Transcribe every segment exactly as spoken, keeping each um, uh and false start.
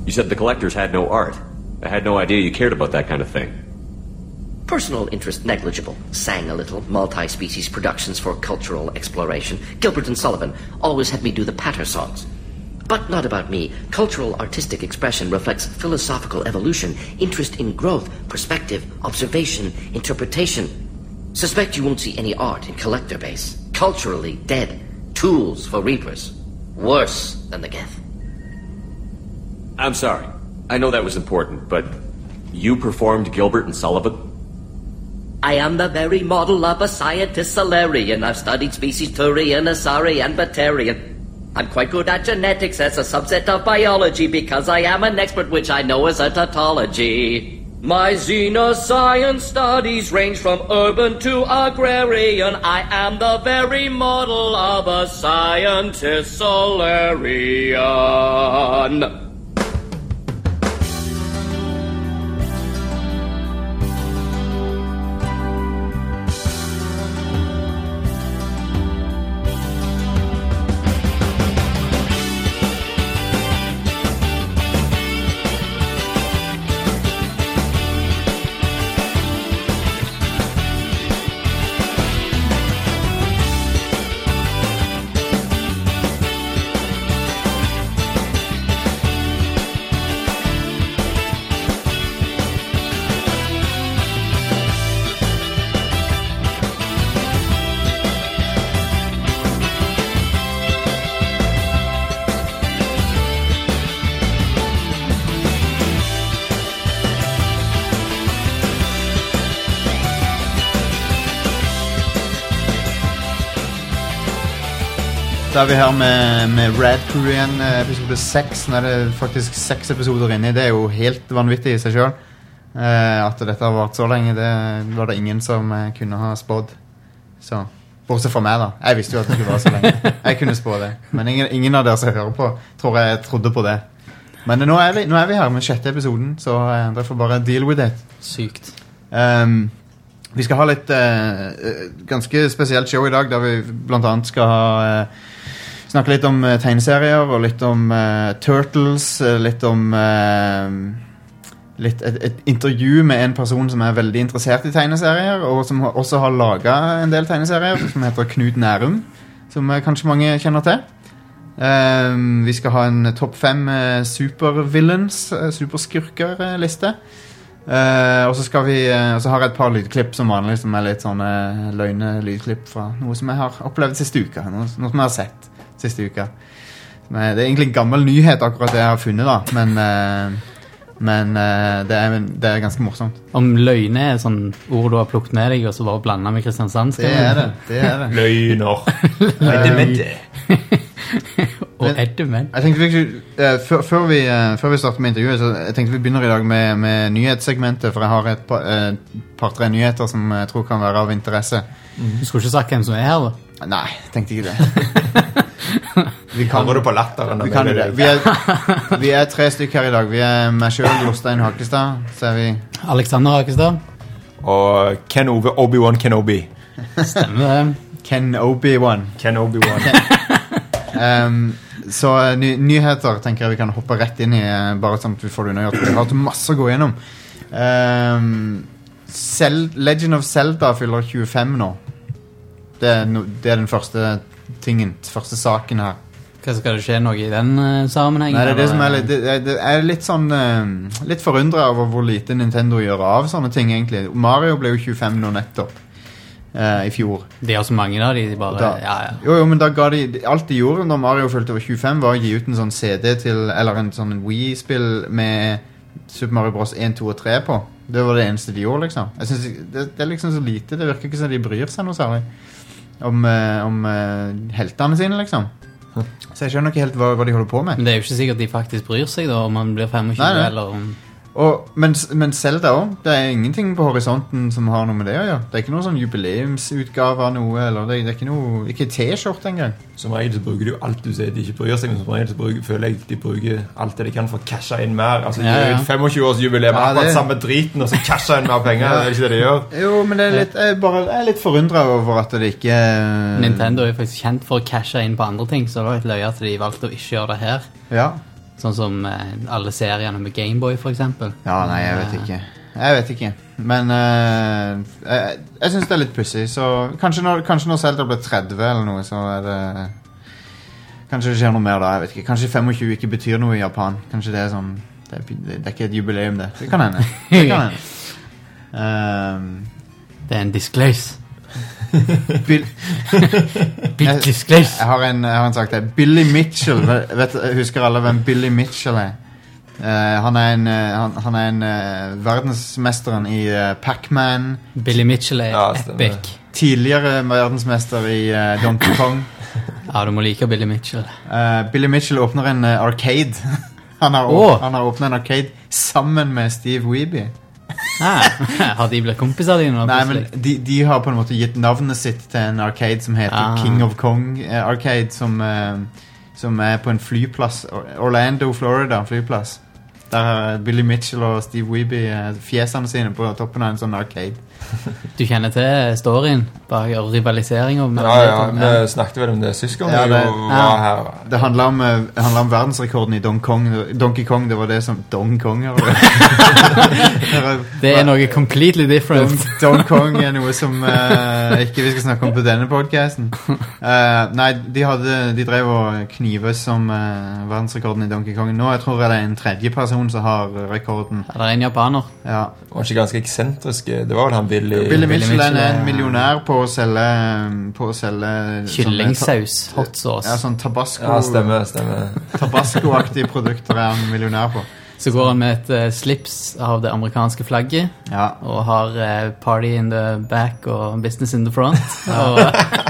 You said the collectors had no art. I had no idea you cared about that kind of thing. Personal interest negligible. Sang a little. Multi-species productions for cultural exploration. Gilbert and Sullivan always had me do the patter songs. But not about me. Cultural artistic expression reflects philosophical evolution, interest in growth, perspective, observation, interpretation. Suspect you won't see any art in collector base. Culturally dead. Tools for reapers. Worse than the Geth. I'm sorry. I know that was important, but you performed Gilbert and Sullivan? I am the very model of a scientist Solarian. I've studied species Turian, Asari, and Batarian. I'm quite good at genetics as a subset of biology because I am an expert which I know as a tautology. My xenoscience studies range from urban to agrarian. I am the very model of a scientist Solarian. Da er vi her med, med Rad Crew igjen, episode seks. Nå er det faktisk seks episoder inne. Det er jo helt vanvittig i seg selv. Eh, at dette har vært så lenge, det var det ingen som eh, kunne ha spådd. Så, bortsett fra meg da. Jeg visste jo at det skulle være så lenge. Jeg kunne spå det. Men ingen, ingen av dere som hører på, tror jeg trodde på det. Men nå er vi, nå er vi her med sjette episoden, så eh, dere får bare deal with it. Sykt. Um, vi skal ha litt eh, ganske spesielt show i dag, der vi blant annet skal ha... Eh, snakke litt om uh, tegneserier og litt om uh, Turtles, uh, litt om uh, litt, et, et intervju med en person som er veldig interessert i tegneserier, og som ha, også har laget en del tegneserier, som heter Knut Nærum, som uh, kanskje mange kjenner til. Uh, vi skal ha en topp fem uh, supervillains, uh, superskurker-liste. Uh, og så skal vi uh, og så har jeg et par lydklipp som vanlig, som er litt sånne løgne-lydklipp fra noe som jeg har opplevd siste uka, noe, noe som jeg har sett siste uka. Det er egentlig en gammel nyhet akkurat det jeg har funnet da, men, uh, men uh, det, er, det er ganske morsomt. Om løgne er sånn ord du har plukket med deg og så bare blandet med Kristiansand. Det er det, det er det. Løgner. Eddemente. Og eddemente. Jeg tenkte vi, uh, før, før, vi, uh, før vi starter med intervjuet, så jeg tenkte vi begynner i dag med, med nyhetssegmentet, for jeg har et par, uh, par-tre nyheter som jeg tror kan være av interesse. Mm. Du skulle ikke sagt hvem som er her da? Nei, jeg tenkte ikke det. Vi kan gå det på latteren. Vi, kan det. Vi, er, vi er tre stykker her i dag. Vi er meg selv, Jostein Hakestad. Så er vi Alexander Hakestad. Og Ken Ove Obi-Wan Kenobi. Stemmer det. Ken Obi-Wan. Ken Obi-Wan. um, så ny, nyheter tenker jeg vi kan hoppe rett inn i, bare sånn at vi får det unnagjort. Vi har hatt masse å gå gjennom. Um, Zel- Legend of Zelda fyller tjuefem nå. Det er, no, det er den første tingen, første saken her. Hva skal det skje noe i den uh, sammenhengen? Nei, det er det som er litt, det, det er litt sånn uh, litt forundret over hvor lite Nintendo gjør av sånne ting egentlig. Mario ble jo tjuefem nå nettopp uh, i fjor. De har så mange da, de bare, da, ja, ja. Jo, jo, men da ga de, alt de gjorde når Mario fylte over tjuefem var å gi ut en sånn C D til, eller en sånn Wii-spill med Super Mario Bros. en, to og tre på. Det var det eneste de gjorde liksom. Jeg synes det, det er liksom så lite, det virker ikke som de bryr seg noe særlig om, uh, om uh, heltene sine liksom. Så jeg skjønner ikke helt hva, hva de holder på med. Men det er jo ikke sikkert de faktisk bryr seg da, om man blir femogtjue nei, nei. Eller om... Og, men, men Zelda også, det er ingenting på horisonten som har noe med det å gjøre. Det er ikke noe sånn jubileumsutgave av noe, eller det, det er ikke noe, ikke t-skjort engang. Som regel så bruker du alt du sier de ikke bryr seg, men som regel så bruker, føler jeg de bruker alt det de kan for å cashe inn mer. Altså, ja, de ja. gjør et femogtjue års jubileum, ja, akkurat det... samme driten, og så cashe inn mer penger, ja. Det er ikke det de gjør. Jo, men det er litt, jeg, bare, jeg er litt forundret over at det ikke... Nintendo er faktisk kjent for å cashe inn på andre ting, så det var et løye at de valgte å ikke gjøre det her. Ja. Sånn som eh, alle seriene med Gameboy, for eksempel. Ja, nei, jeg vet ikke. Jeg vet ikke. Men uh, jeg, jeg synes det er litt pussig. Så kanskje når, kanskje når Zelda blir tretti eller noe, så er det kanskje det skjer noe mer da, jeg vet ikke. Kanskje tjuefem ikke betyr noe i Japan. Kanskje det er sånn Det er, det er ikke et jubileum, det. Det kan hende. Det kan hende. Um, Det er en disgrace. Bill Big jeg, disgrace. jeg, har en, jeg har en sak til. Billy Mitchell. Vet, husker alle hvem Billy Mitchell er? Uh, han er en, uh, han, han er en uh, verdensmesteren i uh, Pac-Man. Billy Mitchell er Ja, epic. Tidligere verdensmester i uh, Donkey Kong. Ja, du må like Billy Mitchell. Uh, Billy Mitchell åpner en uh, arcade. han har, Åh. han har åpnet en arcade sammen med Steve Weeby. Ah, har de blitt kompiser dine nå? Nei, men plutselig? de, de har på en måte gitt navnet sitt til en arcade som heter Ah. King of Kong uh, Arcade, som, uh, som er på en flyplass. Orlando, Florida flyplass. Der har Billy Mitchell og Steve Weeby uh, fjesene sine på toppen av en sånn arcade. Du kjenner til storyen bak rivaliseringen? Ja, ja, vi snakket vel om det sist gang Ja, vi det- jo ja. var her. Det handler om, uh, det handler om verdensrekorden i Don Kong. Donkey Kong, det var det som Don Kong eller? Det er noe completely Don, different. Don Kong er noe som uh, ikke vi skal snakke om på denne podcasten. Uh, nei, de, hadde, de drev og knives som uh, verdensrekorden i Donkey Kong. Nå jeg tror jeg det er en tredje person som har rekorden. Ja, det er en japaner. Ja. Var ikke ganske eksentriske. Det var vel han Billy Billy Mitchell Mitchell, er en ja. millionær på å selge På å selge Kyllingsaus, sånne hot ta- sauce. Ja, sånn tabasco Ja, stemmer, stemmer. Tabasco-aktige produkter er han millionær på. Så går han med et eh, slips av det amerikanske flagget, Ja. og har eh, party in the back og business in the front. Og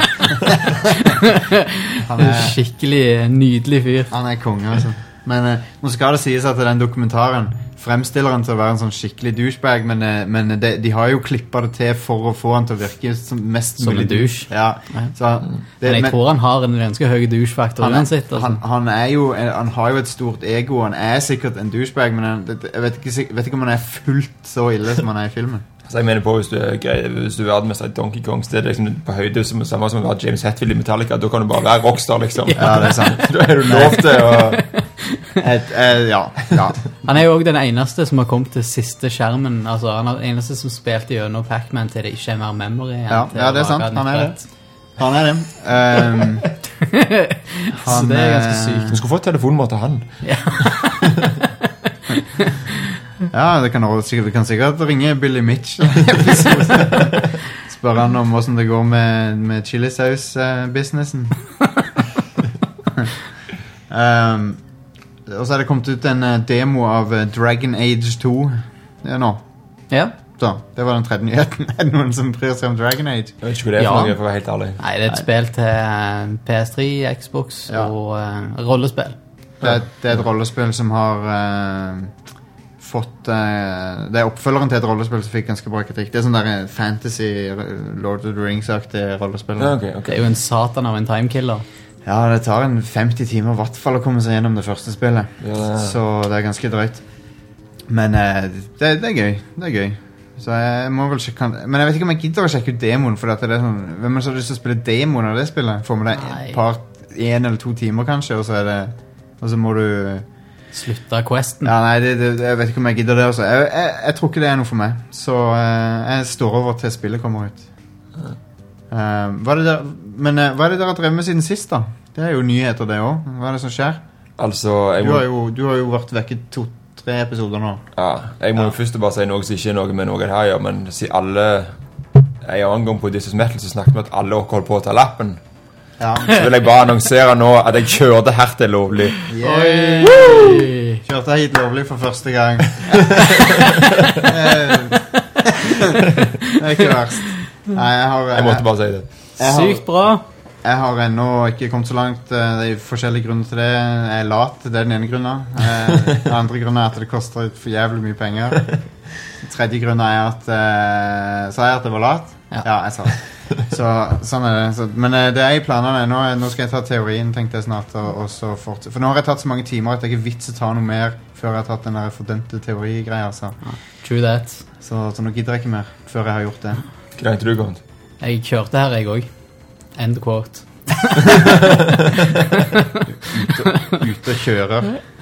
Han er, skikkelig nydelig fyr. han er konge, altså. Men eh, nå skal det sies at den dokumentaren fremstiller han til å være en sånn skikkelig douchebag, men, eh, men de, de har jo klippet det til for å få han til å virke som mest Som mulig en douche. Ja. Ja. Så, det, Men jeg men- tror han har en ganske høy douche-faktor han, uansett. Altså. han, han, er jo, han har jo et stort ego. Han er sikkert en douchebag, men han, det- jeg vet ikke, sik- vet ikke om han er fullt så ille som han er i filmen. Så jeg mener på, hvis du er, grei, hvis du er verdensmester i Donkey Kong, så er det liksom på høyde som samme som å være James Hetfield i Metallica. Da kan du bare være rockstar, liksom. Ja, det er sant. Da er du lov til å Et, eh, ja, ja. Han er jo også den eneste som har kommet til siste skjermen. Altså, han er den eneste som spilte gjennom Pac-Man til det ikke er mer memory. enn Ja, til ja, å det er lage sant. et Han nytt er brett. det. Han er det. Um, Så han, det er ganske eh, sykt. Du skulle fått telefonnummer til han. Ja, det kan, også, sikkert- vi kan sikkert ringe Billy Mitchell. Spør han om hvordan det går med, med chilisaus-businessen. um, og så er det kommet ut en eh, demo av eh, Dragon Age to. Det er nå. Ja. Så, det var den tredje nyheten. Er det noen som bryr seg om Dragon Age? Jeg vet ikke hva det er Ja. for noe, for å være helt ærlig. Nei, det er et spill til eh, P S tre, Xbox Ja. og eh, rollespill. Det er, det er et rollespill som har eh, fått eh, Det er oppfølgeren til et rollespill som fikk ganske bra kritikk. Det er sånn der eh, fantasy eh, Lord of the Rings-aktig rollespill. Ja, ok, ok. Det er jo en satan av en timekiller. Ja, det tar en femti timer i hvert fall å komme seg gjennom det første spillet. Ja, det er- Så det er ganske drøyt. Men eh, det, det er gøy. Det er gøy. Så jeg må vel sjekke Men jeg vet ikke om jeg gidder å sjekke ut demoen. For at det er sånn, hvem er det som har lyst til å spille demoen av det spillet? Får med deg Nei. et par, en eller to timer kanskje, og så er det Og så må du Slutta questen. Ja, nei, det, det, jeg vet ikke om jeg gidder det også. Jeg, jeg, jeg tror ikke det er noe for meg. Så eh, jeg står over til spillet kommer ut. Eh, hva er det der, men eh, hva er det dere har drevet med siden sist, da? Det er jo nyheter, det òg. Hva er det som skjer? Altså, jeg Du må, har jo, du har jo vært vekke to-tre episoder nå. ja, jeg må jo først bare si noe som ikke er noe med noe det her gjør, men si alle en annen gang på This Is Metal så snakket vi at alle holdt på å ta lappen. Ja. Så vil jeg bare annonsere nå at jeg kjørte her til lovlig. Yeah. Oi! Kjørte hit lovlig for første gang. Det er ikke verst. Nei, jeg har, Jeg måtte bare si det. jeg har, Sykt bra. jeg har ennå ikke kommet så langt. eh, Det er forskjellige grunner til det. Jeg er lat, det er den ene grunnen. Eh, Den andre grunnen er at det koster for jævlig mye penger. Den tredje grunnen er at eh, Sa jeg at det var lat? Ja. Ja, jeg sa det. Så, sånn er det. Så, men eh, det er i planene. Nå, nå skal jeg ta teorien, tenkte jeg snart. Og, og så fortsette. For nå har jeg tatt så mange timer at det er ikke vits å ta noe mer før jeg har tatt den der fordømte teorigreia. Så. True that. Så, så nå gidder jeg ikke mer før jeg har gjort det. Hvor langt er du kommet? Jeg kjørte her, jeg òg. End quote. Ute og kjører.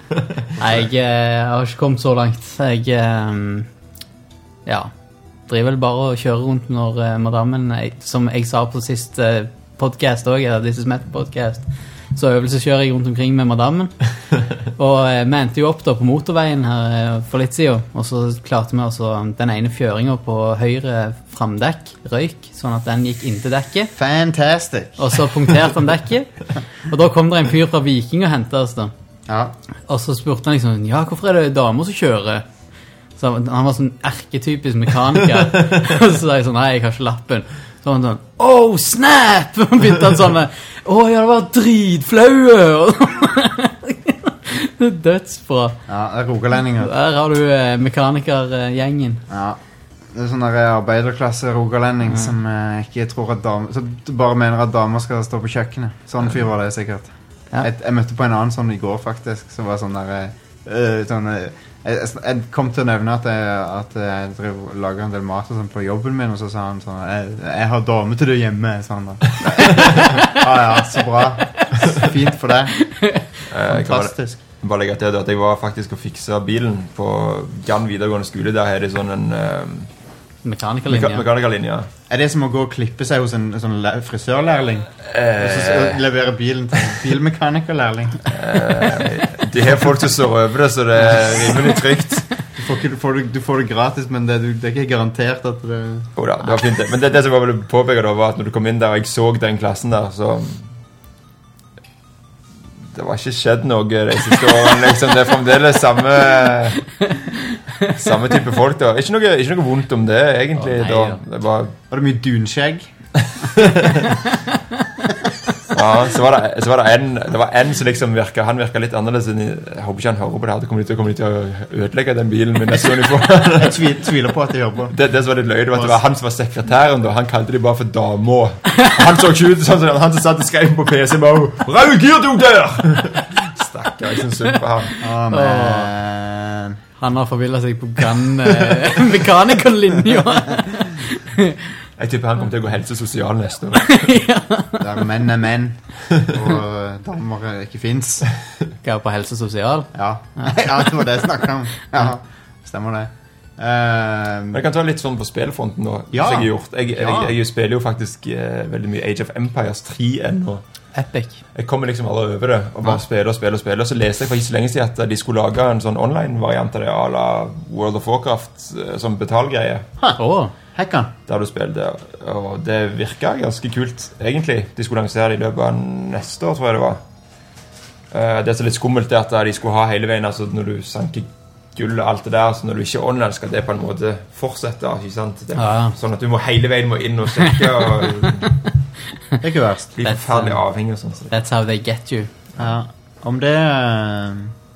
Jeg, jeg har ikke kommet så langt. Jeg um, ja, driver vel bare og kjører rundt når uh, madammen, jeg, som jeg sa på sist uh, podcast også, eller This is Metal podcast, så øvelseskjører jeg rundt omkring med madammen. Og uh, vi endte jo opp da på motorveien her uh, for litt siden, og så klarte vi også den ene fjøringen på høyre framdekk, røyk, sånn at den gikk inn til dekket. Fantastic. Og så punkterte han dekket, og da kom det en fyr fra Viking og hentet oss da. Ja. Og så spurte han liksom, ja, hvorfor er det damer som kjører? Så han var sånn erketypisk mekaniker. Og så sa jeg sånn, nei, jeg har ikke lappen. Så var han sånn, oh, snap! Og begynte han sånn, åh, ja, det var dritflaue! Det er dødsbra. Ja, det er rogalendinger. Der har du eh, mekanikergjengen. Ja. Det er sånn der arbeiderklasse rogalending mm. som eh, ikke tror at damer, så bare mener at damer skal stå på kjøkkenet. Sånn fyr var det sikkert. Ja. Jeg, jeg møtte på en annen sånn i går faktisk, som var sånn der øh, sånn, øh, jeg, jeg kom til å nevne at jeg, at jeg drev, laget en del mat og sånn på jobben min, og så sa han sånn, jeg, jeg har dame til det hjemme, sa han da. Ja, ja, så bra. Så fint for deg. Fantastisk. Bare, bare legge til at jeg var faktisk å fikse bilen på Jan videregående skole, der er det sånn en øh, Mekanikerlinja. Mekanikerlinja. Er det som å gå og klippe seg hos en, en sånn frisørlærling? Eh, og så levere bilen til en bilmekanikerlærling? Eh, de har folk som står over det, så det er rimelig trygt. Du får, ikke, du får, det, du får det gratis, men det, du, det er ikke garantert at det... Jo da, det var fint det. Men det, det som jeg ville påpeke da, var at når du kom inn der og jeg så den klassen der, så... Det var ikke skjedd noe de siste årene, liksom. Det er fremdeles samme... Samme type folk da. Ikke noe, ikke noe vondt om det egentlig. Å, nei, da. ja. Det var... var det mye dunskjegg? Ja, så var det, så var det en det var en som liksom virket, han virket litt annerledes enn, jeg håper ikke han hører på det her, det kommer de til, kommer de til å ødelegge den bilen min neste gang de får. Jeg tvil, tviler på at de hører på. Det, det som var litt løy, det var at det var han som var sekretæren da, han kalte de bare for damo. Han så ikke ut sånn som han som satt og skrev på P C bare, reager du der? Stakker, jeg synes synd på han. Åh, men... Han har forvillet seg på Gun eh, mekanikerlinja. Jeg tipper han kommer til å gå helse og sosial neste år. Ja. Der menn er menn, og damer ikke finnes. Hva er på helse og sosial? Ja, ja det var det jeg snakket om. Ja, stemmer det. Uh, Men jeg kan ta litt sånn på spillfronten nå, ja. jeg, har gjort. Jeg, jeg, Ja. jeg, jeg spiller jo faktisk eh, veldig mye Age of Empires tre ennå. Epic. Jeg kommer liksom aldri over det, og bare Ja. spiller og spiller og spiller. Så leste jeg for ikke så lenge siden at de skulle lage en sånn online-variant av det, à la World of Warcraft, eh, som betalgreie, Åh, Hekkan. der du spiller. Og det virket ganske kult, egentlig. De skulle lansere det i løpet av neste år, tror jeg det var. Eh, det som er litt skummelt er at de skulle ha hele veien, altså når du sanker gull og alt det der, så når du ikke er online skal det på en måte fortsette, ikke sant? Det, Ja, ja. sånn at du må hele veien må inn og sjekke og Det er ikke verst. bli forferdelig avhengig og sånn. Så. that's how they get you. Ja. Om det... uh,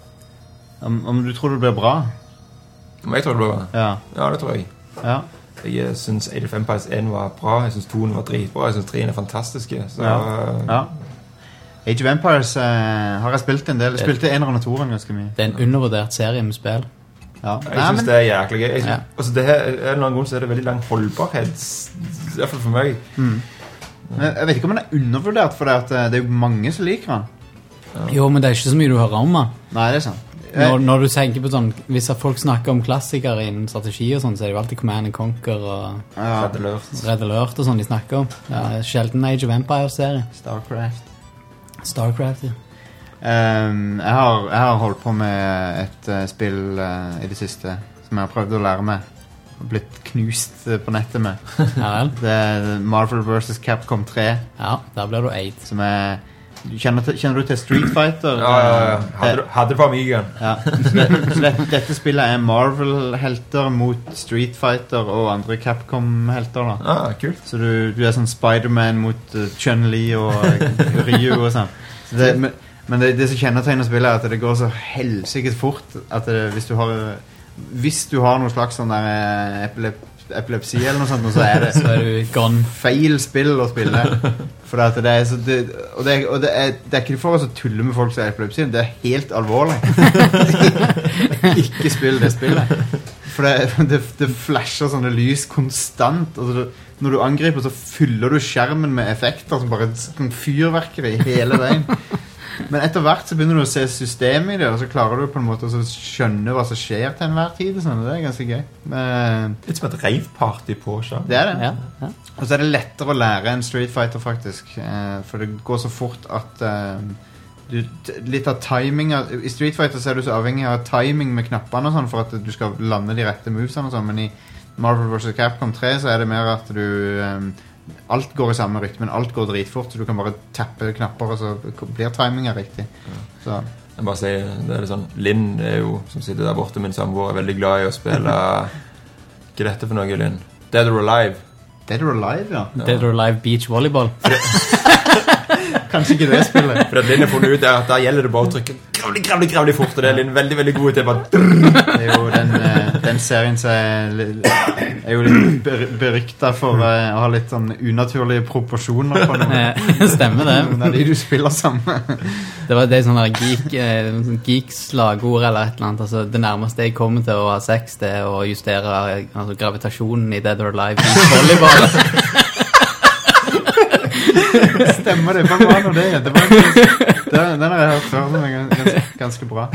Om, om du tror det blir bra? Men jeg tror det blir bra. Ja. Ja, det tror jeg. Ja. Jeg synes Age of Empires én var bra, jeg synes toen var dritbra, jeg synes treen er fantastiske. Så, Ja. Ja. Age of Empires uh, har jeg spilt en del. Jeg spilte eneren og toeren ganske mye. Det er en undervurdert serie med spill. Ja. Jeg Nei, synes men, det er jæklig gøy. Jeg synes, Ja. altså det her, en eller annen grunn så er det veldig lang holdbarhet, i hvert fall for meg. men jeg vet ikke om den er undervurdert, for det, at, uh, det er jo mange som liker den. Jo, men det er ikke så mye du hører om, da. Nei, det er sant. Når, når du tenker på sånn, hvis at folk snakker om klassikere innen strategi og sånn, så er det jo alltid Command and Conquer og Ja. Red Alert. Red Alert og sånn de snakker om. Ja, sjelden Age of Empires-serie. Starcraft. Starcraft, ja. Um, jeg, har, jeg har holdt på med et uh, spill uh, i det siste som jeg har prøvd å lære meg. Og blitt knust uh, på nettet med. Ja vel. Det er Marvel versus. Capcom tre. Ja, der blir du eid. Som er du kjenner, til, kjenner du til Street Fighter? Ja, ja, ja. Hadde, du- hadde på Amigaen. Ja. Så det, så det, dette spillet er Marvel-helter mot Street Fighter og andre Capcom-helter da. Ah, kult. Så du, du er sånn Spider-Man mot uh, Chun-Li og uh, Ryu og sånn. Så det, men men det, det som kjennetegner spillet er at det går så helsikkert fort at det, hvis du har hvis du har noen slags sånn der eh, epilep, epilepsi eller noe sånt, så er det Så er du gone. feil spill å spille. For at det er så det, og, det, og det, er, det er ikke for oss å tulle med folk som har epilepsi, det er helt alvorlig. Ikke spill det spillet. For det, det, det flasher sånne lys konstant. Altså, du, når du angriper så fyller du skjermen med effekter som bare sånn fyrverkeri hele veien. Men etter hvert så begynner du å se systemet i det, og så klarer du på en måte å skjønne hva som skjer til enhver tid. Og sånn, og det er ganske gøy. Men, Litt som et rave-party på skjerm. det er det. Ja, ja. Og så er det lettere å lære enn Street Fighter, faktisk. Eh, for det går så fort at eh, du, t- litt av timing av, I Street Fighter så er du så avhengig av timing med knappene og sånn, for at du skal lande de rette movesene og sånn. Men i Marvel versus. Capcom tre så er det mer at du um, alt går i samme rytme, men alt går dritfort, så du kan bare tappe knapper, og så blir timingen riktig. Så. Jeg bare sier, det er sånn Linn er jo, som sitter der borte, min samboer, er veldig glad i å spille. Hva er dette for noe, Linn? Dead or Alive. Dead or Alive, ja. Dead or Alive Beach Volleyball. Kanskje ikke det spillet. For at Linn har funnet ut at da gjelder det bare å trykke gravlig, gravlig, gravlig fort, og det er Linn veldig, veldig god til bare... Det er jo den, uh, den serien som er, li- er jo litt ber- beryktet for uh, å ha litt sånn unaturlige proporsjoner på noen, Eh, Stemmer det. noen av de du spiller sammen. Det var det sånn der geek, eh, sånn geek-slagord eller et eller annet. Altså, det nærmeste jeg kommer til å ha sex, det er å justere eh, altså, gravitasjonen i Dead or Alive Beach Volleyball. Stemmer det, hvem var nå det? det var en, den, den har jeg hørt før, den er gans- ganske, ganske bra.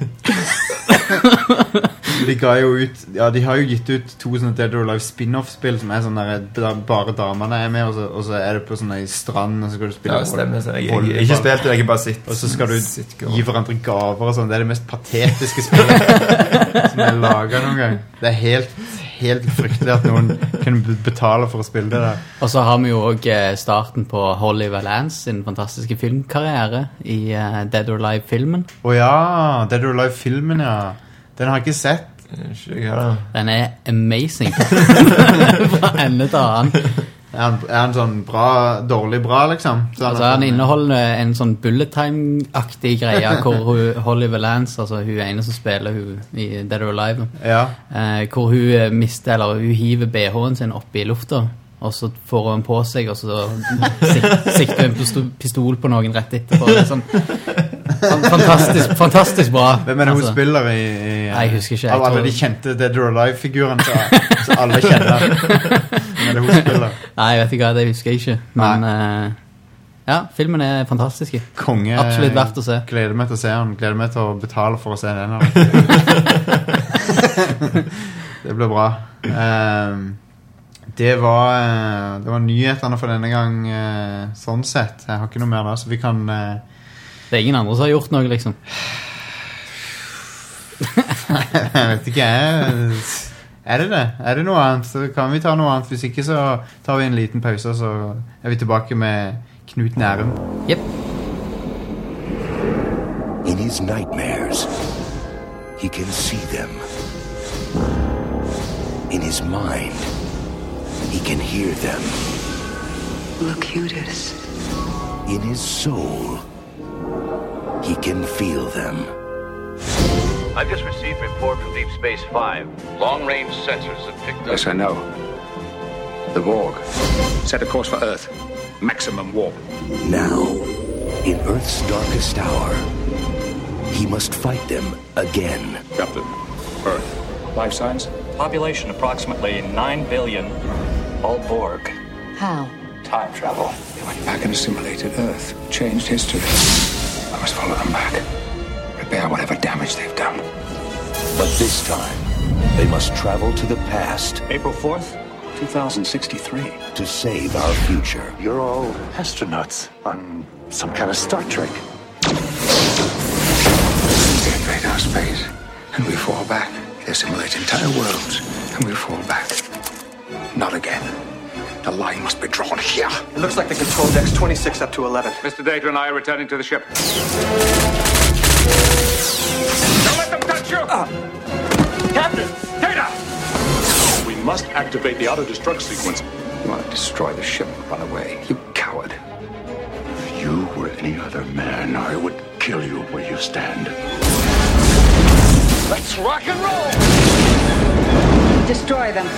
De ga jo ut, ja, de har jo gitt ut to sånne Dead or Alive spin-off-spill som er sånn der, der bare damene er med, og så, og så er det på sånn i strand, og så skal du spille Ja, stemmer. Så jeg, jeg, volleyball. jeg, jeg ikke spilt det, jeg har bare sitt. Og så skal du sitt- gi hverandre gaver og sånn. Det er det mest patetiske spillet som er laget noen gang. Det er helt, helt fryktelig at noen kan b- betale for å spille det der. Og så har vi jo også eh, starten på Holly Valance sin fantastiske filmkarriere i eh, Dead or Alive-filmen. Åja, Dead or Alive-filmen, ja. Den har jeg ikke sett. Ikke jeg heller. Den er amazing. Fra ende til annen. Er han, er han sånn bra, dårlig bra, liksom? Så Altså, han inneholder en sånn bullet time-aktig greie hvor hun, Holly Valance, altså hun ene som spiller hun i Dead or Alive, Ja. eh, hvor hun eh, mister, eller hun hiver B H-en sin opp i lufta, og så får hun på seg, og så sik- sikter hun en pisto- pistol på noen rett etterpå. Det er sånn fantastisk, fantastisk bra. Hvem er det hun altså. spiller i, i Nei, jeg husker ikke. Jeg av alle tror- de kjente Dead or Alive-figurene så, så alle kjenner? Hvem er det hun spiller? Nei, jeg vet ikke hva, det husker jeg ikke. Men eh, ja, filmen er fantastisk. Konge. Absolutt verdt å se. Gleder meg til å se den. Gleder meg til å betale for å se den. her. Det blir bra. Ehm, det var eh, Det var nyhetene for denne gang, eh, sånn sett. Jeg har ikke noe mer da, så vi kan eh, Det er ingen andre som har gjort noe, liksom. Jeg vet ikke, jeg. Er det det? Er det noe annet? Så kan vi ta noe annet. Hvis ikke så tar vi en liten pause, så er vi tilbake med Knut Nærum. Jep. In his nightmares, he can see them. In his mind, he can hear them. Locutus. In his soul, he can feel them. I've just received a report from Deep Space Five. Long-range sensors have picked up... Yes, I know. The Borg. Set a course for Earth. Maximum warp. Now, in Earth's darkest hour, he must fight them again. Captain. Earth. Life signs? Population approximately nine billion. All Borg. How? Time travel. They went back and assimilated Earth. Changed history. I must follow them back. Repair whatever damage they've done. But this time, they must travel to the past April fourth, two thousand sixty-three. to save our future. You're all astronauts on some kind of Star Trek. They invade our space, and we fall back. They assimilate entire worlds, and we fall back. Not again. The line must be drawn here. It looks like the control deck's twenty-six up to eleven. Mister Data and I are returning to the ship. Don't let them touch you! Captain! Data! We must activate the auto-destruct sequence. You want to destroy the ship and run away. You coward. If you were any other man, I would kill you where you stand. Let's rock and roll! Destroy them.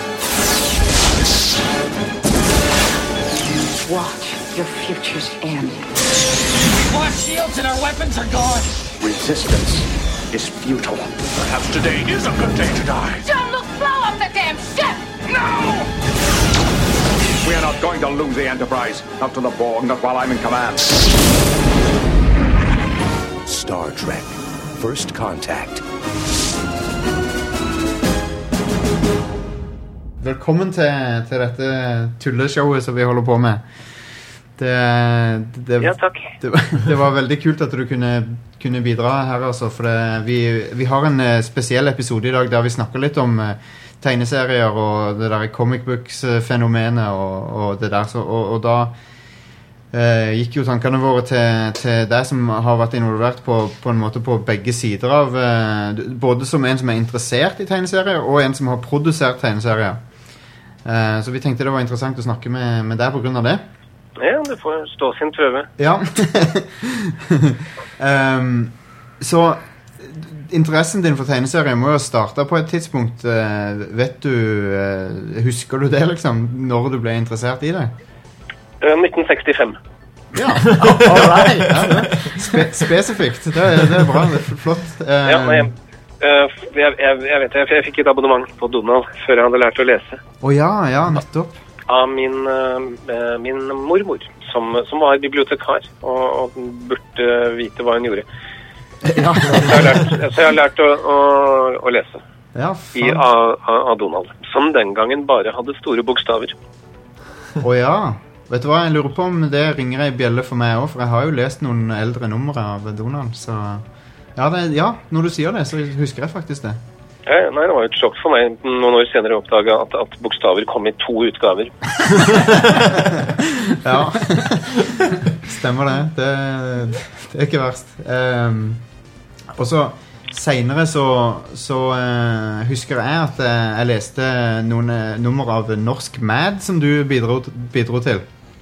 Watch your futures end. Our shields and our weapons are gone! Resistance is futile. Perhaps today is a good day to die. John, look, blow up the damn ship! No! We are not going to lose the Enterprise. Not to the Borg, not while I'm in command. Star Trek. First Contact. Velkommen til, til dette tulleshowet som vi holder på med. Det, det, ja, takk. Det, det var veldig kult at du kunne, kunne bidra her, altså, for det, vi, vi har en spesiell episode i dag der vi snakker litt om tegneserier og det der comic books-fenomenet og, og det der, så, og, og da eh, gikk jo tankene våre til, til deg som har vært involvert på, på en måte på begge sider av, eh, både som en som er interessert i tegneserier og en som har produsert tegneserier. Uh, så vi tenkte det var interessant å snakke med, med deg på grunn av det. Ja, det får stå sin prøve. Ja. um, så interessen din for tegneserier må jo starte på et tidspunkt. Uh, vet du, uh, husker du det liksom, når du ble interessert i det? Uh, nitten sekstifem. Ja, all right. Ja, Spe- spesifikt, det er, det er bra, det er flott. Uh, ja, nei, Uh, jeg, jeg, jeg vet jeg, jeg fikk et abonnement på Donald før jeg hadde lært å lese. Å oh, ja, ja, nettopp. Av min, uh, min mormor, som, som var bibliotekar, og, og burde vite hva hun gjorde. Ja. Så jeg har lært, så jeg har lært å, å, å lese ja, i, av, av Donald, som den gangen bare hadde store bokstaver. Å oh, ja. Vet du hva, jeg lurer på om det ringer ei bjelle for meg også, for jeg har jo lest noen eldre numre av Donald, så... Ja, det, ja, når du sier det, så husker jeg faktisk det. Ja, nei, det var jo et sjokk for meg noen år senere å oppdage at, at bokstaver kom i to utgaver. Ja, stemmer det. det. Det er ikke verst. Um, og så, senere så, så uh, husker jeg at uh, jeg leste noen uh, nummer av Norsk Mad som du bidro, bidro til.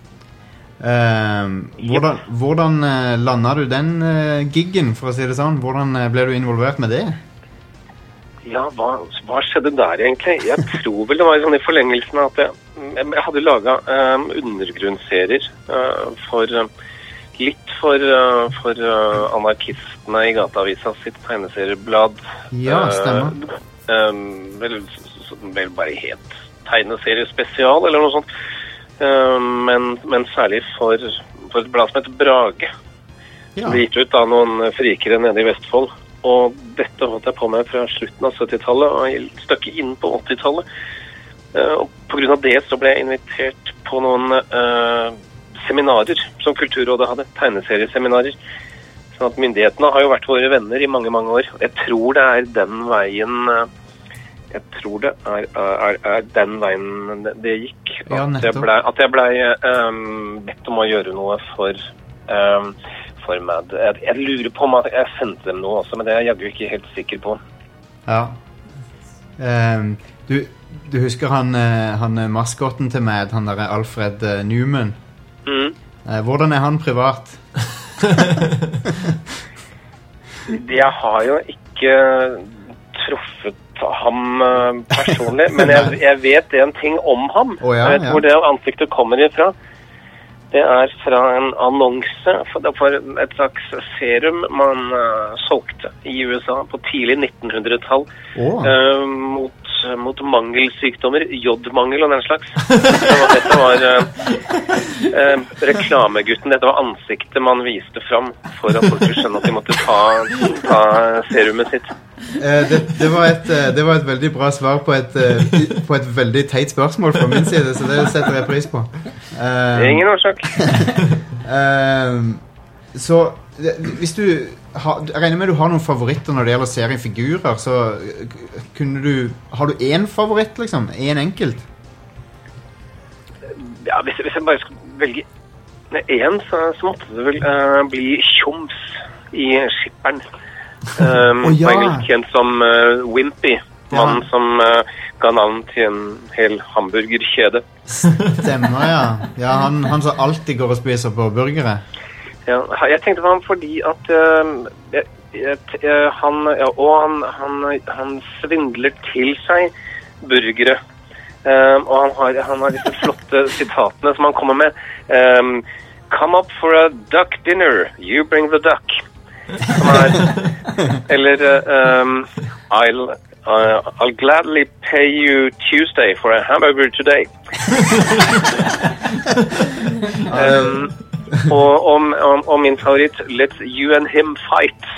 Uh, hvordan hvordan uh, landet du den uh, giggen, for å si det sånn? Hvordan uh, ble du involvert med det? Ja, hva, hva skjedde der egentlig? Jeg tror vel det var sånn i forlengelsen at jeg, jeg hadde laget um, undergrunnsserier uh, for uh, litt for, uh, for uh, anarkistene i Gateavisa sitt tegneserieblad. Ja, stemmer. Uh, um, vel, vel bare helt tegneseriespesial eller noe sånt. Uh, men, men særlig for, for et blad som heter Brage. Ja. Som ble gitt ut av noen frikere nede i Vestfold. Og dette holdt jeg på med fra slutten av syttitallet og et stykke inn på åttitallet. Uh, og på grunn av det så ble jeg invitert på noen uh, seminarer som Kulturrådet hadde, tegneserieseminarer. Sånn at myndighetene har jo vært våre venner i mange, mange år. Jeg tror det er den veien... Uh, Jeg tror det er, er, er den veien det gikk. Ja, at jeg ble, at jeg ble um, bedt om å gjøre noe for, um, for Mad. Jeg, jeg lurer på om at jeg sendte dem noe også, men det er jeg jaggu ikke helt sikker på. Ja. Um, du, du husker han, han maskotten til Mad, han der Alfred Newman? Mm. Uh, hvordan er han privat? Jeg har jo ikke truffet ham uh, personlig, men jeg, jeg vet en ting om ham. Oh, ja, jeg vet ja. hvor det ansiktet kommer ifra. Det er fra en annonse for, for et slags serum man uh, solgte i U S A på tidlig nittenhundretall oh. uh, mot, mot mangelsykdommer, jodmangel og den slags. Så dette var uh, uh, reklamegutten, dette var ansiktet man viste fram for at folk skulle skjønne at de måtte ta, ta serumet sitt. Uh, det, det, var et, uh, det var et veldig bra svar på et, uh, på et veldig teit spørsmål fra min side, så det setter jeg pris på. Uh, det er ingen årsak. uh, så hvis du ha, jeg regner med du har noen favoritter når det gjelder seriefigurer, så kunne du, har du en favoritt liksom? En enkelt? Ja, hvis, hvis jeg bare skulle velge en, så, så måtte det vel uh, bli Tjoms i Skipperen. Um, oh, ja. På engelsk kjent som uh, Wimpy, mannen ja. som uh, ga navn til en hel hamburgerkjede. Stemmer, ja. Ja, han, han som alltid går og spiser på burgere. Ja, jeg tenkte på ham fordi at uh, jeg, jeg, jeg, han, ja, og han, han, han svindler til seg burgere. Um, og han har, han har disse flotte sitatene som han kommer med. Um, Come up for a duck dinner, you bring the duck. Som er, eller um, I'll, uh, I'll gladly pay you Tuesday for a hamburger today. um, Og, og, og, og min favoritt, let's you and him fight.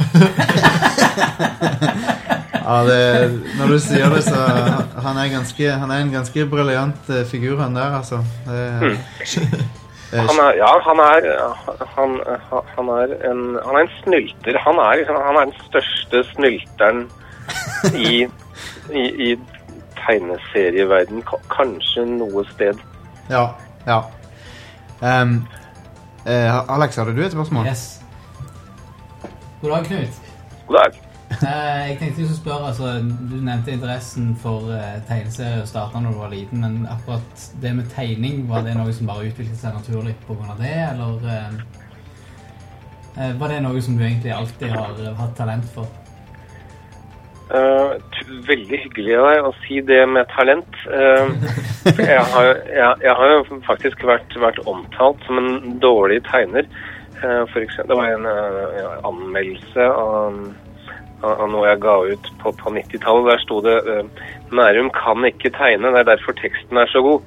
Ja, det, når du sier det, så han er, ganske, han er en ganske briljant uh, figur, han der, altså. Det, mm. han er, ja, han er, han, han er en, han er en snylter. Han er, han er den største snylteren i, i, i tegneserieverden, kanskje noe sted. Ja, ja. Um, uh, Alex, hadde du et spørsmål? Yes. God dag, Knut. God dag. Uh, jeg tenkte jeg skulle spørre, altså, du nevnte interessen for uh, tegneserier og startet når du var liten, men akkurat det med tegning, var det noe som bare utviklet seg naturlig på grunn av det, eller uh, uh, var det noe som du egentlig alltid har uh, hatt talent for? Uh, veldig hyggelig av deg å si det med talent. Uh, jeg, har, jeg, jeg har jo faktisk vært, vært omtalt som en dårlig tegner. Uh, for eksempel, det var en uh, anmeldelse av av noe jeg ga ut på, på nittitallet. Der stod det uh, Nærum kan ikke tegne, det er derfor teksten er så god.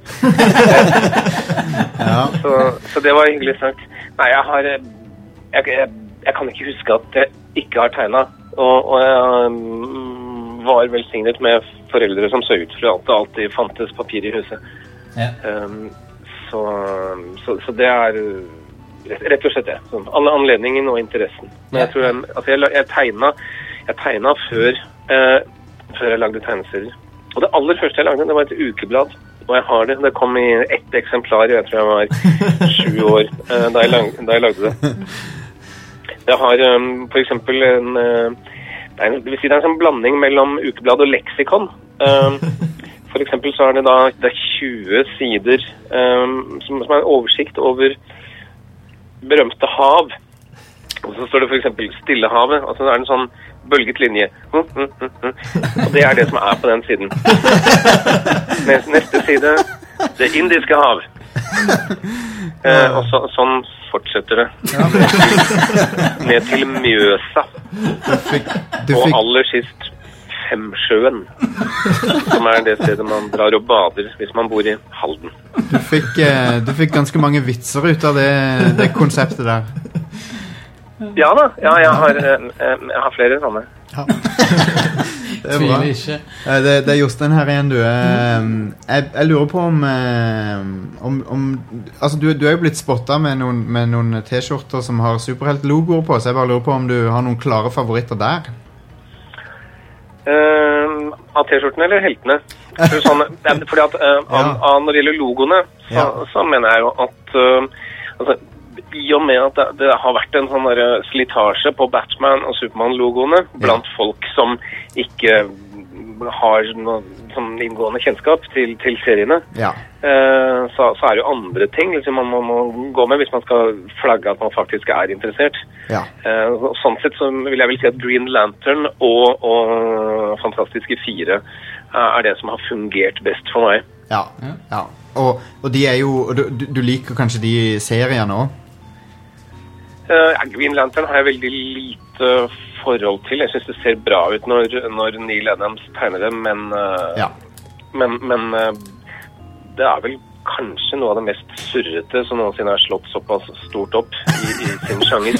Ja. så, så det var hyggelig sagt. Nei, jeg har jeg, jeg, jeg kan ikke huske at jeg ikke har tegnet. Og, og jeg um, var velsignet med foreldre som så ut for at det alltid fantes papir i huset. Ja. Um, så, så, så det er rett og slett det. Sånn, alle anledningen og interessen. Men jeg tror jeg, altså jeg, jeg tegnet Jeg tegnet før, eh, før jeg lagde tegneserier. Og det aller første jeg lagde, det var et ukeblad. Og jeg har det. Det kom i ett eksemplar, jeg tror jeg var sju år eh, da, jeg lag, da jeg lagde det. Jeg har um, for eksempel en, uh, det, er en, det vil si det er en sånn blanding mellom ukeblad og leksikon. Um, for eksempel så er det da det er tjue sider um, som, som er en oversikt over berømte hav. Og så står det for eksempel Stillehavet, og så er det en sånn bølget linje. Mm, mm, mm, mm. Og det er det som er på den siden. Neste side, det indiske hav. Eh, og så, sånn fortsetter det. Ned til Mjøsa. Du fikk, du og fikk... aller sist Femsjøen, som er det stedet man drar og bader hvis man bor i Halden. Du fikk, eh, du fikk ganske mange vitser ut av det, det konseptet der. Ja da, ja, jeg har, jeg har flere sånne. Ja. Det er bra. Det, det er Jostein her igjen, du. Jeg, jeg lurer på om, om, om altså du, du er jo blitt spottet med noen, med noen t-skjorter som har superhelt-logoer på, så jeg bare lurer på om du har noen klare favoritter der? Uh, av t-skjortene eller heltene? Sånn, fordi at uh, ja. av, av når det gjelder logoene, så, ja. så mener jeg jo at uh, altså, i og med at det, det har vært en sånn der slitasje på Batman- og Superman-logoene blant ja. folk som ikke har noe sånn inngående kjennskap til, til seriene, ja. uh, så, så er det jo andre ting liksom, man må, må gå med hvis man skal flagge at man faktisk er interessert. Ja. Uh, sånn sett så vil jeg vel si at Green Lantern og, og Fantastiske Fire uh, er det som har fungert best for meg. Ja, ja. Og, og de er jo, du, du liker kanskje de seriene også? Uh, ja, Green Lantern har jeg veldig lite forhold til. Jeg synes det ser bra ut når, når Neil Adams tegner det, men, uh, ja. men, men uh, det er vel kanskje noe av det mest surrete som noensinne har slått såpass stort opp i, i sin sjanger.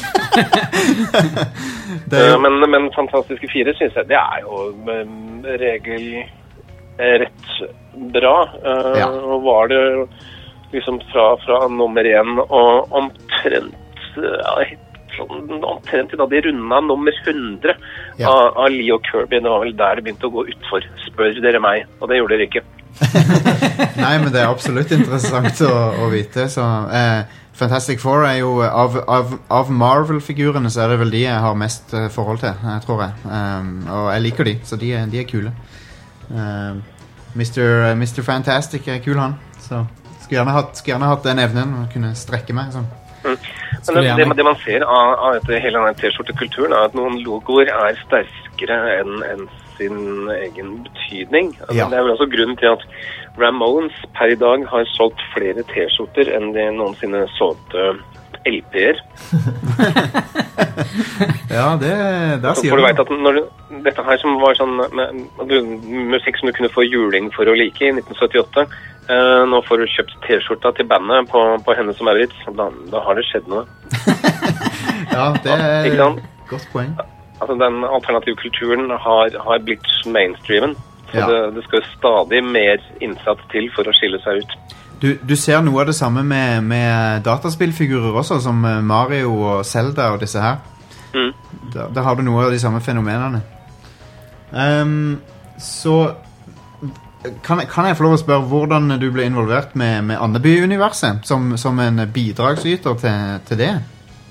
jo... uh, men, men Fantastiske Fire synes jeg, det er jo um, regel rett bra. Uh, ja. Og var det liksom fra, fra nummer én og omtrent ja, sånn, omtrent da de runda nummer hundre ja. av, av Lee og Kirby. Det var vel der det begynte å gå utfor. Spør dere meg, og det gjorde dere ikke. Nei, men det er absolutt interessant å, å vite. Så, eh, Fantastic Four er jo av, av, av Marvel-figurene så er det vel de jeg har mest uh, forhold til, jeg tror jeg. Um, og jeg liker de, så de, de er kule. Um, mister, mister Fantastic er kul, han. Så skulle gjerne hatt, skulle gjerne hatt den evnen å kunne strekke meg sånn. Mm. Men det, det, det man ser av, av dette, hele denne t-skjortekulturen er at noen logoer er sterkere enn en sin egen betydning. Altså, ja. Det er vel også grunnen til at Ramones per i dag har solgt flere t-skjorter enn de noensinne solgte L P-er. Ja, det, der sier For du du. vet at når du, dette her som var sånn med, du, musikk som du kunne få juling for å like i nitten syttiåtte, eh, nå får du kjøpt T-skjorta til bandet på, på Hennes og Maurits, da, da har det skjedd noe. Ja, det er Ikke sant? godt poeng. Altså, den alternative kulturen har, har blitt mainstreamen, så Ja. det, det skal stadig mer innsats til for å skille seg ut. Du, du ser noe av det samme med, med dataspillfigurer også, som eh, Mario og Zelda og disse her. Mm. Der, der har du noe av de samme fenomenene. Ehm, så kan, jeg- kan jeg få lov å spørre hvordan du ble involvert med, med Andeby-universet som, som en bidragsyter til, til det?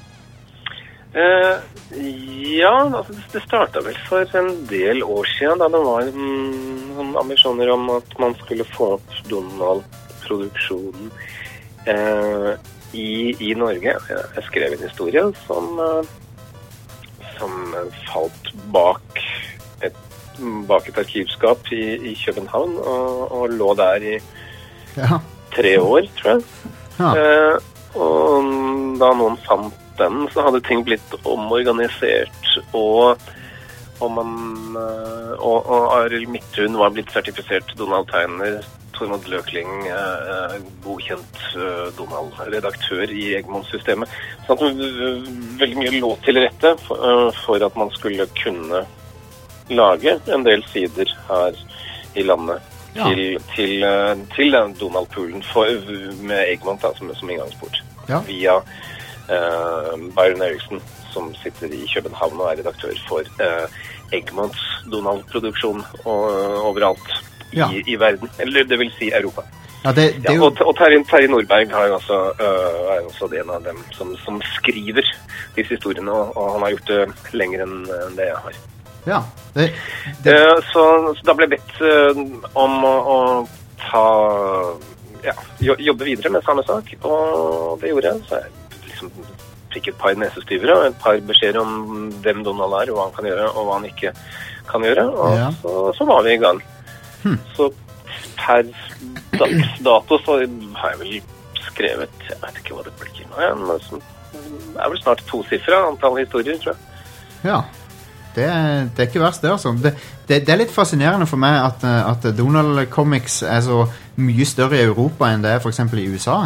Eh, ja, altså det, det startet vel for en del år siden, da det var mm, sånne ambisjoner om at man skulle få opp Donald-produksjonen eh, i, i Norge. Jeg, jeg skrev en historie som, eh, som falt bak et, bak et arkivskap i, i København, og, og lå der i Ja. tre år, tror jeg. Ja. Eh, og da noen fant den, så hadde ting blitt omorganisert, og, og man eh, og, og Arild Midthun var blitt sertifisert Donald-tegner, Tormod Løkling eh, godkjent eh, Donald-redaktør i Egmont-systemet. Så at det veldig mye lå til rette for, eh, for at man skulle kunne lage en del sider her i landet. Ja. Til, til, eh, til den Donald-poolen for- med Egmont da, som, som inngangsport. Ja. Via uh, Byron Eriksen, som sitter i København og er redaktør for uh, Egmonts Donald-produksjon og- overalt Ja. i, i verden, eller det vil si Europa. Ja, det, det Ja, er jo... og og Terje, Terje Nordberg har jo også, uh, er jo også en av dem som, som skriver disse historiene, og, og han har gjort det lenger enn enn det jeg har. Ja, det, det, Eh, så, så da ble jeg bedt eh, om å, å ta, ja, jo, jobbe videre med samme sak, og det gjorde jeg. Så jeg liksom fikk et par nesestyvere og et par beskjeder om hvem Donald er, og hva han kan gjøre, og hva han ikke kan gjøre, og Ja. så, så var vi i gang. Hm. Så per dags dato så har jeg vel skrevet, jeg vet ikke hva det blir nå, ja, men så- det er vel snart tosifret antall historier, tror jeg. Ja, det, er- det er ikke verst det, altså. Det, det, det er litt fascinerende for meg at, eh, at Donald Comics er så mye større i Europa enn det er for eksempel i U S A.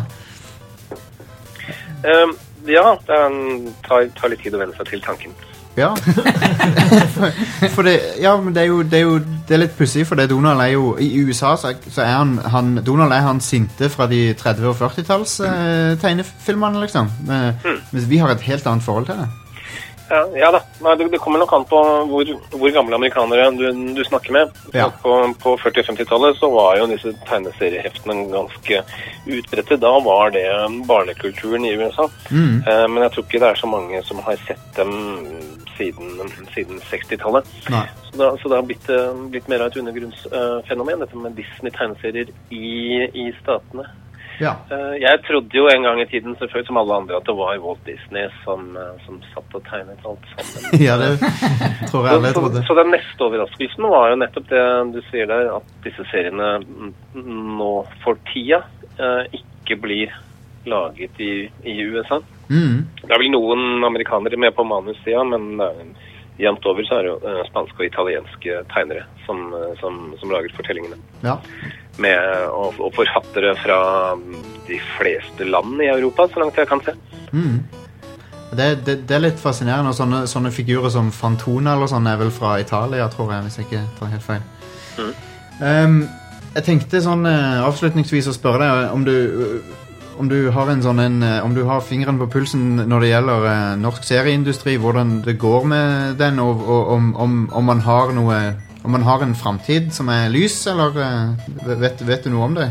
Um, ja, det er en- tar, tar litt tid å venne seg til tanken. Ja. for, for det, ja, men det er jo, det er jo det er litt pussig, for det Donald er jo i U S A, så, er- så er han, han Donald er han sinte fra de tretti- og førtitalls eh, tegnefilmene, liksom. Men, mens vi har et helt annet forhold til det. Ja, ja da, Nei, det, det kommer nok an på hvor, hvor gamle amerikanere du, du snakker med. Ja. På, på førti- og femtitallet så var jo disse tegneserieheftene ganske utbredte. Da var det barnekulturen i U S A. Mm. Eh, men jeg tror ikke det er så mange som har sett dem siden, siden sekstitallet. Nei. Så, da, så det har blitt, eh, blitt mer av et undergrunnsfenomen, dette med Disney-tegneserier i, i statene. Ja. Eh, jeg trodde jo en gang i tiden, selvfølgelig som alle andre, at det var Walt Disney som, eh, som satt og tegnet alt sammen. Ja, det tror jeg alle så, trodde. så, så den neste overraskelsen var jo nettopp det du sier der, at disse seriene mm, nå for tida eh, ikke blir laget i, i U S A. Mm. Det er vel noen amerikanere med på manussida, men eh, jevnt over så er det jo eh, spanske og italienske tegnere som, eh, som, som lager fortellingene. Ja. Med, og, og forfattere fra de fleste land i Europa, så langt jeg kan se. Mm. Det, det, det er litt fascinerende, og sånne, sånne figurer som Fantona eller sånn er vel fra Italia, tror jeg, hvis jeg ikke tar helt feil. Mm. Um, jeg tenkte sånn eh, avslutningsvis å spørre deg om du, om du har en sånn en, eh, om du har fingeren på pulsen når det gjelder eh, norsk serieindustri, hvordan det går med den, og, og om, om, om man har noe, om man har en fremtid som er lys, eller eh, vet, vet du noe om det?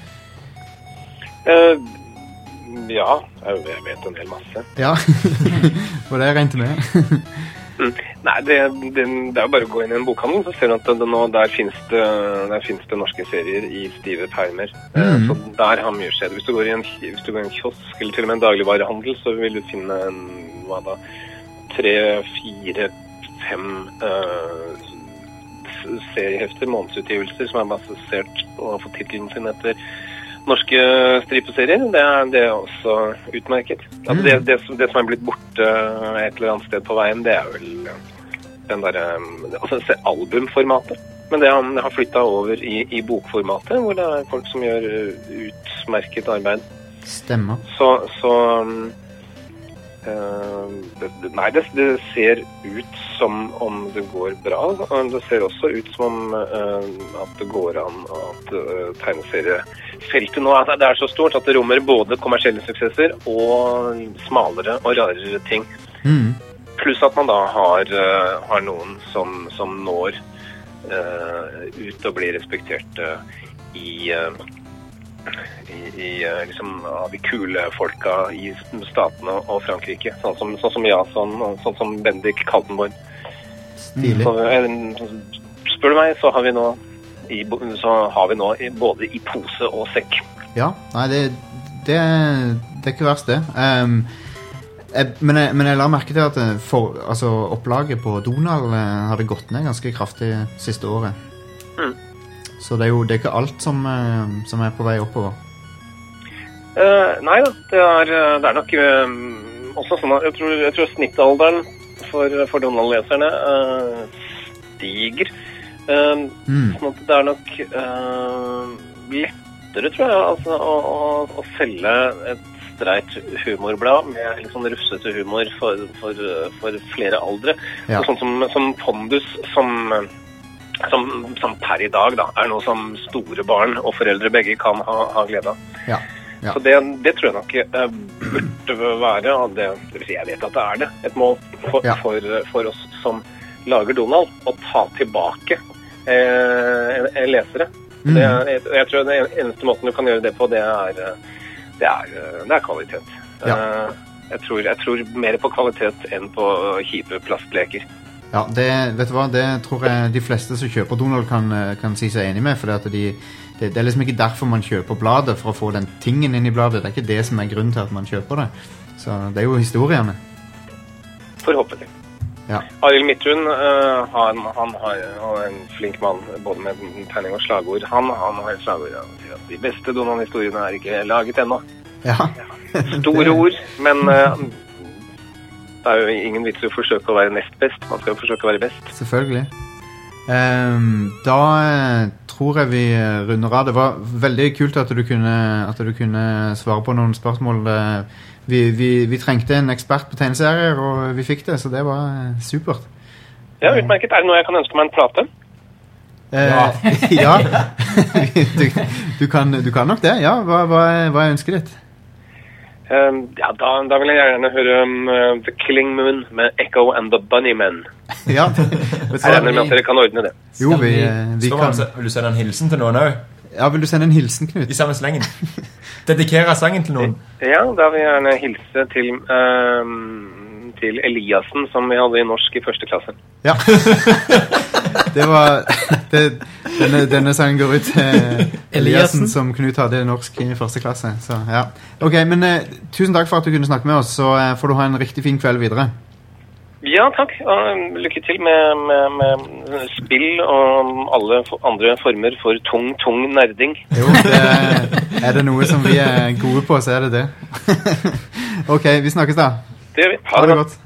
Eh, ja, jeg jeg vet en hel masse. Ja, for det regnet med. Mm. Nei, det, det, det er jo bare å gå inn i en bokhandel, så ser du at det, nå, der finnes det, der finnes det norske serier i stive permer. Eh, Mm. Så der har mye skjedd. Hvis du går i en, hvis du går i en kiosk, eller til og med en dagligvarehandel, så vil du finne en, hva da, tre, fire, fem eh, seriehefter, månedsutgivelser, som er basert på å få titlen sin etter norske stripeserier, det er, det er også utmerket. Altså, det, det, det som er blitt borte et eller annet sted på veien, det er vel den der, altså albumformatet. Men det har, det har flyttet over i, i bokformatet, hvor det er folk som gjør utmerket arbeid. Stemmer. Så, så Uh, det, nei, det, det ser ut som om det går bra. Det ser også ut som om uh, at det går an at uh, tegneseriefeltet nå at det er så stort at det rommer både kommersielle suksesser og smalere og rarere ting. Mm. Pluss at man da har, uh, har noen som, som når uh, ut og blir respektert uh, i uh, I, i liksom av de kule folka i statene og Frankrike, sånn som, sånn som Jason, sånn som Bendik Kaltenborg. Stilig. Så, spør du meg, så har vi nå i, så har vi nå i, både i pose og sekk. Ja, nei, det, det, det er ikke verst det. Um, jeg, men, jeg, men jeg la merke til at for, altså, opplaget på Donald hadde gått ned ganske kraftig siste året. Mm. Så det er jo det er ikke alt som, som er på vei oppover. Uh, nei da, det er, det er nok um, også sånn at jeg tror, jeg tror snittalderen for, for Donald-leserne uh, stiger. Uh, mm. Sånn at det er nok uh, lettere, tror jeg, altså, å, å, å selge et streit humorblad med litt sånn russete humor for, for, for flere aldre. Ja. Sånn som, som Pondus, som... Som, som per i dag da, er noe som store barn og foreldre begge kan ha, ha glede av. Ja, ja. Så det, det tror jeg nok uh, burde være, og det, det vil si jeg vet at det er det, et mål for, Ja. for, for oss som lager Donald, å ta tilbake eh, lesere. Mm. Det er, jeg, jeg tror den eneste måten du kan gjøre det på, det er, det er, det er kvalitet. Ja. Uh, jeg, tror, jeg tror mer på kvalitet enn på kjipe plastleker. Ja, det, vet du hva, det tror jeg de fleste som kjøper Donald kan, kan si seg enig med, for det, de, det, det er liksom ikke derfor man kjøper bladet, for å få den tingen inn i bladet. Det er ikke det som er grunnen til at man kjøper det. Så det er jo historiene. Forhåpentlig. Ja. Arild Midthun, uh, han, han har han er en flink mann, både med tegning og slagord. Han, han har et slagord, han sier at de beste Donald-historiene er ikke laget ennå. Ja. Store ord, men... Uh, det er jo ingen vits i å forsøke å være nest best. Man skal jo forsøke å være best. Selvfølgelig. Um, da eh, tror jeg vi runder av. Det var veldig kult at du kunne, at du kunne svare på noen spørsmål. Vi, vi, vi trengte en ekspert på tegneserier, og vi fikk det, så det var eh, supert. Ja, utmerket. Er det noe jeg kan ønske meg en plate? Uh, ja. du, du, kan, du kan nok det, ja. Hva, hva, er, hva er ønsket ditt? Um, ja, da, da vil jeg gjerne høre om uh, The Killing Moon med Echo and the Bunnymen. Ja. Jeg regner med at dere kan ordne det. Jo, vi, vi kan... Vil du sende en hilsen til noen også? Ja, vil du sende en hilsen, Knut? I samme slengen. Dedikere sangen til noen. Ja, da vil jeg gjerne hilse til, um, til Eliassen, som vi hadde i norsk i første klasse. Ja. Det var... Det, denne, denne sangen går ut til Eliassen, som Knut hadde i norsk i første klasse. Så, ja. Ok, men uh, tusen takk for at du kunne snakke med oss, så uh, får du ha en riktig fin kveld videre. Ja, takk. Og lykke til med, med, med spill og alle andre former for tung, tung nerding. Jo, det, er det noe som vi er gode på, så er det det. Ok, vi snakkes da. Det gjør vi. Ha det godt.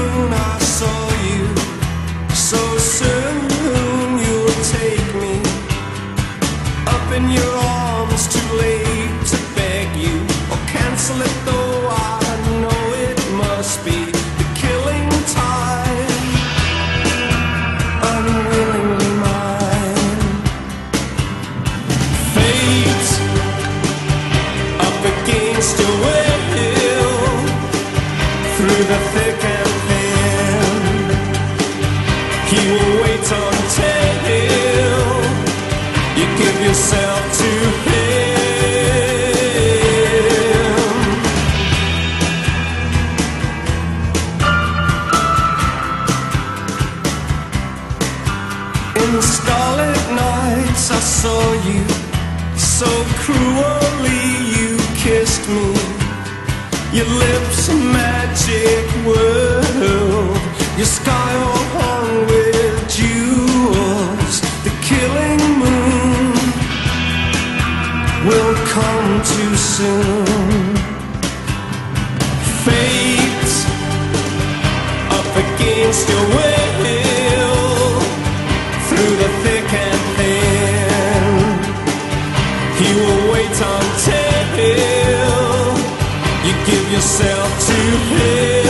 So soon you'll take me cruelly you kissed me. Your lips a magic world. Your sky all hung with jewels. The killing moon will come too soon. Fate up against your will, through the thick and thin. He will wait until you give yourself to him.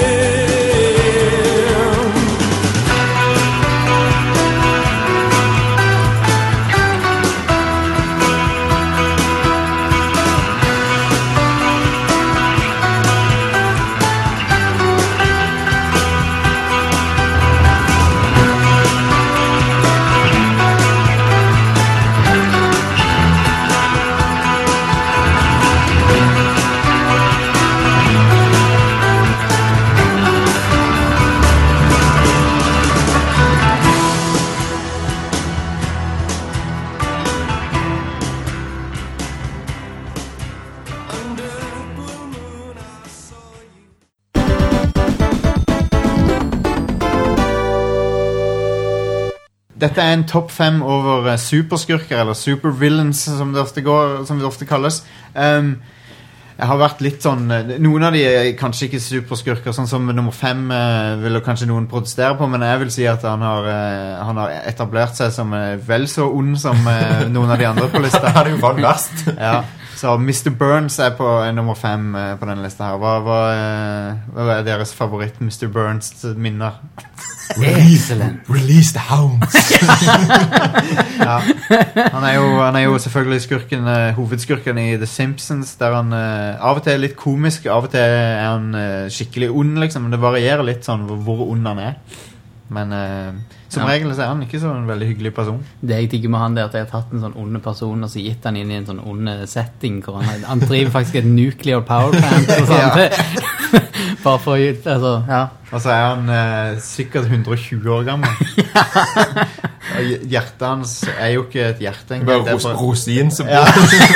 Dette er en topp fem over uh, superskurker, eller supervillains, som det ofte, går, som det ofte kalles. Um, jeg har vært litt sånn... Uh, noen av de er kanskje ikke superskurker, sånn som nummer fem uh, vil kanskje noen protestere på, men jeg vil si at han har, uh, han har etablert seg som uh, vel så ond som uh, noen av de andre på lista. Han er jo bare verst. Ja, så mister Burns er på uh, nummer fem uh, på denne lista her. Hva, hva, uh, hva er deres favoritt mister Burns minner? Release, release the hounds. Ja. han, er jo, han er jo selvfølgelig skurken, uh, hovedskurken i The Simpsons, der han uh, av og til er litt komisk, av og til er han uh, skikkelig ond, liksom. Men det varierer litt sånn hvor, hvor ond han er. Men uh, som ja. regel så er han ikke så en veldig hyggelig person. Det jeg digger med han det er at jeg har tatt en sånn onde person og så gitt han inn i en sånn onde setting hvor han, han driver faktisk et nuclear power plant og sånt. Ja. Bare for å gjøre, altså, ja. Og så er han uh, sikkert hundre og tjue år gammel. Hjertet hans er jo ikke et hjerte. Det er bare ros rosin som ja.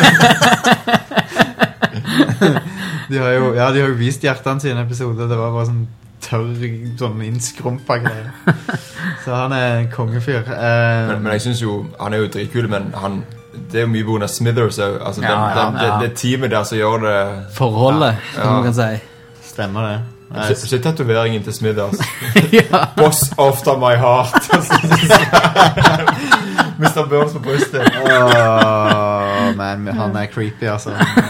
de har jo, ja, de har jo vist hjertene sine episoder. Det var bare sånn tørr, sånn innskrumpa greier. Så han er en kongefyr. Uh, men, men jeg synes jo, han er jo dritkul, men han... Det er jo mye på grunn av Smithers altså, ja, den, den, ja, ja. Det, det teamet der som gjør det forholdet, ja, som man kan si. Stemmer det. Se, se tatoveringen til Smithers. Ja. Boss after my heart. mister Burns på brystet. Åh, men han er creepy, altså.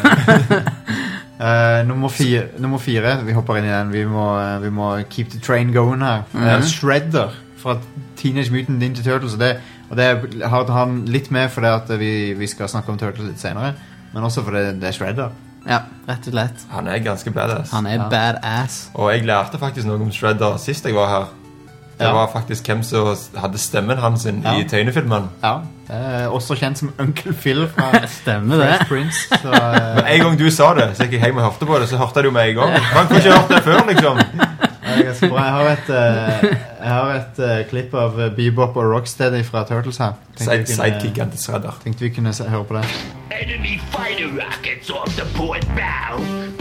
uh, nummer, fire, nummer fire, vi hopper inn i den. Vi må, vi må keep the train going her. Mm-hmm. uh, Shredder fra Teenage Mutant Ninja Turtles. Og det, og det har han litt med fordi at vi, vi skal snakke om Turtles litt senere. Men også fordi det er Shredder. Ja, rett og slett. Han er ganske badass. Han er ja. badass. Og jeg lærte faktisk noe om Shredder sist jeg var her. Det ja. var faktisk hvem som hadde stemmen hans ja. i tegnefilmen. Ja, eh, også kjent som Uncle Phil fra Stemmer det. Prince. Så, eh. Men en gang du sa det, så jeg gikk hjem og hørte på det, så hørte jeg det jo med en gang. Man kunne ikke hørt det før, liksom. Jeg har et, uh, jeg har et uh, klipp av Bebop og Rocksteady fra Turtles her. Sidekicken til Shredder. Tenkte vi kunne se, høre på det. Enemy fighter rockets off the port bow.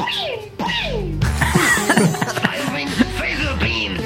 Firing phaser beams.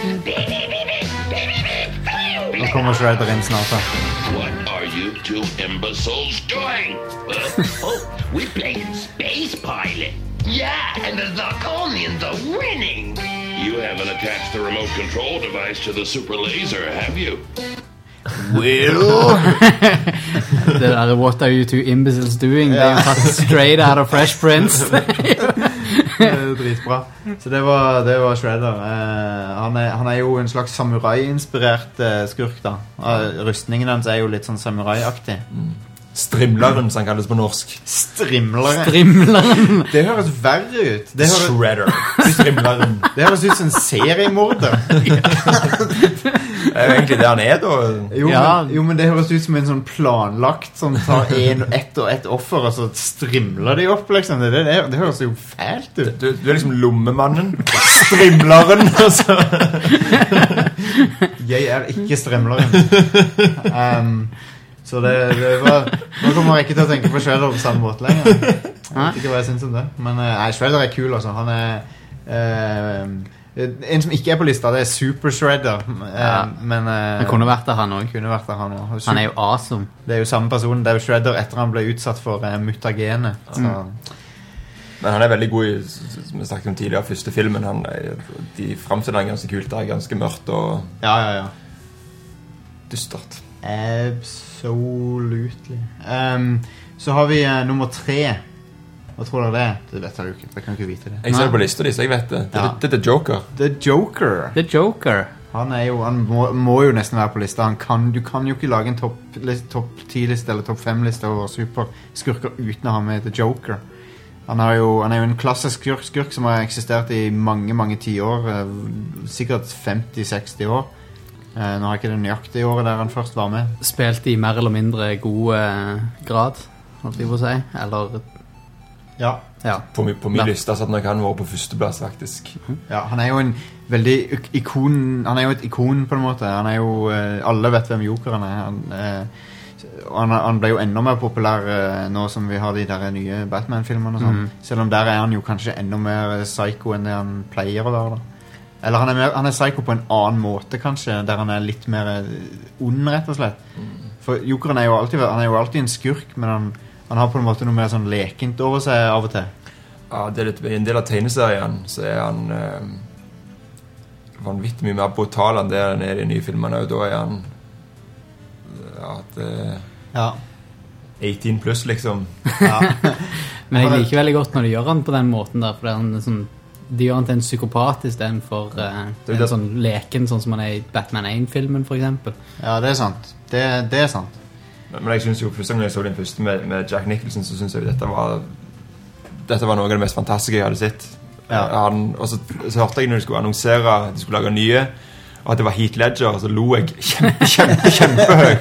Nå kommer Shredder inn snart da. What are you two imbeciles doing? Uh, oh, we're playing Space Pilot. Yeah, and the Zarkonians are winning. You haven't attached the remote control device to the super laser, have you? Will? Det der, what are you two imbeciles doing? Ja. Det er jo tatt straight out of Fresh Prince. Det er dritbra. Så det var, det var Shredder. Uh, han, er, han er jo en slags samurai-inspirert uh, skurk da. Uh, rustningen hans er jo litt sånn samurai-aktig. Mm. Strimleren, som han kalles på norsk. Strimleren? Strimleren. Det høres verre ut. Det høres, Shredder. Strimleren. Det høres ut som en seriemorder. Det er jo egentlig det han er, da. Jo, ja. men, jo, men det høres ut som en sånn planlagt som tar en, ett og ett offer, og så strimler de opp, liksom. Det, det, det høres jo fælt ut. Du, du er liksom lommemannen. Strimleren, altså. Jeg er ikke strimleren. Um... Så det, det var, nå kommer jeg ikke til å tenke på Shredder på samme måte lenger. Jeg vet ikke hva jeg synes om det. Men nei, Shredder er kul, altså. Han er... Uh, en som ikke er på lista, det er Super Shredder. Ja. Men uh, Han kunne vært der, han også. Kunne vært der, han også. Han er jo awesome. Det er jo samme person. Det er jo Shredder etter han ble utsatt for uh, mutagene. Så... Mm. Men han er veldig god i, som jeg snakket om tidligere, første filmen. Han er, de fremstiller han ganske kult. Det er ganske mørkt og... Ja, ja, ja. Dystert. Absolutely. Um, så har vi uh, nummer tre. Hva tror dere det? Det vet jeg jo ikke. Jeg kan ikke vite det. Jeg ser det på lista di, så jeg vet det. Det, ja. det, det er Joker. The Joker. The Joker. Han, er jo, han må, må jo nesten være på lista. Han kan, du kan jo ikke lage en topp top ti-liste eller topp fem-liste over superskurker uten å ha med The Joker. Han er jo, han er jo en klassisk skurk, skurk som har eksistert i mange, mange tiår. Sikkert femti til seksti år. Nå har jeg ikke det nøyaktige året der han først var med. Spilt i mer eller mindre god eh, grad, holdt jeg på å si. Eller... Ja. ja. På, på min liste så hadde han vært på førsteplass faktisk. Ja, han er jo en veldig ikon, han er jo et ikon på en måte. Han er jo, alle vet hvem Jokeren er. Han, eh, han, han ble jo enda mer populær eh, nå som vi har de der nye Batman-filmerne og sånn. Mm. Selv om der er han jo kanskje enda mer psycho enn det han pleier å være da. Eller han er, mer, han er psycho på en annen måte kanskje, der han er litt mer ond rett og slett. Mm. For Jokeren er jo alltid, han er jo alltid en skurk, men han Han har på en måte noe mer sånn lekent over seg av og til. Ja, det er litt, i en del av tegneserien så er han eh, vanvittig mye mer brutal enn det han er i de nye filmene, og da er han ja, at, eh, ja. atten pluss liksom. Ja. Men jeg liker veldig godt når de gjør han på den måten der, for det er han sånn, de gjør han til en psykopat i stedet for uh, en sånn leken, sånn som han er i Batman one-filmen for eksempel. Ja, det er sant. Det, det er sant. Men, men jeg synes jo, første gang jeg så den første med, med Jack Nicholson, så synes jeg dette var dette var noe av det mest fantastiske jeg hadde sett. Ja. Han, og så, så hørte jeg når de skulle annonsere, de skulle lage nye, og at det var Heath Ledger, og så lo jeg kjempe, kjempe, kjempehøyt.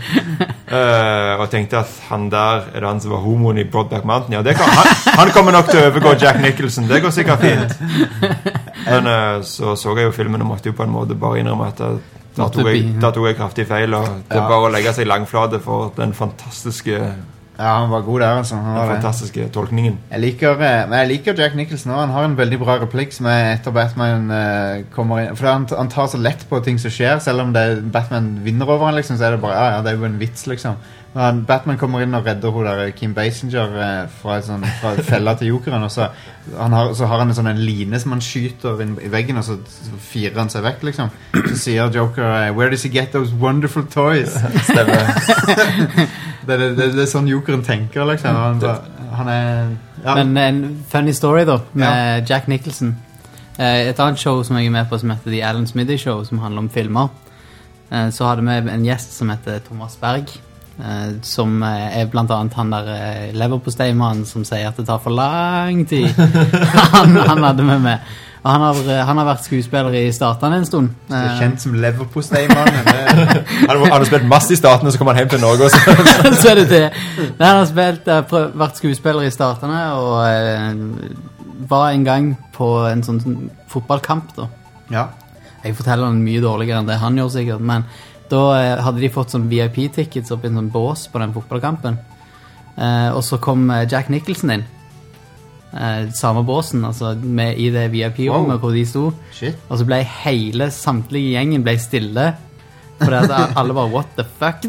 uh, og tenkte at han der er det han som var homoen i Broadback Mountain. Ja, det kan, han, han kommer nok til å overgå Jack Nicholson, det går sikkert fint. Men uh, så så jeg jo filmen og måtte jo på en måte bare innrømme at jeg Da tog, jeg, da tog jeg kraftig feil, og det er ja. bare å legge seg langflate for den fantastiske ja, han var god der, altså. Han den fantastiske tolkningen. Jeg liker, men jeg liker Jack Nicholson også. Han har en veldig bra replikk som er etter Batman uh, kommer inn. For han, han tar så lett på ting som skjer, selv om det, Batman vinner over han, liksom, så er det bare, ja, ja, det er jo en vits, liksom. Han, Batman kommer inn og redder hun der Kim Basinger uh, fra, sånn, fra fella til Jokeren, og så, han har, så har han en sånn en line som han skyter inn i veggen, og så firer han seg vekk, liksom. Så sier Joker, where does he get those wonderful toys? Stemmer. det, det, det, det er sånn Jokeren tenker, liksom. Han, han er... Ja. Men en funny story da, med ja. Jack Nicholson. Et annet show som jeg er med på som heter The Alan Smithy Show, som handler om filmer. Så hadde vi en gjest som heter Thomas Berg, Uh, som uh, er blant annet han der uh, leverposteimannen som sier at det tar for lang tid. han, han hadde med meg. Og han har, uh, han har vært skuespiller i Statene en stund. Uh, det er kjent som leverposteimannen. han, han har spilt masse i Statene, så kommer han hjem til Norge også. Så er det det. Nei, han har spilt, uh, prøv, vært skuespiller i Statene, og uh, var en gang på en sånn, sånn fotballkamp da. Ja. Jeg forteller han mye dårligere enn det han gjør sikkert, men da eh, hadde de fått sånn V I P-tickets opp i en sånn bås på den fotballkampen. Eh, og så kom eh, Jack Nicholson inn. Eh, samme båsen, altså med, i det V I P-rommet wow. hvor de sto. Shit. Og så ble hele, samtlige gjengen ble stille. For det at alle bare, what the fuck?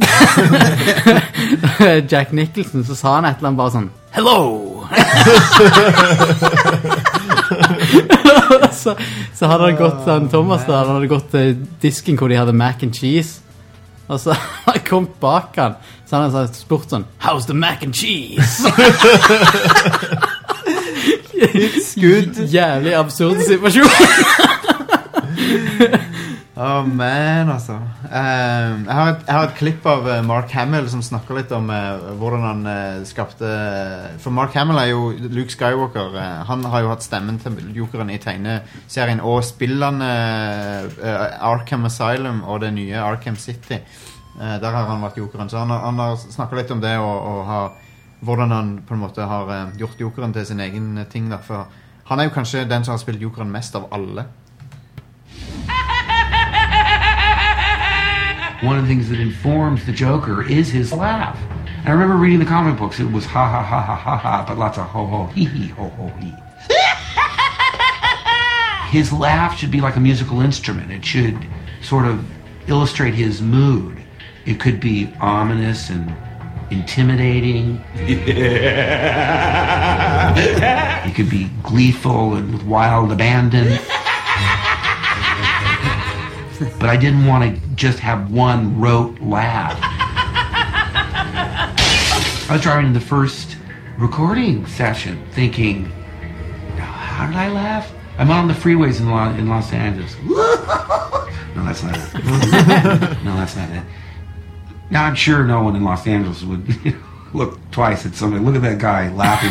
Jack Nicholson, så sa han et eller annet bare sånn, hello! så, så hadde han gått sånn, Thomas da, han hadde gått til disken hvor de hadde mac and cheese. Og så hadde han kommet bak han, så han hadde spurt sånn, how's the mac and cheese? Skudd. Jævlig absurd situasjon. Oh man, altså. Um, jeg, har et, jeg har et klipp av uh, Mark Hamill som snakker litt om uh, hvordan han uh, skapte... For Mark Hamill er jo Luke Skywalker. Uh, han har jo hatt stemmen til Jokeren i tegneserien og spillene uh, Arkham Asylum og det nye Arkham City. Uh, der har han vært Jokeren. Så han, han har snakket litt om det og, og har, hvordan han på en måte har uh, gjort Jokeren til sin egen ting. Der. For han er jo kanskje den som har spilt Jokeren mest av alle. one of the things that informs the Joker is his laugh. And I remember reading the comic books, it was ha ha ha ha ha ha, but lots of ho ho hee hee ho ho hee. His laugh should be like a musical instrument. It should sort of illustrate his mood. It could be ominous and intimidating. Yeah. It could be gleeful and with wild abandon. But I didn't want to just have one rote laugh. I was driving to the first recording session thinking, how did I laugh? I'm on the freeways in, Lo- in Los Angeles. No, that's not it. No, that's not it. Now, I'm sure no one in Los Angeles would look twice at somebody. Look at that guy laughing.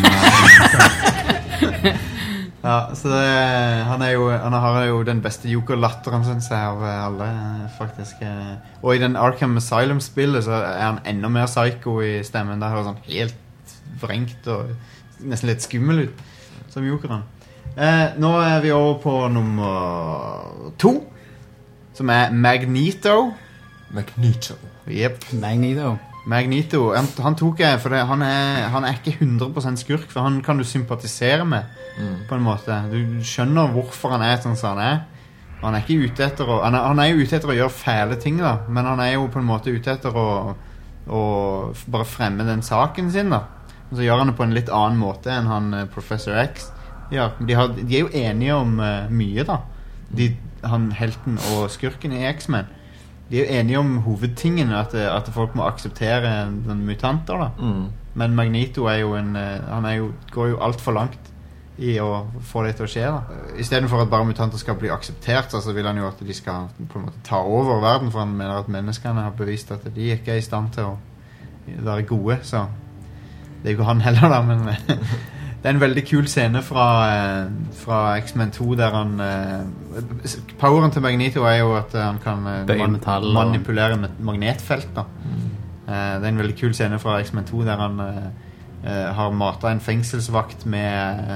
Ja, så det, han, er jo, han har jo den beste Joker-latteren, synes jeg, av alle, faktisk. Og i den Arkham Asylum-spillet så er han enda mer psycho i stemmen. Der har han sånn helt vrengt og nesten litt skummel ut, som Jokeren. Eh, nå er vi over på nummer to, som er Magneto. Magneto. Yep. Magneto. Magneto. Han, han tok jeg, for det, han, er, han er ikke hundre prosent skurk, for han kan du sympatisere med, mm. på en måte. Du skjønner hvorfor han er sånn som han er. Han er ikke ute etter å, han er, han er jo ute etter å gjøre fæle ting da, men han er jo på en måte ute etter å, å bare fremme den saken sin da. Og så gjør han det på en litt annen måte enn han Professor X. Ja, de, har, de er jo enige om uh, mye da. De, han, helten og skurken i X-Men. De er jo enige om hovedtingen, at, at folk må akseptere den mutanter da. Mm. Men Magneto er jo en, han er jo, går jo alt for langt i å få det til å skje da. I stedet for at bare mutanter skal bli akseptert, så vil han jo at de skal på en måte ta over verden, for han mener at menneskene har bevist at de ikke er i stand til å være gode, så det er jo ikke han heller da, men det er en veldig kul scene fra, fra X-Men to der han poweren til Magneto er jo at han kan man, manipulere med magnetfelt da. Mm. Det er en veldig kul scene fra X-Men to der han uh, har matet en fengselsvakt med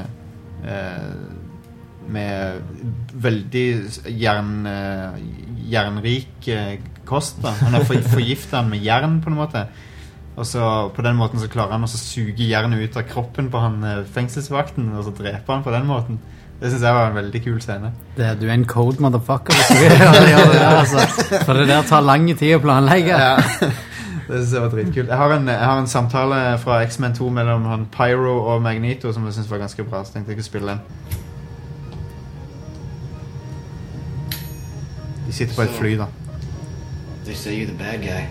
uh, med veldig jern, uh, jernrik uh, kost da. Han har for, forgiftet han med jern på en måte. Og så på den måten så klarer han å suge jernet ut av kroppen på han fengselsvakten, og så dreper han på den måten. Det synes jeg var en veldig kul scene. Det, du er en cold motherfucker hvis du gjør det, der, altså. For det der tar lang tid å planlegge. Ja, det synes jeg var dritkult. Jeg har en, jeg har en samtale fra X-Men to mellom han Pyro og Magneto som jeg synes var ganske bra, så tenkte jeg ikke spille den. De sitter på et fly da. They say you're the bad guy.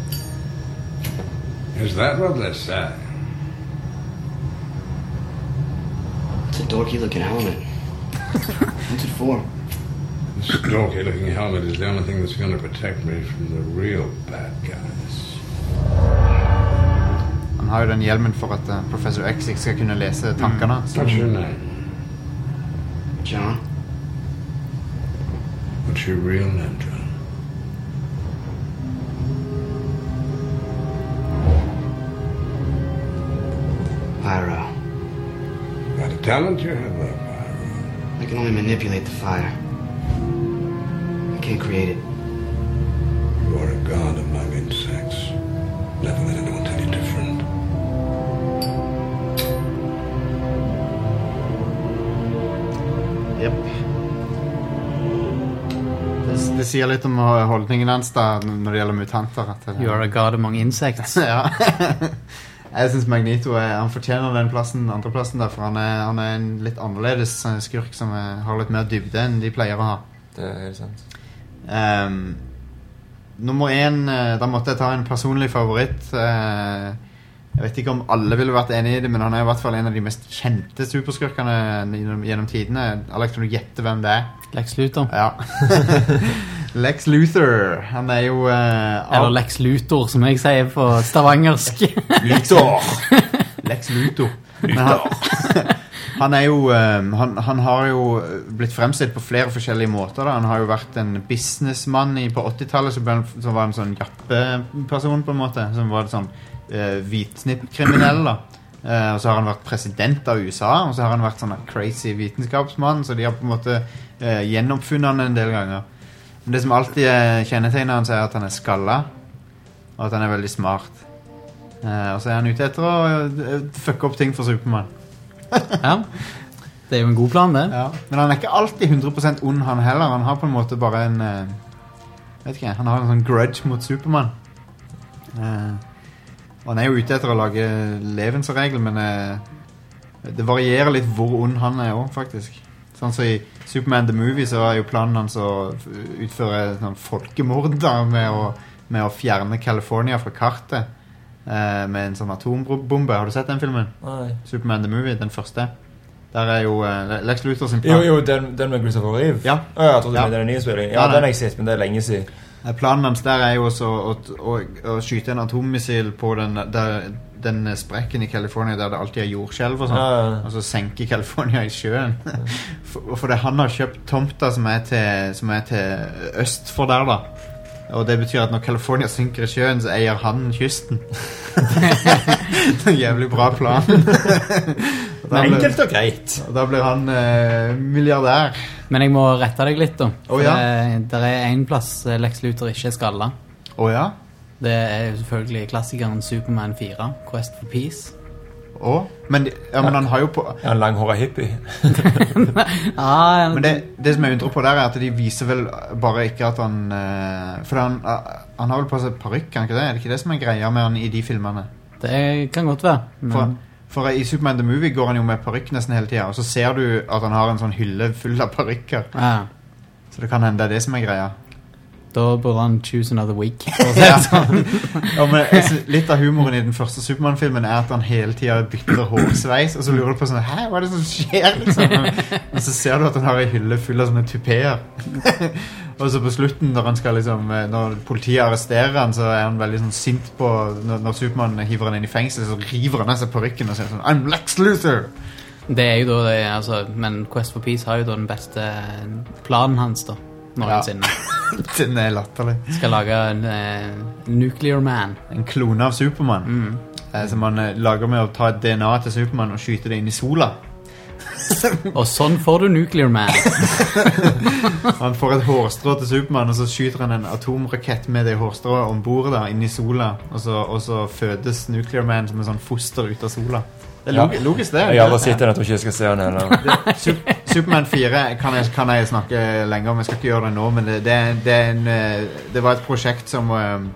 Is that what they say? It's a dorky-looking helmet. What's it for? This dorky-looking helmet is the only thing that's going to protect me from the real bad guys. Han har jo den hjelmen for at uh, Professor X ikke skal kunne lese tankene. Mm. What's your name? John. What's your real name, John? Pyro. Got a talent you have, Pyro. I can only manipulate the fire. I can't create it. You are a god among insects. Never let anyone tell you different. Yep. Det, det sier litt om holdningen hans da, når det gjelder mutanter. At det, you are a god among insects. Ja. Jeg synes Magneto er, han fortjener den plassen, andre plassen der, for han er, han er en litt annerledes skurk som er, har litt mer dybde enn de pleier å ha. Det er helt sant. Um, nummer en, da måtte jeg ta en personlig favoritt. Uh, jeg vet ikke om alle ville vært enige i det, men han er i hvert fall en av de mest kjente superskurkene gjennom, gjennom tidene. Alex, kan du gjette hvem det er? Lex Luthor. Ja. Lex Luthor. Han er jo uh, Eller Lex Luthor, som jeg sier på stavangersk. Luthor. Lex Luthor. Han, han er jo um, han, han har jo blitt fremstilt på flere forskjellige måter da. Han har jo vært en businessmann i, på åttitallet som, som var en sånn jappeperson på en måte, som var en sånn uh, hvitsnippkriminell da. Uh, og så har han vært president av U S A, og så har han vært sånn crazy vitenskapsmann, så de har på en måte uh, gjenoppfunnet han en del ganger. Men det som alltid er kjennetegnet hans er at han er skallet, og at han er veldig smart. Uh, og så er han ute etter å uh, fucke opp ting for Superman. Ja, det er jo en god plan det. Ja. Men han er ikke alltid hundre prosent ond han heller. Han har på en måte bare en uh, vet ikke, han har en sånn grudge mot Superman. Uh, og han er jo ute etter å lage levensregler, men uh, det varierer litt hvor ond han er også, faktisk. Sånn så i Superman the Movie så er jo planen hans å utføre sånn folkemord da, med, å, med å fjerne California fra kartet eh, med en sånn atombombe. Har du sett den filmen? Nei. Superman the Movie, den første. Der er jo eh, Lex Luthor sin plan. Jo, jo, den, den med Christopher Reeve? Ja. Oh, jeg trodde ja. det var den nye spillingen. Ja, ja, den har jeg sett, men det er lenge siden. Planen hans der er jo også å, å, å skyte en atommissil på den, der, den sprekken i California der det alltid er jordskjelv og sånn, ja, ja. Og så senke California i sjøen. for, for det han har kjøpt tomta som er til, som er til øst for der da. Og det betyr at når California synker i sjøen, så eier han kysten. Det er en jævlig bra plan. Men enkelt og greit. Og da blir han eh, milliardær. Men jeg må rette deg litt da. Oh, ja? det, der er en plass Lex Luthor ikke er skallet. Oh, ja? Det er jo selvfølgelig klassikeren Superman fire, Quest for Peace. Oh, men, ja, men han har jo på... Ja, en langhåret hippie. ah, men det, det som jeg undrer på der er at de viser vel bare ikke at han... Uh, for han, uh, han har vel på seg parykk, kan ikke det? Er det ikke det som er greia med han i de filmene? Det kan godt være. Men... For, for i Superman the Movie går han jo med parykk nesten hele tiden, og så ser du at han har en sånn hylle full av parykker. Ja. Så det kan hende det er det som er greia. Da burde han choose another week. Ja. Ja, men litt av humoren i den første Superman-filmen er at han hele tiden bytter hårsveis, og så lurer du på sånn, hæ, hva er det som skjer? Liksom? Og så ser du at han har en hylle full av sånne tupeer. Og så på slutten, når han skal liksom, når politiet arresterer han, så er han veldig sånn sint på, når, når Superman hiver han inn i fengsel, så river han av seg parykken og sier sånn, I'm Lex Luthor! Det er jo da, det, altså, men Quest for Peace har jo da den beste planen hans da. Noensinne. Ja. Den er latterlig. Skal lage en uh, Nuclear Man. En klone av Superman. Mm. Eh, som man eh, lager med å ta et D N A til Superman og skyte det inn i sola. Og sånn får du Nuclear Man. Han får et hårstrå til Superman, og så skyter han en atomrakett med det hårstrået ombord da, inn i sola. Og så, og så fødes Nuclear Man som en sånn foster ut av sola. Det er log ja. logisk det. Jeg har aldri sett den, jeg tror ikke jeg skal se den heller. Superman fire kan jeg, kan jeg snakke lenger om, jeg skal ikke gjøre det nå, men det, det, det, er en, det var et prosjekt som,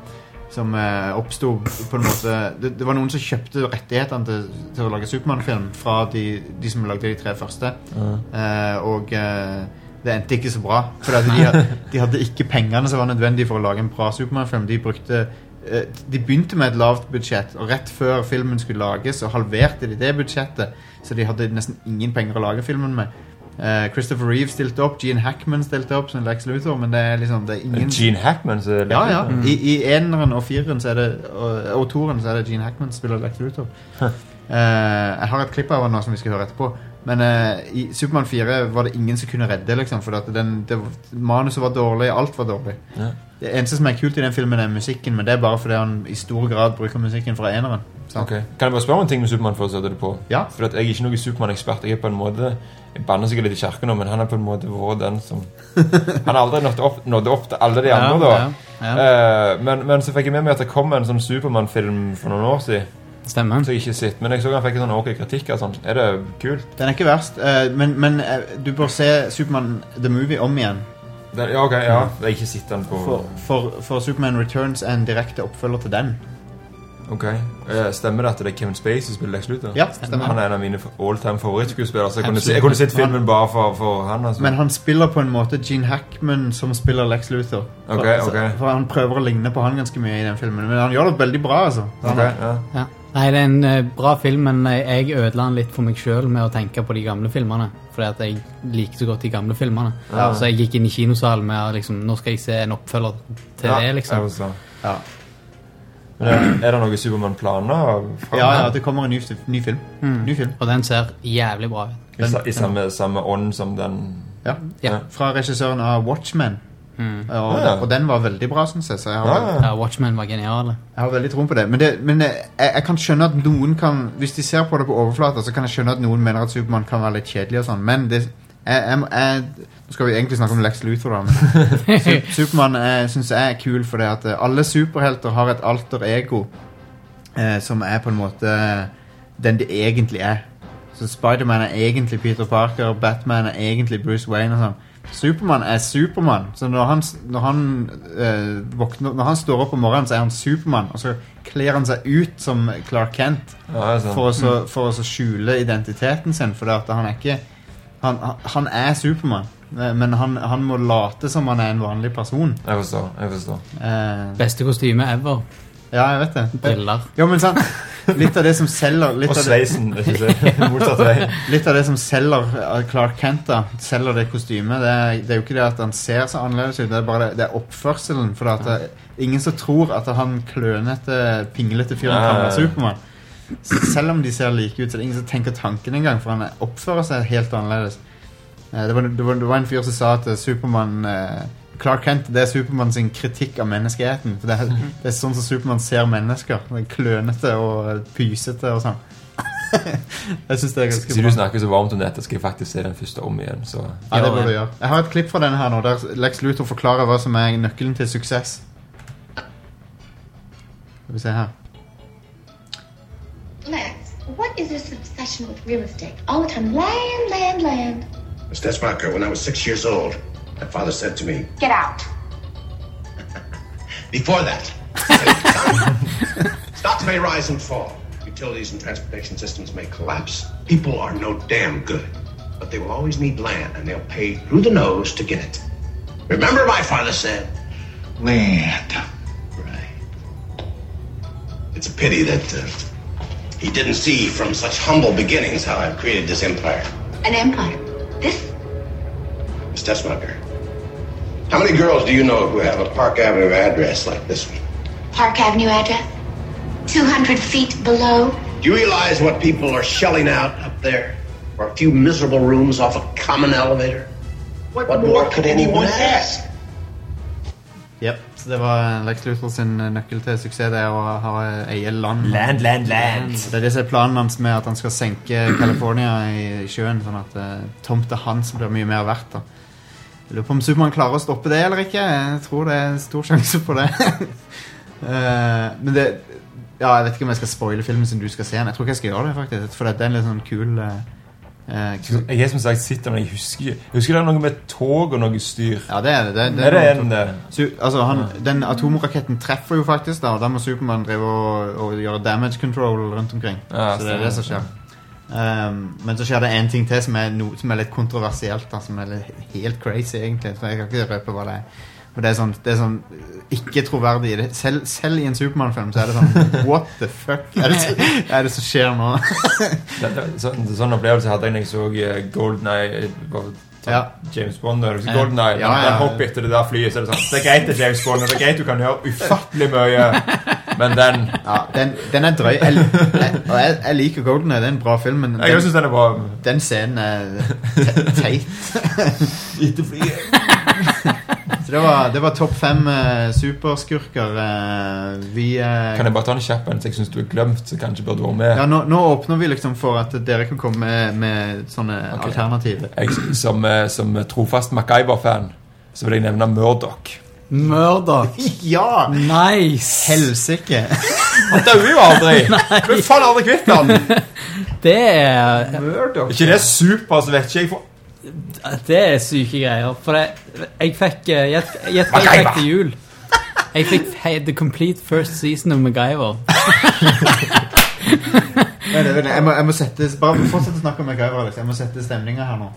som oppstod på en måte, det, det var noen som kjøpte rettighetene til, til å lage Superman-film fra de, de som lagde de tre første, mm. uh, og uh, det endte ikke så bra, for de, de hadde ikke pengene som var nødvendige for å lage en bra Superman-film. De brukte De begynte med et lavt budsjett, og rett før filmen skulle lages så halverte de det budsjettet, så de hadde nesten ingen penger å lage filmen med. uh, Christopher Reeve stilte opp, Gene Hackman stilte opp som Lex Luthor, men det er liksom det er ingen... Gene Hackman? Så ja, ja, mm. I, i eneren og fireren så er det, og, og toeren så er det Gene Hackman som spiller Lex Luthor. huh. uh, Jeg har et klipp av han nå som vi skal høre etterpå, men uh, i Superman fire var det ingen som kunne redde liksom, for at den, det, manuset var dårlig, alt var dårlig. Ja. Det eneste som er kult i den filmen er musikken, men det er bare fordi han i stor grad bruker musikken fra eneren. Okay. Kan jeg bare spørre om en ting med Superman før å sette det på? Ja. For at jeg er ikke noen Superman-ekspert. Jeg er på en måte, jeg banner sikkert litt i kjerken nå, men han er på en måte vært den som han har aldri nådd opp, nådd opp til alle de andre da. Ja, ja. Uh, men, men så fikk jeg med meg at det kom en sånn Superman-film for noen år siden. Stemmer. Så jeg ikke sitt, men jeg så han fikk en sånn ok kritikk og sånt. Er det kult? Den er ikke verst, uh, men, men uh, du bør se Superman The Movie om igjen. Den, ja, ok, ja. Jeg har ikke sett den på... For, for, for Superman Returns er en direkte oppfølger til den. Ok. Uh, stemmer det at det er Kevin Spacey som spiller Lex Luthor? Ja, stemmer. Han er en av mine all-time favorittskuespillere, så jeg kunne, se, jeg kunne sett filmen bare for, for han. Altså. Men han spiller på en måte Gene Hackman som spiller Lex Luthor. For, okay, okay. for han prøver å ligne på han ganske mye i den filmen, men han gjør det veldig bra, altså. Okay, ja. Ja. Nei, det er en uh, bra film, men jeg ødela den litt for meg selv med å tenke på de gamle filmene. Fordi at jeg liker så godt de gamle filmene. Ja. Så jeg gikk inn i kinosalen med liksom, nå skal jeg se en oppfølger til ja, det, liksom. Ja. Men er, er det noen Superman-planer? Ja, ja, det kommer en ny, ny film. Mm. Ny film. Og den ser jævlig bra ut. I, I samme, samme ånd som den... Ja, ja. Fra regissøren av Watchmen. Mm. Og, ja. og den var veldig bra, synes jeg, så jeg har, ja, Watchmen var genial. Jeg har veldig tro på det. Men, det, men jeg, jeg kan skjønne at noen kan, hvis de ser på det på overflata, så kan jeg skjønne at noen mener at Superman kan være litt kjedelig og sånn, men det, jeg, jeg, jeg, Nå skal vi egentlig snakke om Lex Luthor da, men Su- Superman eh, synes jeg er kul fordi at eh, alle superhelter har et alter ego eh, som er på en måte den de egentlig er. Så Spider-Man er egentlig Peter Parker, Batman er egentlig Bruce Wayne og sånn. Superman er Superman. Så når han, når han, eh, våkner, når han står opp om morgenen, så er han Superman. Og så kler han seg ut som Clark Kent ja, for, å så, for å så skjule identiteten sin. For at han er ikke han, han er Superman, men han, han må late som han er en vanlig person. Jeg forstår, jeg forstår. Eh, Beste kostyme ever. Ja, jeg vet det. Briller. Jo, men sant. Litt av det som selger litt og av sveisen, det, ikke sant? Motsatt vei. Litt av det som selger Clark Kent da, selger det kostymet, det er, det er jo ikke det at han ser så annerledes ut, det er bare det, det er oppførselen, for at det er ingen som tror at han klønete, pinglete fyren kan være Superman. Selv om de ser like ut, så det er ingen som tenker tanken engang, for han oppfører seg helt annerledes. Det var, det var, det var en fyr som sa at Superman... Clark Kent, det er Superman sin kritikk av menneskeheten. For det er, det er sånn som Superman ser mennesker. Det er klønete og pysete og sånn. Jeg synes det er ganske bra. Siden du snakker så varmt om dette, skal jeg faktisk se den første om igjen. Så. Ja, det burde du gjøre. Jeg har et klipp fra denne her nå, der Lex Luthor forklarer hva som er nøkkelen til suksess. Skal vi se her. Lex, what is this obsession with real estate? All the time, land, land, land. Mister Smucker, when I was six years old, my father said to me, Get out. Before that, son, stocks may rise and fall. Utilities and transportation systems may collapse. People are no damn good. But they will always need land, and they'll pay through the nose to get it. Remember my father said, land. Right. It's a pity that uh, he didn't see from such humble beginnings how I've created this empire. An empire? This? Mister Smucker. How many girls do you know who have a Park Avenue address like this one? Park Avenue address? two hundred feet below? Do you realize what people are shelling out up there for a few miserable rooms off a common elevator? What, what more could anyone ask? Yep, så det var Lex Luthor sin nøkkel til suksess, det er å ha eie land. Land, land, land. Det er det som er planen hans med at han skal senke California i sjøen, sånn at uh, tomte hans blir mye mer verdt da. Jeg lurer på om Superman klarer å stoppe det eller ikke. Jeg tror det er en stor sjanse på det. uh, men det... Ja, jeg vet ikke om jeg skal spoile filmen som du skal se den. Jeg tror ikke jeg skal gjøre det faktisk, for det er en litt sånn kul... Uh, uh, kul. Jeg er som sagt sitter når jeg husker... Jeg husker det er noe med tog og noe styr. Ja, det er det. det, det er det er en det? Su altså, han, den atomraketten treffer jo faktisk da, og da må Superman drive og, og gjøre damage control rundt omkring. Ja, så det er det som skjer. Um, men så skjer det en ting til som er, no, som er litt kontroversielt da, som er litt, helt crazy egentlig, så jeg kan ikke røpe hva det er. Og det er sånn, det er sånn ikke troverdig det, selv, selv i en Superman-film så er det sånn what the fuck er det, er det som skjer nå? det, det, så, sånn opplevelse hadde jeg når jeg så uh, GoldenEye ja. James Bond og GoldenEye ja, ja, ja. Hopp etter det der flyet så er det sånn, det er greit det James Bond og det er greit du kan gjøre ufattelig mye men den ja, den, den er drøy jeg, jeg, og jeg, jeg liker GoldenEye, det er en bra film men jeg den, synes den er bra den scenen er teit etter flyet så det var, det var topp fem uh, superskurker uh, vi, uh, kan jeg bare ta en kjapp en så jeg synes du er glemt så kanskje burde du være med ja, nå, nå åpner vi liksom for at dere kan komme med, med sånne okay. alternativer jeg, som, som trofast MacGyver-fan så vil jeg nevne Murdoch Murdoch? ja! Nice! Helsike han dør jo aldri men faen aldri kvitt han det er Murdoch ikke det er super så vet ikke jeg for det er syke greier for det, jeg fikk jeg, jeg, jeg, jeg fikk til jul jeg fikk hey, the complete first season of MacGyver Nei, det, jeg, må, jeg må sette bare fortsett å snakke om MacGyver Alex. Jeg må sette stemninger her nå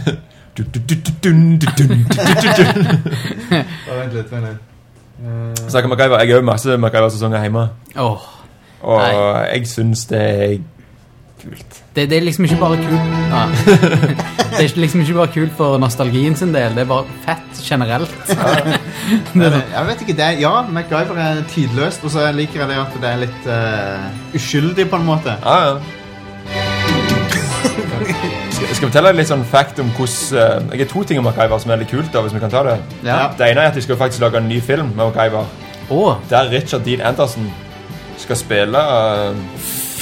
vent litt, vent litt uh... Snakker om MacGyver, jeg har jo masse MacGyver-sesonger hjemme oh, og nei. Jeg synes det er kult det, det er liksom ikke bare kult ja. Det er liksom ikke bare kult for nostalgien sin del det er bare fett generelt det det. Jeg vet ikke det er, ja, MacGyver er tidløst og så liker jeg det at det er litt uh, uskyldig på en måte ja, ja skal, skal fortelle deg litt sånn fact om hvordan uh, jeg har to ting om MacGyver som er litt kult da, hvis vi kan ta det ja. Det ene er at de skal faktisk lage en ny film med MacGyver oh. der Richard Dean Anderson skal spille uh,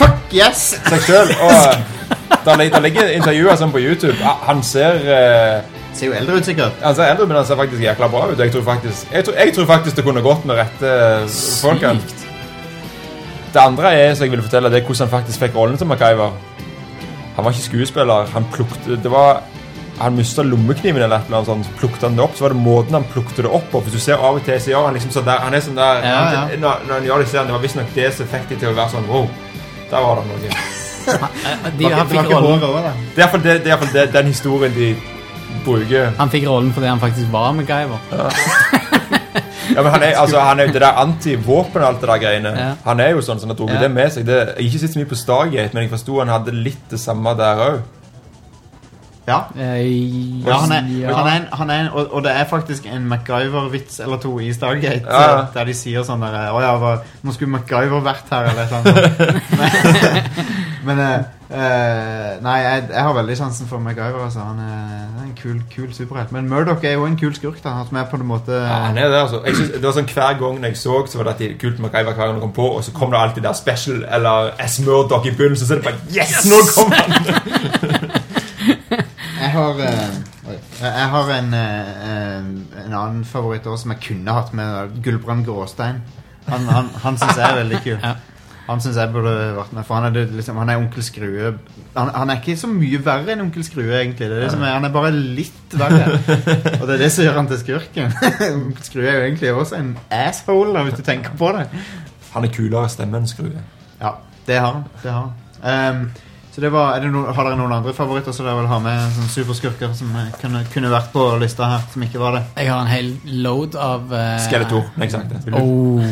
Fuck yes! Seg selv. Og der, der ligger intervjuer sånn på YouTube. Han ser... Uh, ser jo eldre ut sikkert. Han ser eldre, men han ser faktisk jækla bra ut. Jeg tror faktisk, jeg tror, jeg tror faktisk det kunne gått med rette folkene. Det andre er, så jeg ville fortelle, det er hvordan han faktisk fikk rollen til MacGyver. Han var ikke skuespiller. Han plukte... Det var... Han mistet lommekniven eller et eller annet sånt, så plukte han det opp, så var det måten han plukte det opp. Og hvis du ser av og til, så gjør han liksom sånn der, han er sånn der, ja, ja. Han, når, når han gjør det, så det var visst nok det som fikk de til å være sånn, wow, der var det noe. de, han fikk rollen. Det er iallfall det, det, det, den historien de bruker. Han fikk rollen fordi han faktisk var MacGyver. Ja. Ja, men han er, altså, han er jo det der anti-våpen og alt det der greiene. Ja. Han er jo sånn, sånn at drog ja. det med seg. Det, jeg har ikke sett så mye på Stargate, men jeg forstod han hadde litt det samme der også. Ja, eh, ja, han er, ja. Han er, en, han er en, og, og det er faktisk en MacGyver-vits eller to i Stargate, ja. der de sier sånn der, åja, nå skulle MacGyver vært her, eller et eller annet. Men, uh, nei, jeg, jeg har veldig sansen for MacGyver, altså. Han er, er en kul, kul superhelt. Men Murdoch er jo en kul skurk, da, som er på en måte... Ja, han er det, altså. Jeg synes, det var sånn hver gang jeg så, så var det at de kult MacGyver hver gang de kom på, og så kom det alltid der special, eller S. Murdoch i bunnen, så er det bare, yes, yes! Nå kom han! Jeg har, uh, jeg har en, uh, en annen favoritt også, som jeg kunne hatt med, Gulbrand Gråstein. Han, han, han synes jeg er veldig kul. Ja. Han synes jeg burde vært med, for han er, det, liksom, han er onkel Skrue. Han, han er ikke så mye verre enn onkel Skrue, egentlig. Det er det som er, han er bare litt verre. Og det er det som gjør han til skurken. Onkel Skrue er jo egentlig også en asshole, da, hvis du tenker på det. Han er kulere stemme enn Skrue. Ja, det har han. Det har han. Um, Så det var, er det no, har dere noen andre favoritter som dere vil ha med, sånne superskurker som kunne, kunne vært på lista her, som ikke var det? Jeg har en hel load av... Uh, Skeletor, jeg sagt det. Oh,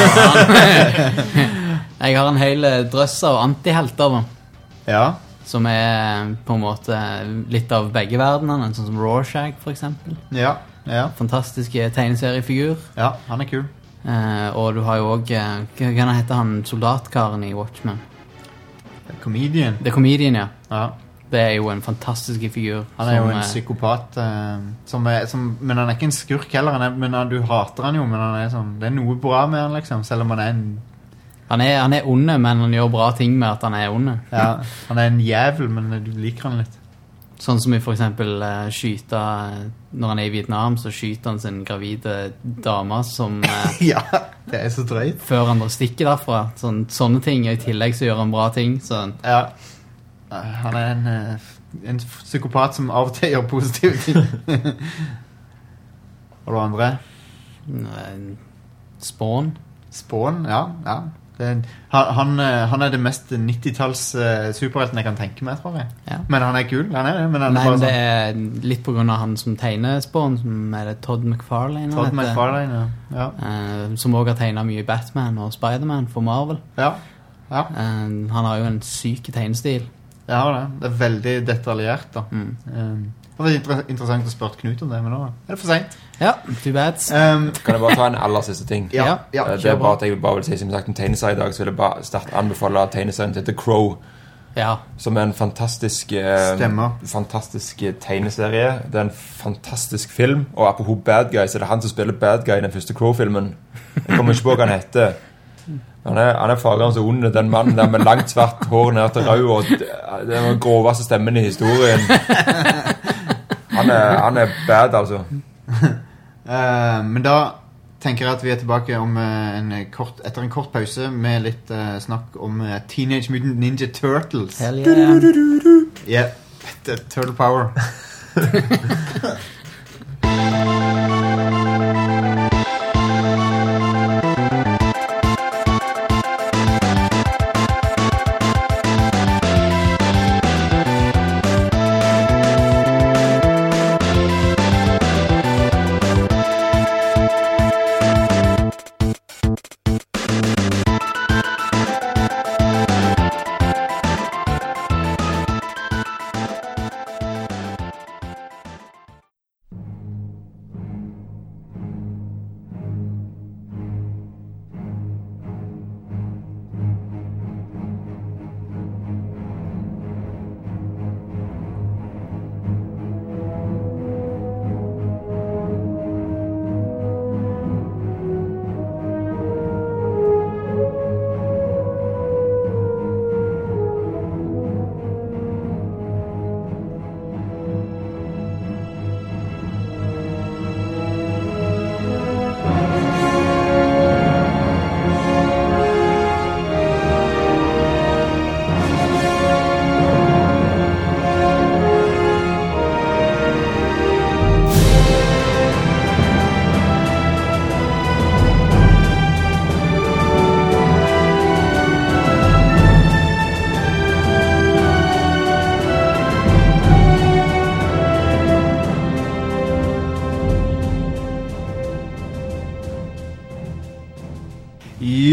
jeg har en hel drøss av antihelter, da. Ja. Som er på en måte litt av begge verdenene, sånn som Rorschach, for eksempel. Ja, ja. Fantastiske tegneseriefigur. Ja, han er kul. Uh, og du har jo også, uh, hva kan han hete han, soldatkaren i Watchmen? Comedian. Det er Comedian, ja. Ja. Det er jo en fantastisk figur. Han er jo en er, psykopat, uh, som er, som, men han er ikke en skurk heller. Han er, men han, du hater han jo, men han er sånn, det er noe bra med han, liksom, selv om han er en... Han er, han er onde, men han gjør bra ting med at han er onde. Ja, han er en jævel, men du liker han litt. Sånn som vi for eksempel uh, skyter, når han er i Vietnam, så skyter han sin gravide dame som... Uh, ja, det er så drøyt. Før han stikker derfra. Sånn, sånne ting, og i tillegg så gjør han bra ting. Så. Ja, han er en, en psykopat som av og til gjør positive ting. Og det andre? Spawn. Spawn, ja, ja. Det, han, han, han er det mest nitti-talls uh, superhelten jeg kan tenke meg, tror jeg. Ja. Men han er kul, han er det. Men han Nei, er bare det sånn. er litt på grunn av han som tegner Spawn, som er det Todd McFarlane. Todd McFarlane, ja. Uh, som også har tegnet mye Batman og Spider-Man for Marvel. Ja, ja. Uh, han har jo en syk tegnestil. Det har det. Det er veldig detaljert, da. Mm. Um, det var inter interessant å spørre Knut om det, men nå er det for sent. Ja, too bad. Um, kan jeg bare ta en aller siste ting? Ja, ja, det er bare at jeg vil bare vil si, som sagt, om tegneserie i dag, så vil jeg bare sterkt anbefale tegneserien til The Crow. Ja. Som er en fantastisk eh, fantastisk tegneserie. Det er en fantastisk film. Og apropos bad guy, så er det han som spiller bad guy i den første Crow-filmen. Jeg kommer ikke på hva han heter. Han er, han er fageren så ond, den mannen der med langt svart hår ned til rød, og det er den groveste stemmen i historien. Han er, han er bad, altså. uh, men da tenker jeg at vi er tilbake om uh, en kort, etter en kort pause med litt uh, snakk om uh, Teenage Mutant Ninja Turtles. Hell yeah. Yeah, Turtle Power.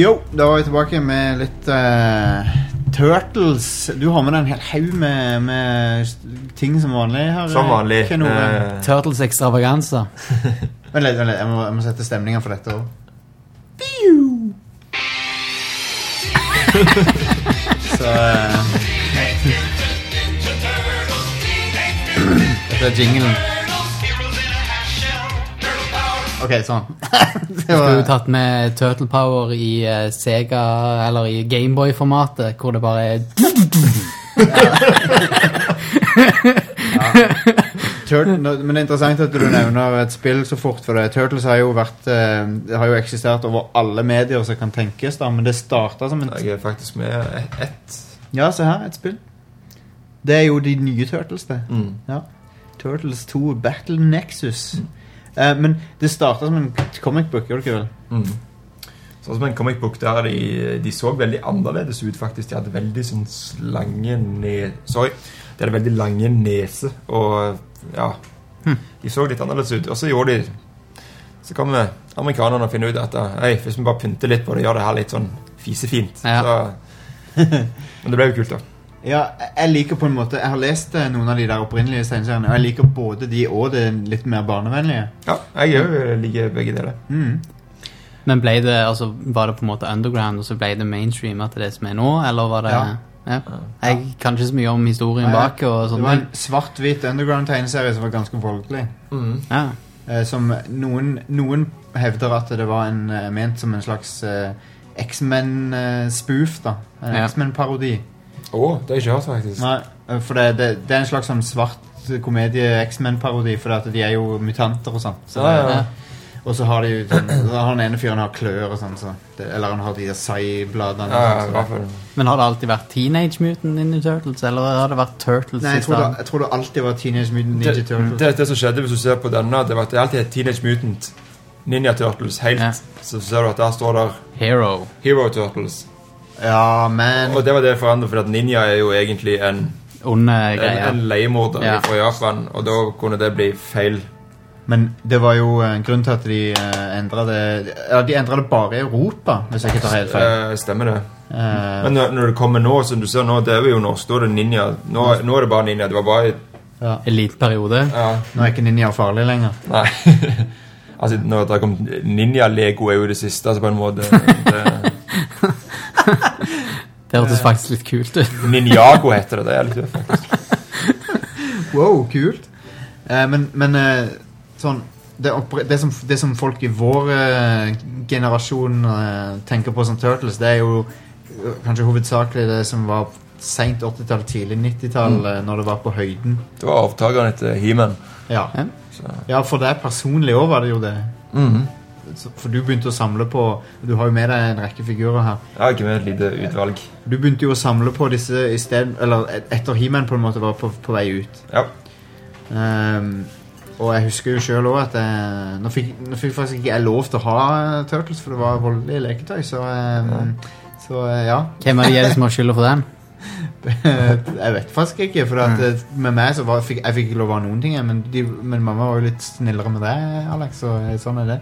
Jo, da var vi tilbake med litt uh, Turtles. Du har med deg en hel haug med, med ting som vanlig her. Som vanlig. Uh, Turtles ekstravaganza. Vent litt, vent litt. Jeg må, jeg må sette stemningen for dette også. Så uh, dette er jinglen. Ok, sånn. Skulle du tatt med Turtle Power i uh, Sega eller i Gameboy-formatet, hvor det bare er ja. Turtle, men det er interessant at du nevner et spill så fort, for det. Turtles har jo vært uh, det har jo eksistert over alle medier som kan tenkes da, men det startet som en... Jeg er faktisk med ett. Ja, se her, et spill. Det er jo de nye Turtles det. Mm. Ja. Turtles to Battle Nexus. Mm. Uh, men det startet som en comic book, gjør det ikke vel? Mm. Sånn som en comic book der de, de så veldig annerledes ut faktisk. De hadde veldig sånn lange nes... Sorry. De hadde veldig lange nese og ja, hm. de så litt annerledes ut. Og så gjorde de... Så kom amerikanerne og finne ut at hey, hvis vi bare pynter litt på det, gjør det her litt sånn fisefint. Ja. Så, men det ble jo kult da. Ja, jeg liker på en måte Jeg har lest noen av de der opprinnelige tegneseriene, og jeg liker både de og det litt mer barnevennlige. Ja, jeg liker begge deler. Mm. Men ble det, altså, var det på en måte underground, og så ble det mainstream til det som er nå, eller var det... Ja. Ja. Jeg kan ikke så mye om historien Nei, bak og sånt. Det var en svart-hvit underground tegneserie som var ganske folkelig. Mm. Ja. Eh, som noen, noen hevder at det var en, ment som en slags uh, X-Men-spoof da. En Ja. X-Men-parodi. Åh, oh, det er ikke hørt faktisk. Nei, for det, det, det er en slags sånn svart komedie X-Men-parodi, for at de er jo mutanter og sånt. Så ja, ja. Og så har de jo sånn, har den ene fyren har klør og sånn, så det, eller han har de der sai-bladene. Ja, sånn, ja, så. Men har det alltid vært Teenage Mutant Ninja Turtles, eller har det vært Turtles? Nei, jeg tror, det, jeg tror det alltid var Teenage Mutant Ninja det, Turtles. Det, det som skjedde hvis du ser på denne, det var at det alltid er Teenage Mutant Ninja Turtles, helt. Ja. Så ser du at der står der Hero. Hero Turtles. Ja, men... Og det var det forandret, for at Ninja er jo egentlig en onde En, greier. en leiemorder Ja. fra Japan, og da kunne det bli feil. Men det var jo en grunn til at de uh, endret det. Ja, de endret det bare i Europa, hvis jeg ikke tar helt feil. Eh, stemmer det. Uh, Men når, når det kommer nå, som du ser nå, det er jo norsk, da er det Ninja. Nå, nå er det bare Ninja, det var bare... ja. En liten periode. Ja. Nå er ikke Ninja farlig lenger. Nei. Altså, når det kom Ninja-Lego er jo det siste, altså på en måte. Det, det hørtes faktisk litt kult ut. Ninjago heter det, det er litt det faktisk. Wow, kult. Uh, men, men uh, sånn, det, det, som, det som folk i vår uh, generasjon uh, tenker på som Turtles, det er jo uh, kanskje hovedsakelig det som var sent åttitall, tidlig nittitall, mm. uh, når det var på høyden. Det var avtakeren etter He-Man. Ja. Ja, for deg personlig også var det jo det. Mhm. For du begynte å samle på, du har jo med deg en rekke figurer her. Jeg har ikke med et lite utvalg. Du begynte jo å samle på disse i sted, eller etter He-Man på en måte var på, på vei ut. Ja. Um, og jeg husker jo selv også at jeg, nå, fikk, nå fikk faktisk ikke jeg lov til å ha Turtles, for det var voldelig leketøy, så, um, ja. så ja. Hvem er det som har skyldet for den? Jeg vet faktisk ikke, for at mm. med meg så var, fikk, jeg fikk ikke lov å ha noen ting, men, de, men mamma var jo litt snillere med deg, Alex, så sånn er det.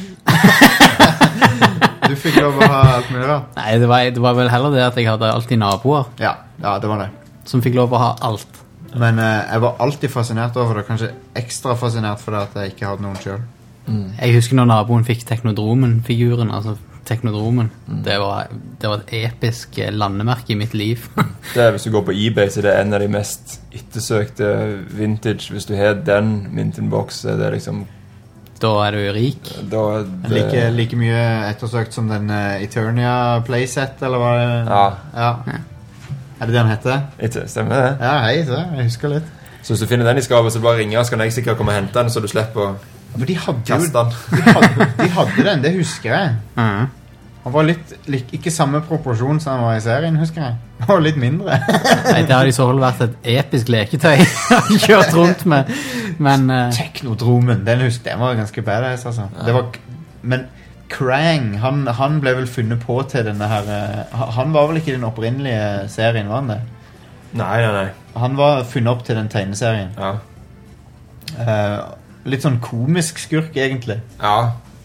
Du fikk lov å ha alt mulig da. Nei, det var, det var vel heller det at jeg hadde alltid naboer. Ja, ja, det var det. Som fikk lov å ha alt. Men uh, jeg var alltid fascinert over det, kanskje ekstra fascinert for det at jeg ikke hadde noen selv. Mm. Jeg husker når naboen fikk Teknodromen-figuren, altså Teknodromen. Mm. Det, var, det var et episk landemerke i mitt liv. Det er, hvis du går på eBay, så det er en av de mest ettersøkte vintage. Hvis du har den Minton-box, så er det liksom... Da er du rik. Da er det... like, like mye ettersøkt som den uh, Eternia playset, eller hva det... Ja. Ja. Ja. Er det det han heter? Ikke, stemmer det? Ja, hei, så jeg husker litt. Så hvis du finner den i skapet, så bare ringer, så kan jeg sikkert komme og hente den, så du slipper å... Men de hadde jo de hadde, de hadde den, det husker jeg. Mm. Han var litt, litt ikke samme proporsjon som han var i serien, husker jeg. Han var litt mindre. Nei, det har i så fall vært et episk leketøy han kjørt rundt med. Men uh... Teknodromen, den husker jeg var ganske badass, altså. Ja. Det var, men Krang, han, han ble vel funnet på til denne her uh, han var vel ikke den opprinnelige serien, var han det? Nei, nei, nei. Han var funnet opp til den tegneserien. Ja. Uh, litt sånn komisk skurk, egentlig. Ja,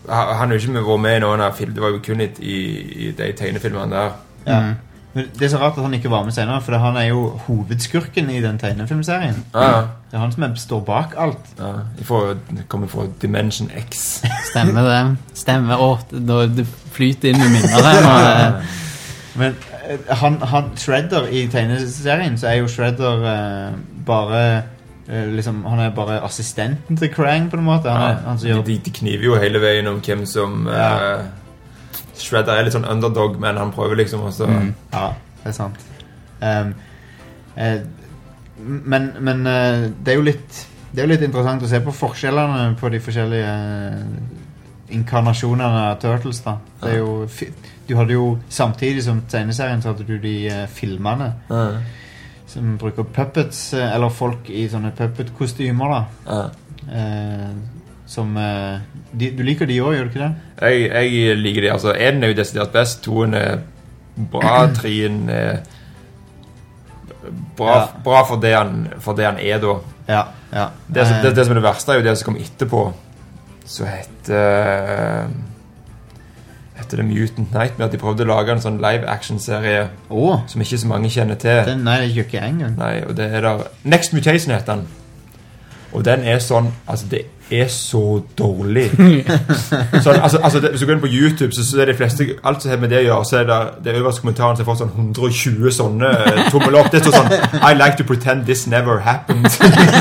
han har jo ikke vært med i noen av filmene. Det var jo kun i, i de tegnefilmene der. Ja. Men det er så rart at han ikke var med senere, for han er jo hovedskurken i den tegnefilmserien. Ja. Det er han som er, står bak alt. Ja, jeg får, kommer fra Dimension X. Stemmer det. Stemmer. Åh, det, det flyter inn med minner her nå. Men han, han, Shredder i tegneserien, så er jo Shredder eh, bare... Liksom, han er bare assistenten til Krang på en måte han er, ja, han gjør... de, de kniver jo hele veien om hvem som ja. uh, Shredder er litt sånn underdog, men han prøver liksom også mm. ja, det er sant um, uh, men, men uh, det er jo litt det er jo litt interessant å se på forskjellene på de forskjellige uh, inkarnasjonene av Turtles da. Det er jo, du hadde jo samtidig som tegneserien så hadde du de uh, filmene ja. Som bruker puppets, eller folk i sånne puppet-kostymer da. Ja. Eh, som, eh, de, du liker de også, gjør du ikke det? Jeg, jeg liker de, altså, en er jo desidert best, toen er bra, treen er bra, ja. bra for, det han, for det han er da. Ja, ja. Det, det, det, det som er det verste er jo det som kom etterpå, så heter... Heter det Mutant Nightmare. De prøvde å lage en sånn live-action-serie oh. som ikke så mange kjenner til. Den, nei, det gjør ikke engang. Nei, og det er der... Next Mutation heter den. Og den er sånn... Altså, det er så dårlig. sånn, altså, altså det, hvis du går inn på YouTube, så, så er det fleste... Alt som har med det å gjøre, så er det, det øverste kommentaren så får sånn hundre og tjue sånne uh, tommel opp. Det står sånn... I like to pretend this never happened.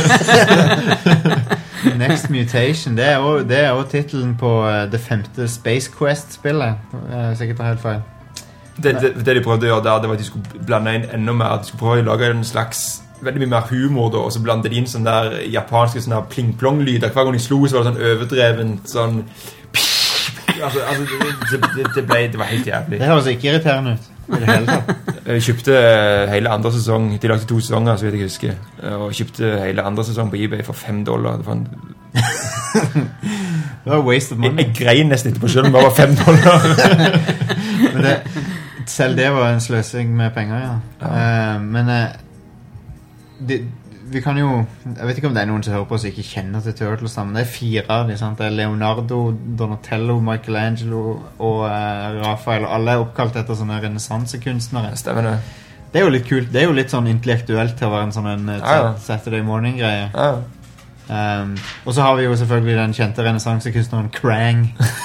Next Mutation, det er også, det er også titelen på uh, det femte Space Quest-spillet. Uh, sikkert helt feil. Det, det, det de prøvde å gjøre der, det var at de skulle blande inn enda mer. De skulle prøve å lage en slags veldig mye mer humor da, og så blande de inn sånne der japanske sånne pling-plong-lyder. Hver gang de slo, så var det sånn overdrevent, sånn... Altså, altså det, det, det, ble, det var helt jævlig. Det høres ikke irriterende ut. I det hele tatt. Jeg kjøpte hele andre sesong. De lagde to sesonger, så vidt jeg husker. Og kjøpte hele andre sesong på eBay for fem dollar. Det var en... det var waste of money. Jeg, jeg grein nesten ikke på selv om det var fem dollar. Men det, selv det var en sløsing med penger, ja. ja. Uh, men uh, det, vi kan jo... Jeg vet ikke om det er noen som hører på som ikke kjenner til Turtles, men det er fire av de, sant? Det er Leonardo, Donatello, Michelangelo og uh, Raphael, og alle er oppkalt etter sånne renessansekunstnere. Stemmer det. Det er jo litt kult. Det er jo litt sånn intellektuelt til å være en sånn en uh, ja, ja. Saturday morning-greie. Ja. Um, og så har vi jo selvfølgelig den kjente renessansekunstneren Krang.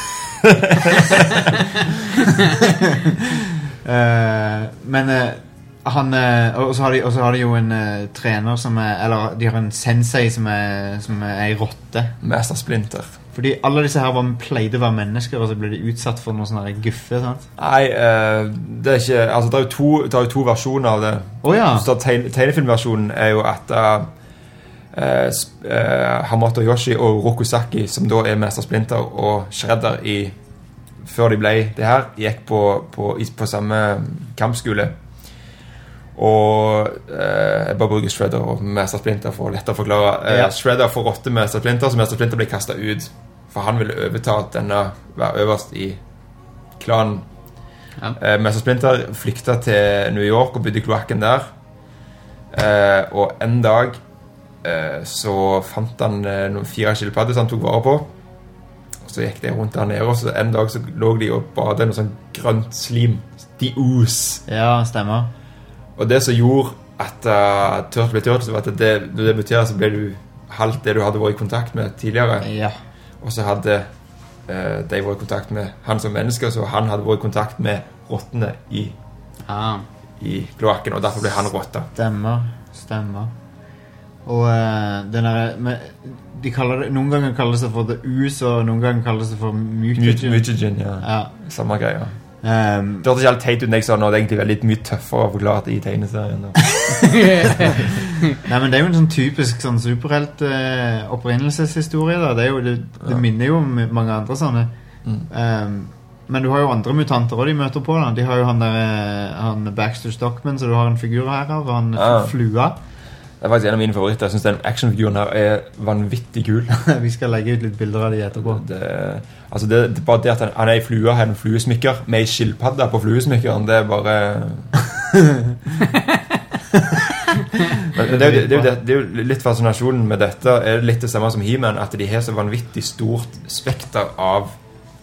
uh, men... Uh, Han, og så har de, og så har de jo en uh, trener som er, eller de har en sensei som er, som er i rotte. Master Splinter. Fordi alle disse her var, pleide å være mennesker, og så ble de utsatt for noe sånne guffe, sant? Nei, uh, det er ikke, altså det er jo to, det er jo to versjoner av det. Åh ja. Så tegne, tegnefilmversjonen er jo at uh, uh, Hamato Yoshi og Rokusaki, som da er Master Splinter og Shredder i, før de ble det her, gikk på, på, på samme kampskole. Og eh, jeg bare bruker Shredder og Master Splinter for å lette å forklare eh, ja. Shredder får rotte Master Splinter, så Master Splinter ble kastet ut for han ville overta denne, være øverst i klanen. Ja. eh, Master Splinter flyktet til New York og bodde i kloakken der, eh, og en dag eh, så fant han eh, noen fire skilpadder som han tok vare på, og så gikk de rundt der nede, og så en dag så lå de og badet noe sånn grønt slim, de ooze. Ja, stemmer. Og det som gjorde at uh, Turtle ble Turtle, så var at det, når det debuterer så ble du halvt det du hadde vært i kontakt med tidligere. Ja. Og så hadde uh, de vært i kontakt med han som menneske, så han hadde vært i kontakt med rottene i, ah. i kloakken, og derfor ble han rotta. Stemmer, stemmer. Og uh, den der, med, de kaller det, noen ganger kalles det for The Ooze, og noen ganger kalles det for Mutagen. Mutagen, ja. ja. Samme greia. Um, det var ikke helt teit ut når jeg sa nå. Det er egentlig veldig mye tøffere å forklare i tegneserien. Nei, men det er jo en sånn typisk sånn superhelt uh, opprinnelseshistorie da. Det, er jo, det, det ja. minner jo om mange andre sånne mm. um, men du har jo andre mutanter også de møter på da. De har jo han der han Baxter Stockman, så du har en figur her av, og han ja. Flua. Det er faktisk en av mine favoritter. Jeg synes den actionfiguren her er vanvittig kul. Vi skal legge ut litt bilder av de etterpå. Det, altså det, det, bare det at han, han er i flua, har en fluesmykker med en skilpadde på fluesmykkeren, det er bare... Men det er, jo, det, er jo, det er jo litt fascinasjonen med dette, er litt det samme som He-Man, at de har så vanvittig stort spekter av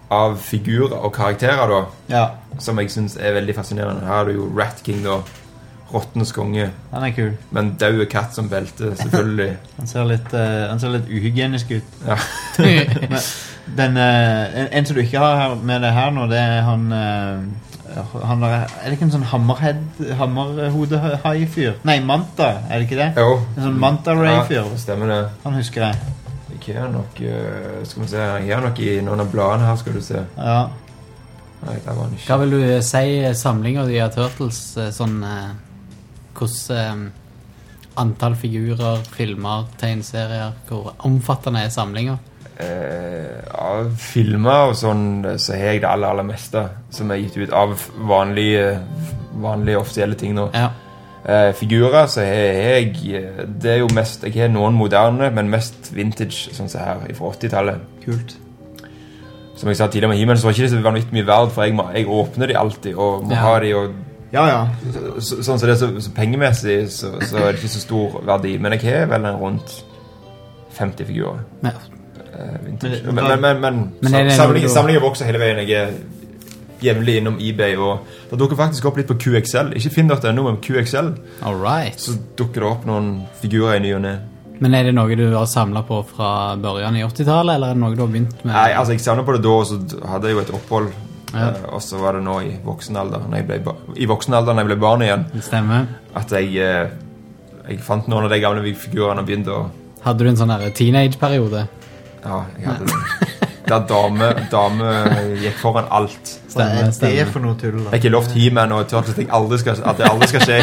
av figurer og karakterer da, ja. som jeg synes er veldig fascinerende. Her er det jo Rat King da, Rottenes konge. Han er kul. Men døde katt som belte, selvfølgelig. han, ser litt, uh, han ser litt uhygienisk ut. Ja. Men den, uh, en, en som du ikke har her, med det her nå, det er han... Uh, han er, er det ikke en sånn hammerhead, hammerhodehai-fyr? Nei, Manta, er det ikke det? Jo. En sånn Manta-ray-fyr. Ja, stemmer det. Han husker jeg. Jeg har nok, uh, skal vi se, jeg har nok i noen av bladene her, skal du se. Ja. Nei, det var han ikke. Hva vil du si samling av de her Turtles, sånn... Uh, hvordan um, antall figurer, filmer, tegneserier, hvor omfattende er samlinger? Eh, av filmer og sånn, så har jeg det aller, aller meste som er gitt ut av vanlige, vanlige offisielle ting nå. Ja. Eh, figurer, så har jeg, det er jo mest, jeg har noen moderne, men mest vintage, sånn som her, fra åttitallet. Kult. Som jeg sa tidligere med He-Man, så var ikke det så vanvittig mye verd, for jeg, må, jeg åpner de alltid, og må ja. ha de, og ja, ja. Så, sånn så det er så, så pengemessig så, så er det ikke så stor verdi. Men jeg har vel en rundt femti figurer. Ja. Uh, men, men, men, men, men, men samlingen, samlingen vokser hele veien. Jeg er jevnlig innom eBay, og det dukker faktisk opp litt på Q X L. Ikke finn dere noe med Q X L. Alright. Så dukker det opp noen figurer i ny og ned. Men er det noe du har samlet på fra børjan i åttitallet, eller er det noe du har begynt med? Nei, altså jeg samlet på det da, og så hadde jeg jo et opphold. Ja. Uh, og så var det nå i voksenalder når jeg ble, ba- i voksenalder når jeg ble barn igjen. Det stemmer. At jeg, uh, jeg fant noen av de gamle figurene og begynte å... Hadde du en sånn der teenage-periode? Ja, jeg hadde det. Der dame, dame gikk foran alt. Stemmer, stemmer. Det er for noe tull da. Jeg har ikke lovt He-Man og Turtles at, jeg aldri skal, at det aldri skal skje.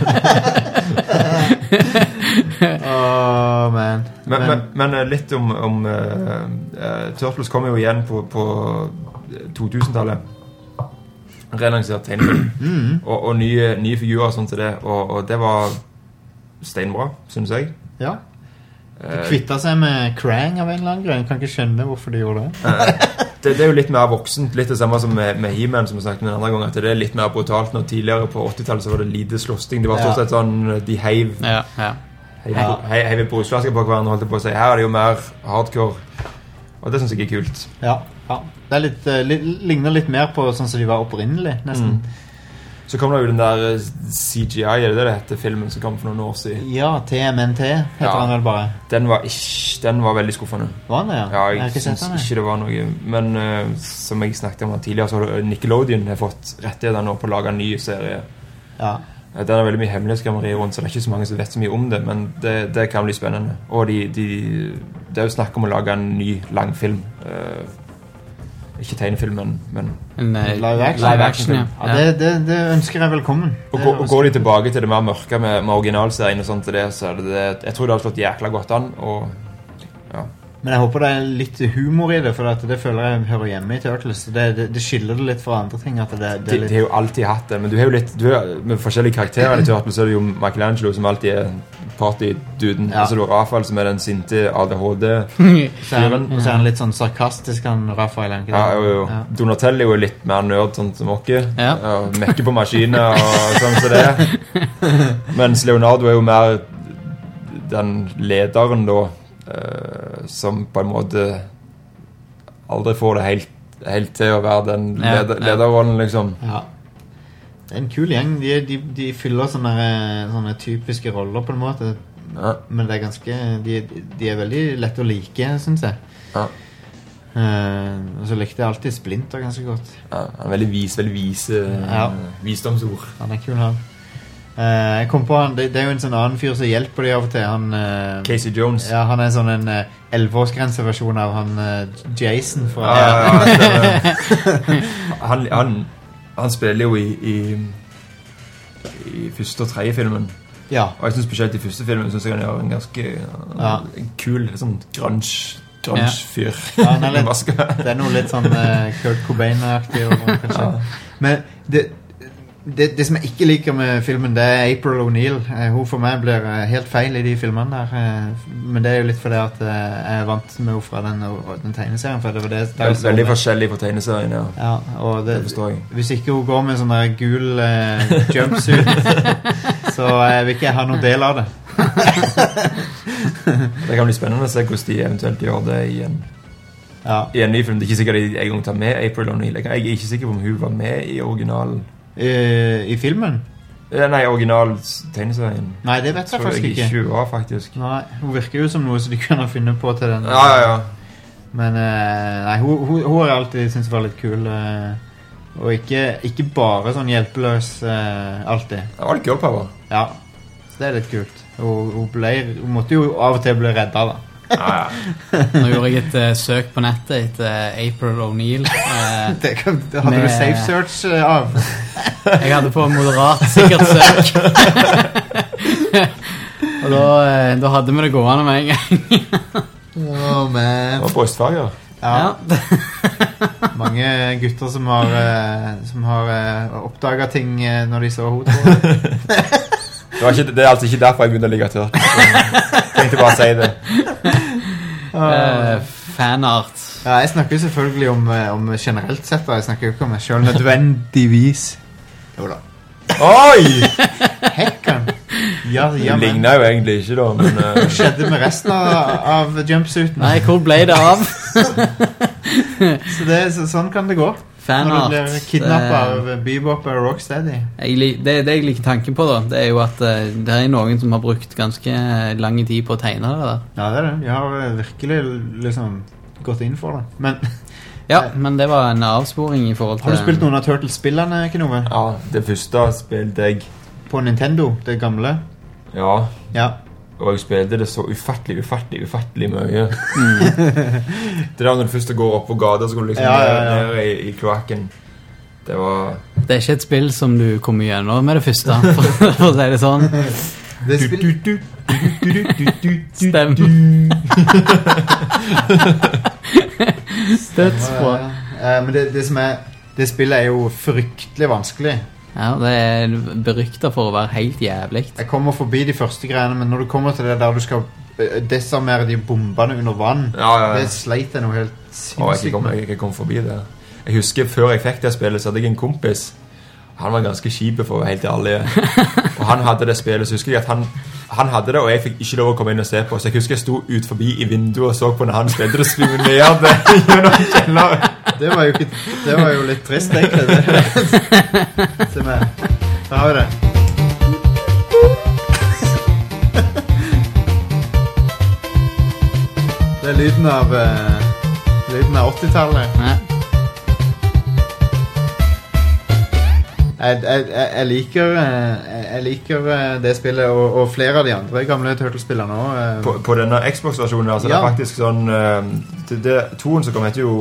oh, man. Men, men, men litt om, om uh, uh, Turtles kommer jo igjen på, på to-tusentallet. Relansert tegnefilm. mm. og, og nye, nye figurer sånn til det. Og, og det var steinbra, synes jeg. Ja. De kvittet seg med Krang av en eller annen grunn. Jeg kan ikke skjønne hvorfor de gjorde det. det. Det er jo litt mer voksent. Litt det samme som med, med He-Man, som vi snakket med en andre gang. At det er litt mer brutalt. Når tidligere på åttitallet så var det lite slåssing. Det var stort sett sånn, de heiv ja, ja. heiv, ja. heiv, heiv brusflasker på hverandre, holdt jeg på å si. Her er det jo mer hardcore. Og det synes jeg er kult. Ja, ja. Det er litt, uh, litt, ligner litt mer på sånn som de var opprinnelig, nesten. Mm. Så kom det jo den der C G I, er det det det heter, filmen som kom for noen år siden? Ja, T M N T heter ja. den vel bare. Den var, ikke, den var veldig skuffende. Var den, ja? Ja, jeg, jeg har ikke synes sett den, ikke det var noe. Men uh, som jeg snakket om tidligere, så har Nickelodeon har fått rettigheter nå på å lage en ny serie. Ja. Den er veldig mye hemmelighetskremmeri rundt, så det er ikke så mange som vet så mye om det, men det, det kan bli spennende. Og de, de, det er jo snakk om å lage en ny langfilm. Uh, ikke tegnefilmen, men en, uh, live action, live action ja. Ja, det, det, det ønsker jeg velkommen. Og, gå, og går de tilbake til det mer mørke med, med originalserien og sånt til det, så er det det, jeg tror det har slått jækla godt an, og ja. Men jeg håper det er litt humor i det, for at det føler jeg hører hjemme i Turtles. Det, det, det skiller det litt fra andre ting. At det, det, de, litt... de har jo alltid hatt det, men du har jo litt, du har, med forskjellige karakterer i Turtles, så er det jo Michelangelo som alltid er partyduden, ja. Og så er det Rafael som er den sinte A D H D-fyren. Og så er han litt sånn sarkastisk, han Rafael. Ja, jo, jo. Ja. Donatello er jo litt mer nørd, sånn som okke. Ja. Ja, mekker på maskiner og sånn som det. Mens Leonardo er jo mer den lederen da, Uh, som på en måte aldri får det helt, helt til å være den leder, ja, lederrollen liksom. Ja. Det er en kul gjeng. De, de, de fyller sånne, sånne typiske roller på en måte, ja. Men det er ganske de, de er veldig lett å like, synes jeg. Ja. Uh, og så likte jeg alltid Splinter ganske godt. Ja, han er veldig vis, veldig vise ja. Visdomsord. Han er kul, han. Uh, jeg kom på han, det, det er jo en sånn annen fyr som hjelper de av og til, han uh, Casey Jones. Ja, han er sånn en elleveårsgrenseversjon uh, av han uh, Jason fra ja, ja, ja, han, han, han spiller jo i i, i første og tredje filmen. Ja. Og jeg synes spesielt i første filmen synes jeg han gjør en ganske ja. en kul, sånn grunge grunge fyr. Ja, han er litt, det er noe litt sånn uh, Kurt Cobain-aktig ja. Men det Det, det som jeg ikke liker med filmen, det er April O'Neil. Eh, hun for meg blir eh, helt feil i de filmene der. Eh, men det er jo litt fordi at eh, jeg er vant med henne fra den, den tegneserien. For det var det, det, det er veldig forskjellig på tegneserien, ja. Ja, og det, det forstår jeg. Hvis ikke hun går med sånn der gul eh, jumpsuit, så eh, vil ikke jeg ha noen del av det. Det kan bli spennende å se hvordan de eventuelt gjør det i en Ja. I en ny film. Det er ikke sikkert jeg en gang tar med April O'Neil. Jeg er ikke sikker på om hun var med i originalen. I, i filmen? Nei, original tegneserien. Nei, det vet jeg faktisk ikke. Jeg var faktisk. Nei, hun virker jo som noe som de kunne finne på til den. Ja, ja, ja. Men nei, hun, hun, hun har alltid syntes var litt kul. Og ikke, ikke bare sånn hjelpeløs alltid. Det var litt girl power. Ja, det er litt kult. Og hun, ble, hun måtte jo av og til bli redda da. Ja, ja. Nå gjorde jeg et uh, søk på nettet etter April O'Neil. Uh, det kan, hadde med, du safe search uh, av? Jeg hadde på moderat sikkert søk. Og da, uh, da hadde vi det gående med en gang. Oh man. Og brystfarger. Ja. Ja. Mange gutter som har, uh, som har uh, oppdaget ting uh, når de så hodet. Det, ikke, det er altså ikke derfor jeg begynner å ligge tørt. Jeg tenkte bare å si det. Uh, fanart. Ja, jeg snakker jo selvfølgelig om, om generelt sett. Jeg snakker jo ikke om meg selv nødvendigvis. Jo da. Oi! Hekkan. Ja, ja, det ligner jo egentlig ikke da, men... Uh... Hva skjedde med resten av, av jumpsuiten? Nei, hvor ble det av? så, det, så sånn kan det gå. Fanart. Når du blir kidnappet av Bebop og Rocksteady. Jeg, det, det jeg liker tanken på da, det er jo at uh, det er noen som har brukt ganske lang tid på å tegne det der. Ja, det er det. Jeg har virkelig liksom gått inn for det. Men... ja, men det var en avsporing i forhold til... Har du spilt noen av Turtles-spillene, Knove? Ja, det første spilte jeg... På Nintendo, det gamle? Ja. Ja. Og jeg spilte det så ufattelig, ufattelig, ufattelig mye. Mm. Det der når du først går opp på gata, så går du liksom ja, ja, ja. ned i, i kloakken. Det var... Det er ikke et spill som du kommer gjennom med det første, for, for å si det sånn. Det er spill... Stem. Støtsbra. Ja, ja. Men det, det som er... Det spillet er jo fryktelig vanskelig. Ja, det er beryktet for å være helt jævlig. Jeg kommer forbi de første greiene, men når du kommer til det der du skal desarmere de bombene under vann, ja, ja, ja. Det sleit jeg noe helt sinnssykt. Å, jeg kom, jeg, jeg kom forbi det. Jeg husker før jeg fikk det spillet, så hadde jeg en kompis. Han var ganske kjip for å være helt ærlig. Og han hadde det spillet, så husker jeg at han, han hadde det, og jeg fikk ikke lov å komme inn og se på. Så jeg husker jeg stod ut forbi i vinduet og så på når han spilte det spionerte gjennom kjelleren. Det var jo ikke, det var jo litt trist, egentlig. Det. Se meg. Da har vi det. Det er lyden av uh, lyden av åttitallet. Ja. Jeg, jeg, jeg liker Jeg liker det spillet og, og flere av de andre gamle Turtles-spillene også. På, på denne Xbox-versjonen, altså, ja. Det er faktisk sånn det, det, toen som kommer heter jo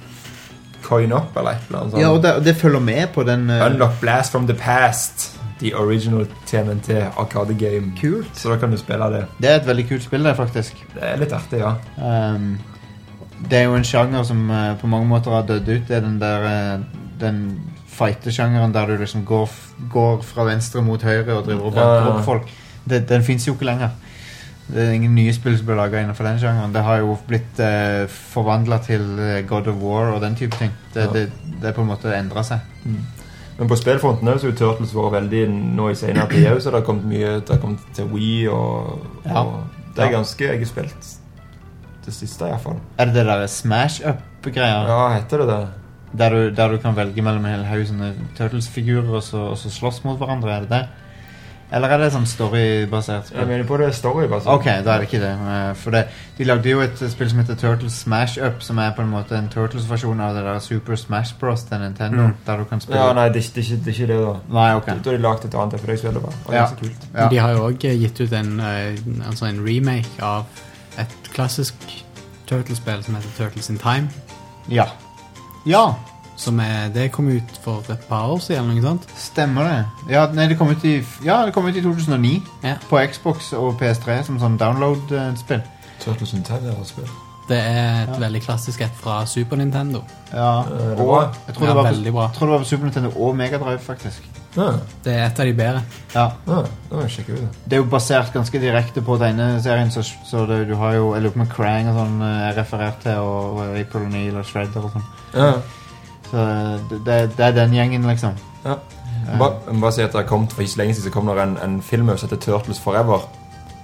Coin Up eller et eller annet sånt. Ja, og det, det følger med på den uh... Unlock Blast from the Past, the original T M N T arcade game. Kult. Så da kan du spille det. Det er et veldig kult spill det, faktisk. Det er litt artig, ja. um, Det er jo en sjanger som uh, på mange måter har dødd ut. Det er den der uh, den fighter-sjangeren der du liksom går, går fra venstre mot høyre og driver og banker opp folk. Det, den finnes jo ikke lenger. Det er ingen nye spill som blir laget innenfor den sjangeren. Det har jo blitt uh, forvandlet til uh, God of War og den type ting. Det, ja. det, det er på en måte endret seg. Mm. Men på spillfronten så har jo Turtles vært veldig nå i senere tid, så det har kommet mye, det har kommet til Wii og, ja. og det er ganske, jeg har spilt det siste i hvert fall. Er det det der Smash-up-greier? Ja, heter det det. Der du, der du kan velge mellom en hel haug sånne Turtles-figurer og så, og så slåss mot hverandre, er det det? Eller er det sånn story-basert spill? Jeg mener på det story-basert. Ok, da er det ikke det. For det, de lagde jo et spill som heter Turtles Smash Up, som er på en måte en Turtles-versjon av det der Super Smash Bros. Til Nintendo, mm. der du kan spille. Ja, nei, det er ikke det, er ikke det da. Nei, ok. Da har de lagt et annet, for det spiller bare. Og ja. det er så kult. Ja. De har jo også gitt ut en, altså en remake av et klassisk Turtles-spill som heter Turtles in Time. Ja. Ja. Som er, det kom ut for et par år siden, eller noe sånt. Stemmer det. Ja, nei, det kom ut i, ja, det kom ut i to tusen og ni ja. På Xbox og P S tre som sånn download-spill. Turtles in Time er et spill. Det er et ja. veldig klassisk et fra Super Nintendo. Ja, det og jeg tror, ja, det var veldig på, bra. jeg tror det var på Super Nintendo og Mega Drive, faktisk. Ja. Det er et av de bedre. Ja. Ja, da må jeg sjekke ut det. Det er jo basert ganske direkte på tegneserien, så, så det, du har jo, jeg lurer på med Krang og sånn, er referert til, og, og April O'Neil og Shredder og sånn. Ja. Så det, det er den gjengen, liksom. Ja. Jeg må bare si at det har kommet for ikke så lenge siden så kom det en, en film som heter Turtles Forever.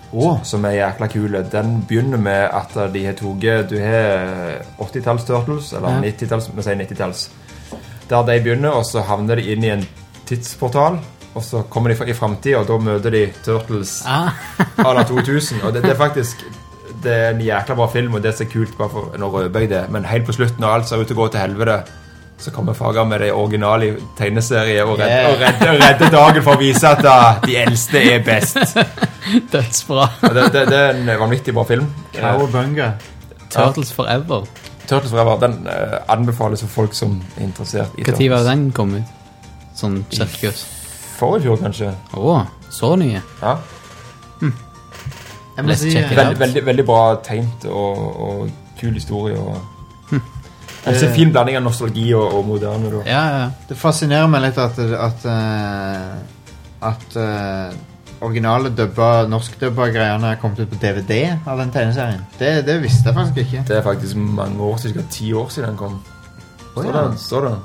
oh. som er jækla kule. Den begynner med at de har toget, du har åttitalls Turtles, eller Ja. nittitalls, vi sier nittitalls. Der de begynner, og så havner de inn i en tidsportal, og så kommer de i fremtiden, og da møter de Turtles Ah. à la to tusen, og det, det er faktisk det er en jækla bra film, og det er så kult bare for nå røper jeg det, men helt på slutten når alt ser ut til å gå til helvete, så kommer Fager med det originale tegneserie og redder, Yeah. og redder, og redder dagen for å vise at uh, de eldste er best. Dødsbra. det, det, det er en vanvittig bra film. Cowabunga. Turtles Forever. Turtles Forever, den uh, anbefales for folk som er interessert i Hva tid var den kom ut? Sånn sirkus. Forrige fjor, kanskje. Åh, så nye. Ja. Hm. Jeg må Let's si, check it Veld, out. veldig, veldig bra tegnt og, og kul historie. Og, Hm. altså, en fin blanding av nostalgi og, og moderne. Da. Ja, ja. Det fascinerer meg litt at at, uh, at uh, originale dubba, norskdubba greiene er kommet ut på D V D av den tegneserien. Det, det visste jeg faktisk ikke. Det er faktisk mange år siden, sikkert ti år siden den kom. Oh, Står ja. det? Står det?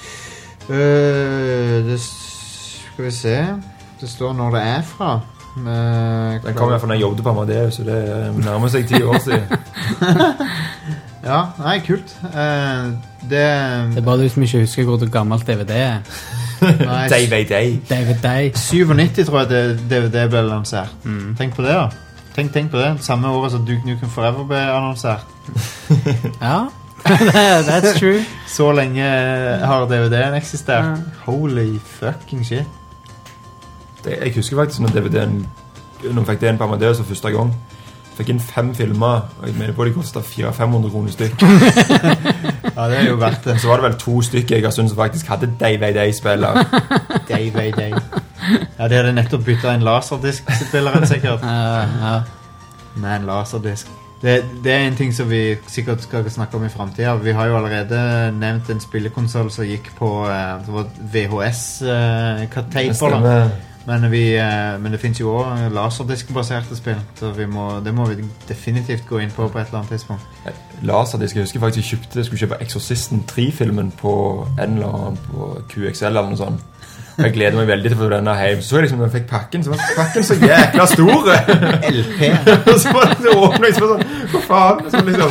Uh, det skal vi se. Det står når det er fra. Uh, Den kom jeg fra da jeg jobbet på Amadeus, så det er nærmer seg ti år siden. Ja, nei, kult. Uh, det, Det er bare du som ikke husker hvor gammelt D V D er. nei, D V D. D V D. syttisju tror jeg det D V D ble lansert. Mm. Tenk på det, da. Tenk, tenk på det. Samme året som Duke Nukem Forever ble annonsert. Ja, that's true. Så lenge har D V D-en eksistert. Ja. Holy fucking shit. Det, jeg husker faktisk når D V D-en Når vi fikk det inn på Amadeus for første gang, fikk inn fem filmer, og jeg mener på de kostet fire hundre til fem hundre kroner stykk. Ja, det er jo verdt det. Så var det vel to stykker jeg har syntes faktisk hadde D V D-spiller. D V D. Ja, de hadde nettopp byttet en laserdisk-spilleren sikkert. Ja, ja. Med en laserdisk. Det, det er en ting som vi sikkert skal snakke om i fremtiden. Vi har jo allerede nevnt en spillekonsol som gikk på eh, det var V H S-taper da. Men, vi, eh, men det finnes jo også laserdisk-baserte spill, så vi må, det må vi definitivt gå inn på på et eller annet tidspunkt. Laserdisk, jeg husker faktisk jeg kjøpte jeg skulle kjøpe Exorcisten tre-filmen på en eller annen på Q X L eller noe sånt. Og jeg gleder meg veldig til å få denne hjem. Så så jeg liksom når jeg fikk pakken, så var pakken så jækla stor. L P. Og så var det åpnet, og så var det sånn, hva faen? Så liksom,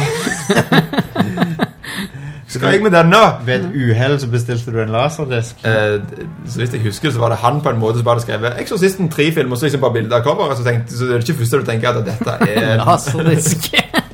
skal jeg med denne? Ved et uheld så bestilte du en laserdisk. Eh, så hvis jeg husker, så var det han på en måte som bare skrevet Exorcisten tre-film, og så liksom bare bildet av cover, og så, tenkte, så det er det ikke første du tenker at dette er... Laserdisk.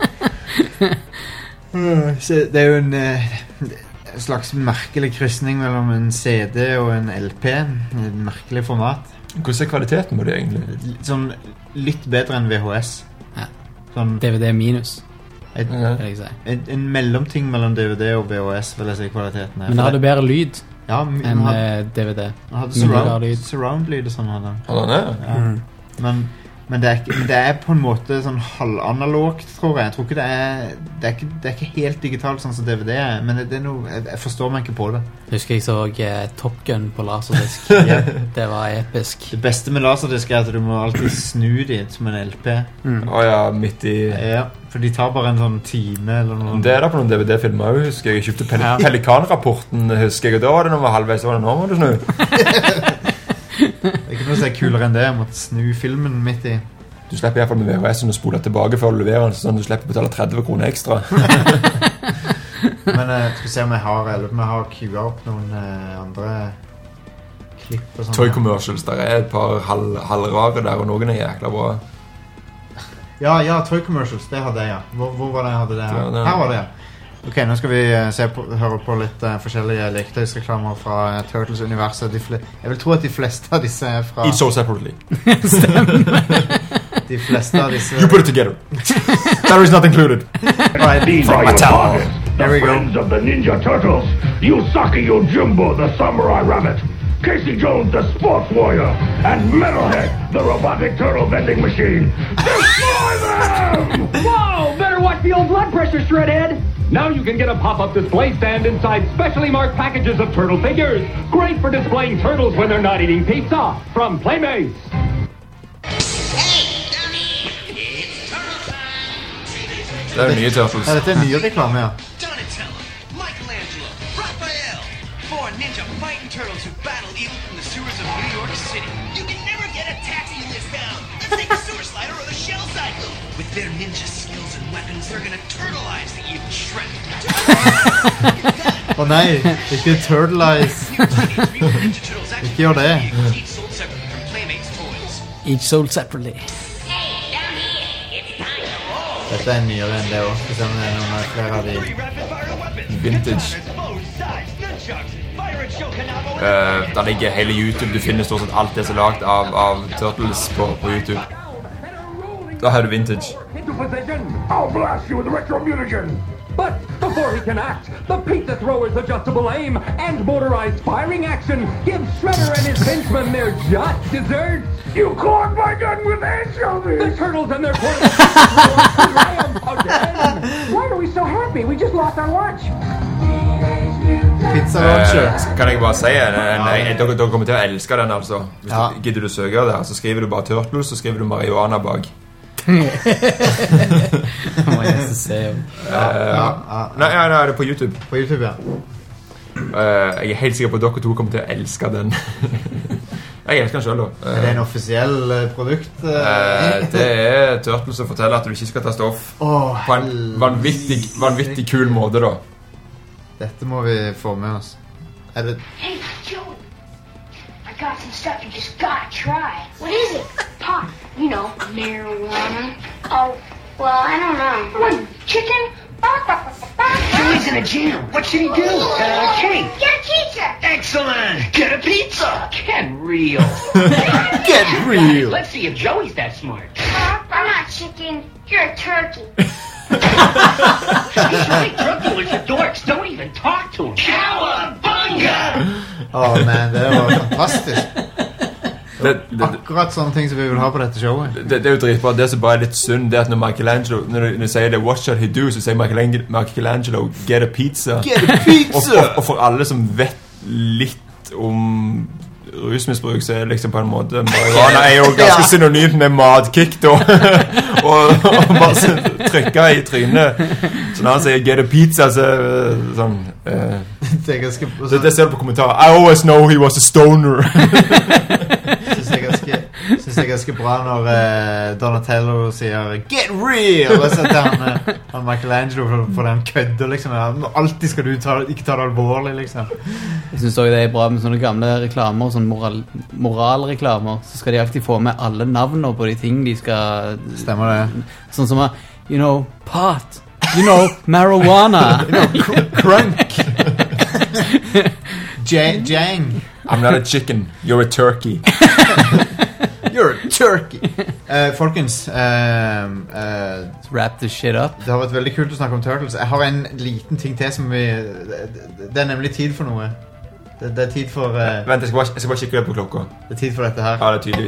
Så det er jo en, eh, en slags merkelig krysning mellom en C D og en L P. Et merkelig format. Hvordan er kvaliteten på det egentlig? Sånn litt bedre enn V H S. Ja. Sånn, D V D minus, et, vil jeg si. en, en mellomting mellom D V D og V H S, vil jeg si kvaliteten er. Men det hadde bedre lyd ja, my- enn den hadde, eh, D V D. den hadde Mye bedre surround, lyd. surround-lyd og sånn. Hadde. den. Har den det? Ja. Men, men, det er ikke, men det er på en måte sånn halvanalogt, tror jeg. Jeg tror ikke det er Det er ikke, det er ikke helt digitalt sånn som D V D er, men det, det er noe, jeg, jeg forstår meg ikke på det. Husker jeg så eh, Top Gun på laserdisk. Ja. Det var episk. Det beste med laserdisk er at du må alltid snu de som en L P. Mm. Å ja, midt i... Ja, for de tar bare en sånn time eller noe. Det er da på noen D V D-filmer også, husker jeg. Jeg kjøpte Pel Ja. Pelikan-rapporten, husker jeg, og da var det når vi var halvveis, så var det nå må du snu. Det er ikke noe som er kulere enn det. Jeg måtte snu filmen midt i. Du slipper i hvert fall med V H S-en og spoler tilbake før du leverer den, sånn at du slipper å betale tretti kroner ekstra. Men jeg skal se om jeg har eller om jeg har Q-a opp noen eh, andre klipp og sånn. Toy commercials, der er et par halv, halvrare der, og noen er jækla bra. Ja, ja, Toy commercials, det hadde jeg, ja. Hvor, hvor var det jeg hadde det? Ja, Her, det- her var det, ja. Ok, nå skal vi eh, se på, høre på litt eh, forskjellige leketøysreklamer fra eh, Turtles-universet. De fle- Jeg vil tro at de fleste av disse er fra... Each sold separately. De fleste av disse... You put it together. Battery's not included. Right, These from are your Mattel. targets, the Here we go. friends of the Ninja Turtles. Yusaki Yojimbo, the Samurai Rabbit. Casey Jones, the Sports Warrior. And Metalhead, the robotic turtle vending machine. Destroy them! Whoa! Better watch the old blood pressure, Shredhead! Now you can get a pop-up display stand inside specially marked packages of turtle figures. Great for displaying turtles when they're not eating pizza. From Playmates. Det er jo nye Turtles. Ja, dette er nye reklame, ja. Donatello, Michelangelo, Raphael. Four ninja fighting turtles who battle evil from the sewers of New York City. You can never get a taxi in this town. Take the sewer slider or the shell cycle. With their ninja skills and weapons, they're gonna turtleize the evil Shredder. Å oh, nei, ikke turtleize. Ikke gjør det. Each sold separately from Playmates toys. Each sold separately. Dette er nyere enn det også. For eksempel er noen av flere av de vintage. Uh, der ligger hele YouTube. Du finner stort sett alt det som er lagt av, av Turtles på, på YouTube. Da har du vintage. Into position. I'll blast you with retro mutagen. But before he can act, the pizza thrower's adjustable aim and motorized firing action gives Shredder and his henchmen their just desserts. You caught my gun with anchovies! The turtles and their tortoises triumph again! Why are we so happy? We just lost our lunch. Pizza launcher. Uh, kan jeg bare si en, en, en, dere, dere kommer til å elske den, altså. Hvis ja. du gidder du søke der, så skriver du bare Turtles, så skriver du marihuana bak. Må jeg nesten se om. Uh, ja, ja. Nei, nei, nei, det er på YouTube. På YouTube, ja. Uh, jeg er helt sikker på at dere to kommer til å elske den. Jeg elsker den selv da. Uh, er det en offisiell uh, produkt? Uh? Uh, det er Turtles som forteller at du ikke skal ta stoff oh, på en vanvittig, vanvittig kul måte da. Dette må vi få med oss. Er det... Hey, Joe! I got some stuff you just gotta try. What is it? Pot. You know, marijuana. Oh, well, I don't know. What, chicken? Joey's in a jam. What should he do? Uh, Kenny. Get a pizza. Excellent. Get a pizza. Get real. Get real. Let's see if Joey's that smart. Uh, I'm not chicken. You're a turkey. He's right. Drug dealers are dorks. Don't even talk to him. Cowabunga! Oh man, det var fantastisk. Det, det, akkurat sånne ting som vi vil ha på dette showet. Det, det er jo dritbra. Det som bare er litt synd, det er at når Michelangelo, når du, når du sier det, what shall he do, så sier Michelangelo, Michelangelo get a pizza. Get a pizza! og, og, og for alle som vet litt om rusmisbruk, så er det liksom på en måte marihuana er jo ganske synonymt med matkick da. og, og bare så trykker i trynet. Så når han sier get a pizza, så sånn uh, det, er ganske, så, det ser du på kommentarer. I always know he was a stoner. Synes jeg er ganske bra når uh, Donatello sier get real, og så til han, uh, han Michelangelo for, for den kødder liksom. Alltid skal du ta, ikke ta det alvorlig liksom. Jeg synes også det er bra med sånne gamle reklamer, sånne moral, moralreklamer, så skal de alltid få med alle navner på de ting de skal. Stemmer det. Sånn som you know, pot, you know, marijuana, you know, cr crunk. J Jang. I'm not a chicken, you're a turkey. You're a turkey. uh, Folkens, uh, uh, wrap this shit up. Det har vært veldig kult å snakke om Turtles. Jeg har en liten ting til som vi... Det er nemlig tid for noe. Det, det er tid for... Uh, Vent, jeg skal, bare, jeg skal bare kikke det på klokka. Det er tid for dette her. Ja, det er tydeligvis.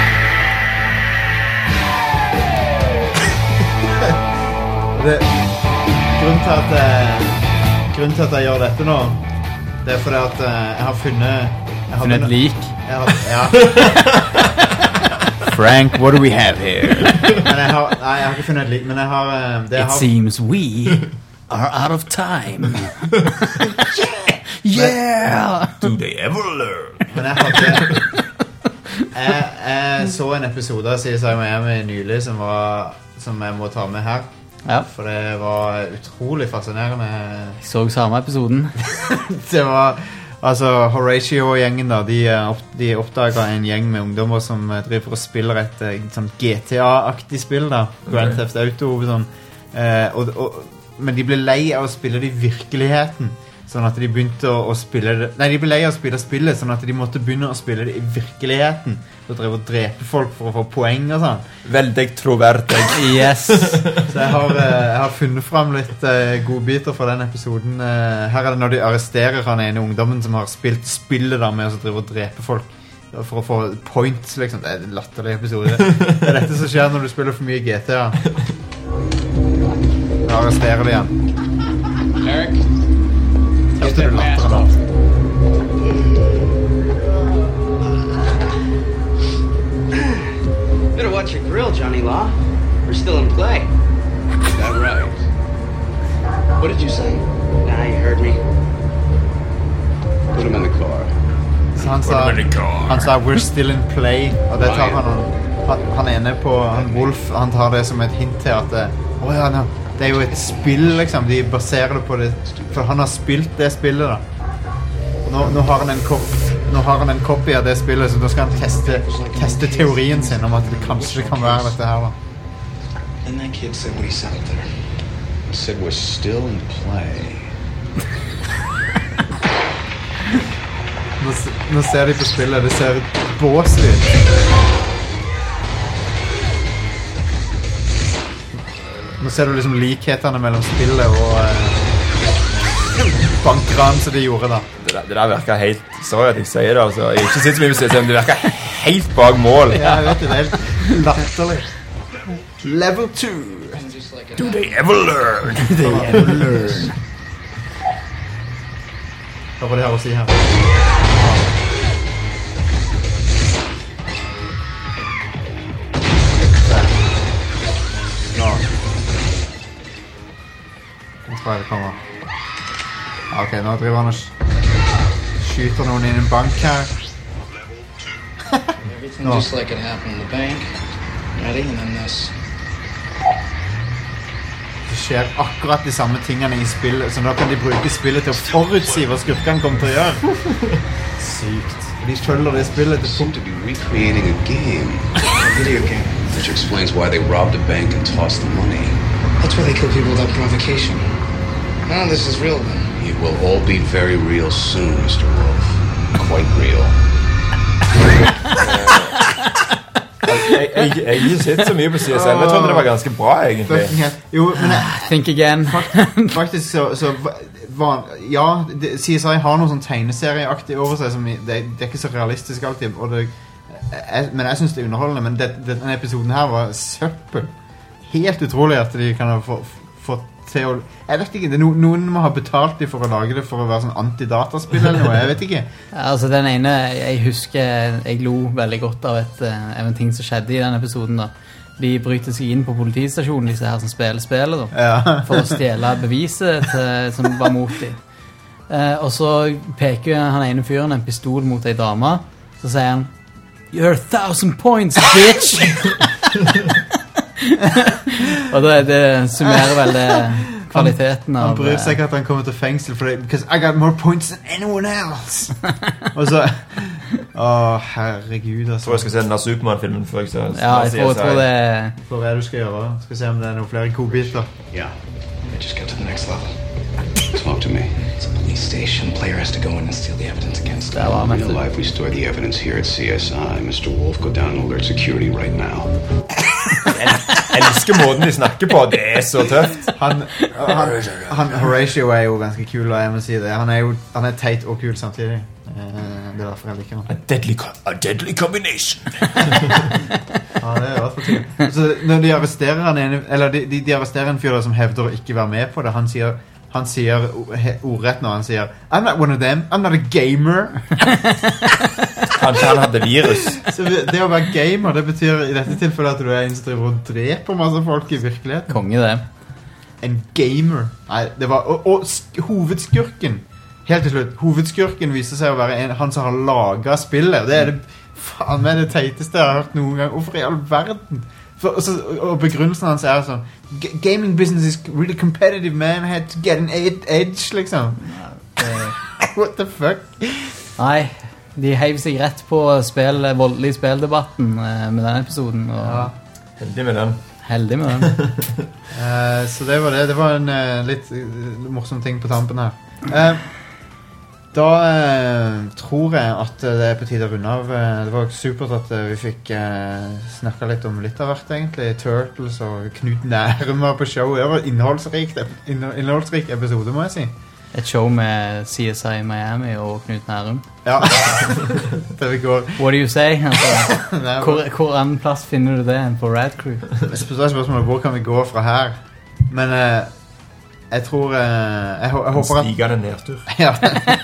det, grunnen til at uh, Grunnen til at jeg gjør dette nå, det er fordi at uh, jeg har funnet... Jeg har funnet et lik? Jeg har, ja. Frank, what do we have here? Men jeg har, nei, jeg har ikke funnet et lik, men jeg har... Uh, det It har... seems we are out of time. Yeah! Do they ever learn? Men jeg hadde... Jeg, jeg så en episode av C S I Miami nylig som, var, som jeg må ta med her. Ja. For det var utrolig fascinerende. Jeg så samme episoden. Det var... Altså, Horatio og gjengen da, de, de oppdaget en gjeng med ungdommer som driver og spiller et, et sånn G T A-aktig spill da, Grand Theft Auto sånn, eh, og, og, men de ble lei av å spille det i virkeligheten, sånn at de begynte å, å spille det, nei, de ble lei av å spille spillet, sånn at de måtte begynne å spille det i virkeligheten, og drive og drepe folk for å få poeng og sånn. Veldig troverdig. Yes. Så jeg har, jeg har funnet frem litt uh, godbiter fra den episoden. Uh, her er det når de arresterer han ene ungdommen som har spilt spillet da med å drive og drepe folk for å få points, liksom. Det er en latterlig episode. Det er dette som skjer når du spiller for mye G T A. Da arresterer de han. Eric? Hørte du latteren da? Better watch your grill, Johnny Law. We're still in play. Is that right? What did you say? Nah, you heard me. Put him in the car. Så han sa, han sa we're still in play, og det tar han han, han er ene på han Wolf, han tar det som et hint til at det, oh ja, no, det er jo et spill liksom, de baserer det på det, for han har spilt det spillet da. Nå, nå har han en kopp, nå har han en copy av det spillet, så nå skal han teste, teste teorien sin om at det kanskje kan være dette her da. And that kid said what he said up there. He said we're still in play. Nå, nå ser de på spillet, det ser båslig ut. Nå ser du liksom likhetene mellom spillet og uh, bankran som de gjorde da. Det der, det der virker helt, sorry at jeg sier det altså, jeg har ikke sett så mye på C S, men det virker helt bak mål. Ja, jeg vet det, det er helt latterlig. Level two. Do they ever learn? Do they ever learn? Hva var det her å si her? Nå. Nå tror jeg det kommer. Ok, nå driver han og skyter noen inn i en bank her. Everything just like it happened in the bank. Ready? And then this. Det skjer akkurat de samme tingene i spillet, så da kan de bruke spillet til å forutsi hva skurkene kommer til å gjøre. Sykt. De følger det spillet til seem to be recreating a game. A video game. Which explains why they robbed a bank and tossed the money. That's why they kill people without provocation. Oh, this is real then. It will all be very real soon, Mister Wolf. Quite real. Jeg har ikke sett så mye på C S M. Jeg trodde det var ganske bra egentlig. Jo, men jeg, think again. Faktisk så, så var, ja, det, C S I har noe sånn tegneserieaktig over seg som, det, det er ikke så realistisk alltid og det, jeg, men jeg synes det er underholdende, men det, det, denne episoden her var søppel. Helt utrolig at de kan ha fått få til å, jeg vet ikke, det er no, noen må ha betalt de for å lage det for å være sånn anti-dataspill eller noe, jeg vet ikke. Ja, altså den ene, jeg husker jeg lo veldig godt av et, av en ting som skjedde i den episoden da. De bryter seg inn på politistasjonen, disse her som spiller spillet da, ja. For å stjele beviset til, som var mot dem. Eh, og så peker han ene fyren en pistol mot en dame, så sier han You're a thousand points, bitch! Og det, det summerer vel det kvaliteten av... Han bryr seg ikke at han kommer til fengsel for det, because I got more points than anyone else. Og så... Åh, herregud, altså. Jeg tror jeg skal se den der Superman-filmen før jeg ser... Ja, jeg tror, tror det... For hva du skal gjøre, skal se om det er noen flere godbiter. Yeah, I just got to the next level. Talk to me. It's a police station. Player has to go in and steal the evidence against him. In real life, we store the evidence here at C S I. Mister Wolf, go down and alert security right now. Jeg elsker måten de snakker på, det er så tøft. Han, han, han Horatio er jo ganske kul, og jeg må si det. Han er jo han er teit og kul samtidig. Det er derfor jeg liker han. A deadly, a deadly combination. Ja, det er i hvert fall kul. Så når de arresterer han, eller de, de, de arresterer en fyr som hevder å ikke være med på det, han sier... Han sier ordrett når han sier I'm not one of them, I'm not a gamer. Kanskje han hadde virus. Så det å være gamer, det betyr i dette tilfellet at du er en som driver og dreper masse folk i virkeligheten. Konge det. En gamer. Nei, det var... Og, og sk- hovedskurken, helt til slutt, hovedskurken viser seg å være en, han som har laget spillet. Det er det faen med det teiteste jeg har hørt noen gang. Hvorfor i all verden? For, og, så, og begrunnelsen hans er sånn gaming business is really competitive, man. I had to get an edge, liksom. What the fuck? Nei, de heiv seg rett på spill, voldelig spilldebatten uh, med den episoden. Og ja. Heldig med den. Heldig med den. uh, så det var det. Det var en uh, litt uh, morsom ting på tampen her. Uh, Da eh, tror jeg at det er på tide å runde av. Det var supert at vi fikk eh, snakket litt om litt av hvert egentlig. Turtles og Knut Nærum var på show. Det var innholdsrikt, innholdsrik episode, må jeg si. Et show med C S I Miami og Knut Nærum. Ja. Det vi går. What do you say? Altså, hvor, hvor annen plass finner du det enn på Rad Crew? Spørsmålet, hvor kan vi gå fra her? Men eh, jeg tror eh, jeg, jeg håper at... Stigende nedtur. Ja.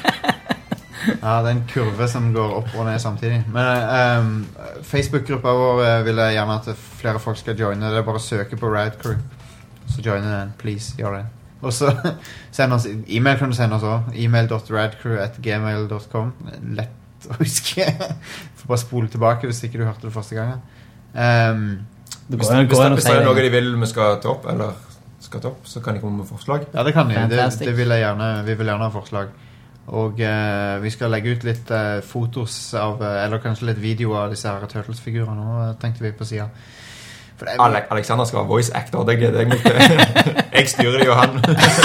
Ja, det er en kurve som går opp og ned samtidig. Men um, Facebook-gruppa vår uh, vil jeg gjerne at flere folk skal joine. Det er bare å søke på Rad Crew. Så joine den, please, gjør det. Og så send oss, e-mail kan du sende oss også. e-mail dot radcrew at gmail dot com. Lett å huske. Får bare spole tilbake hvis ikke du hørte det første gangen. Um, hvis, hvis, hvis, hvis det er noe de vil vi skal ta opp, eller skal ta opp, så kan de komme med forslag. Ja, det kan de. Det, det vil jeg gjerne, vi vil gjerne ha forslag. Og uh, vi skal legge ut litt uh, fotos av, uh, eller kanskje litt video av disse her Turtles-figurene nå, tenkte vi på siden. Er... Ale- Alexander skal være voice actor, det gleder jeg meg til. Jeg styrer det jo han.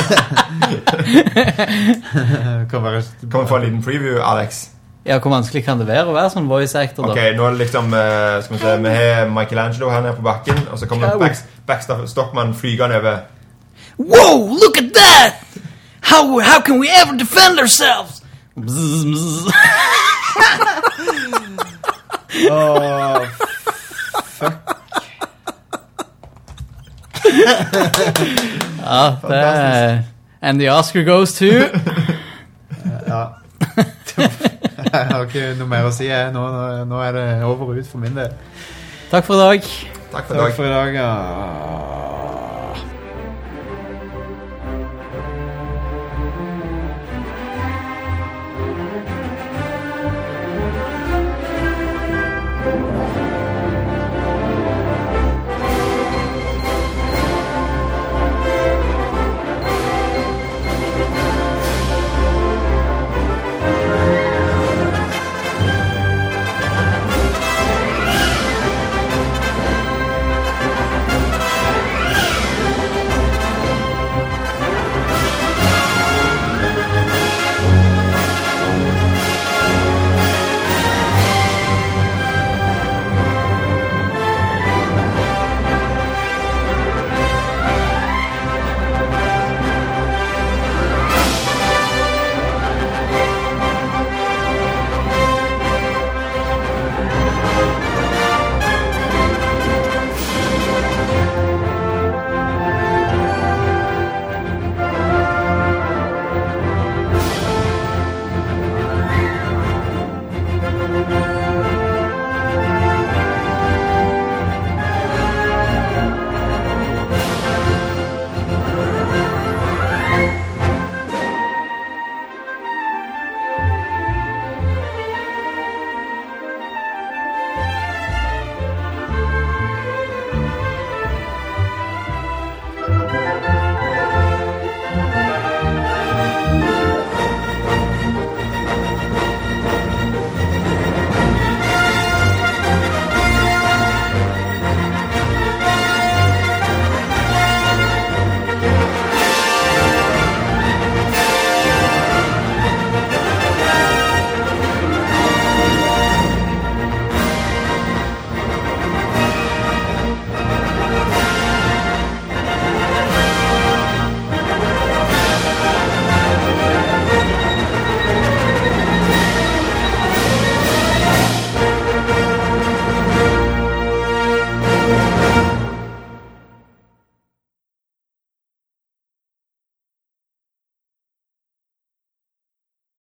Kan være... Kan vi få en liten preview, Alex? Ja, hvor vanskelig kan det være å være sånn voice actor da? Ok, nå er det liksom, uh, skal vi se, vi har Michelangelo her nede på bakken, og så kommer Baxter Stockman flygende over. Whoa, look at that! How, how can we ever defend ourselves? Bzz, bzz. Oh, fuck. Ja, det er... And the Oscar goes to... Ja. Jeg har ikke noe mer å si. Nå, nå, nå er det over og ut for min del. Takk for i dag. Takk for i dag. Takk for i dag, ja.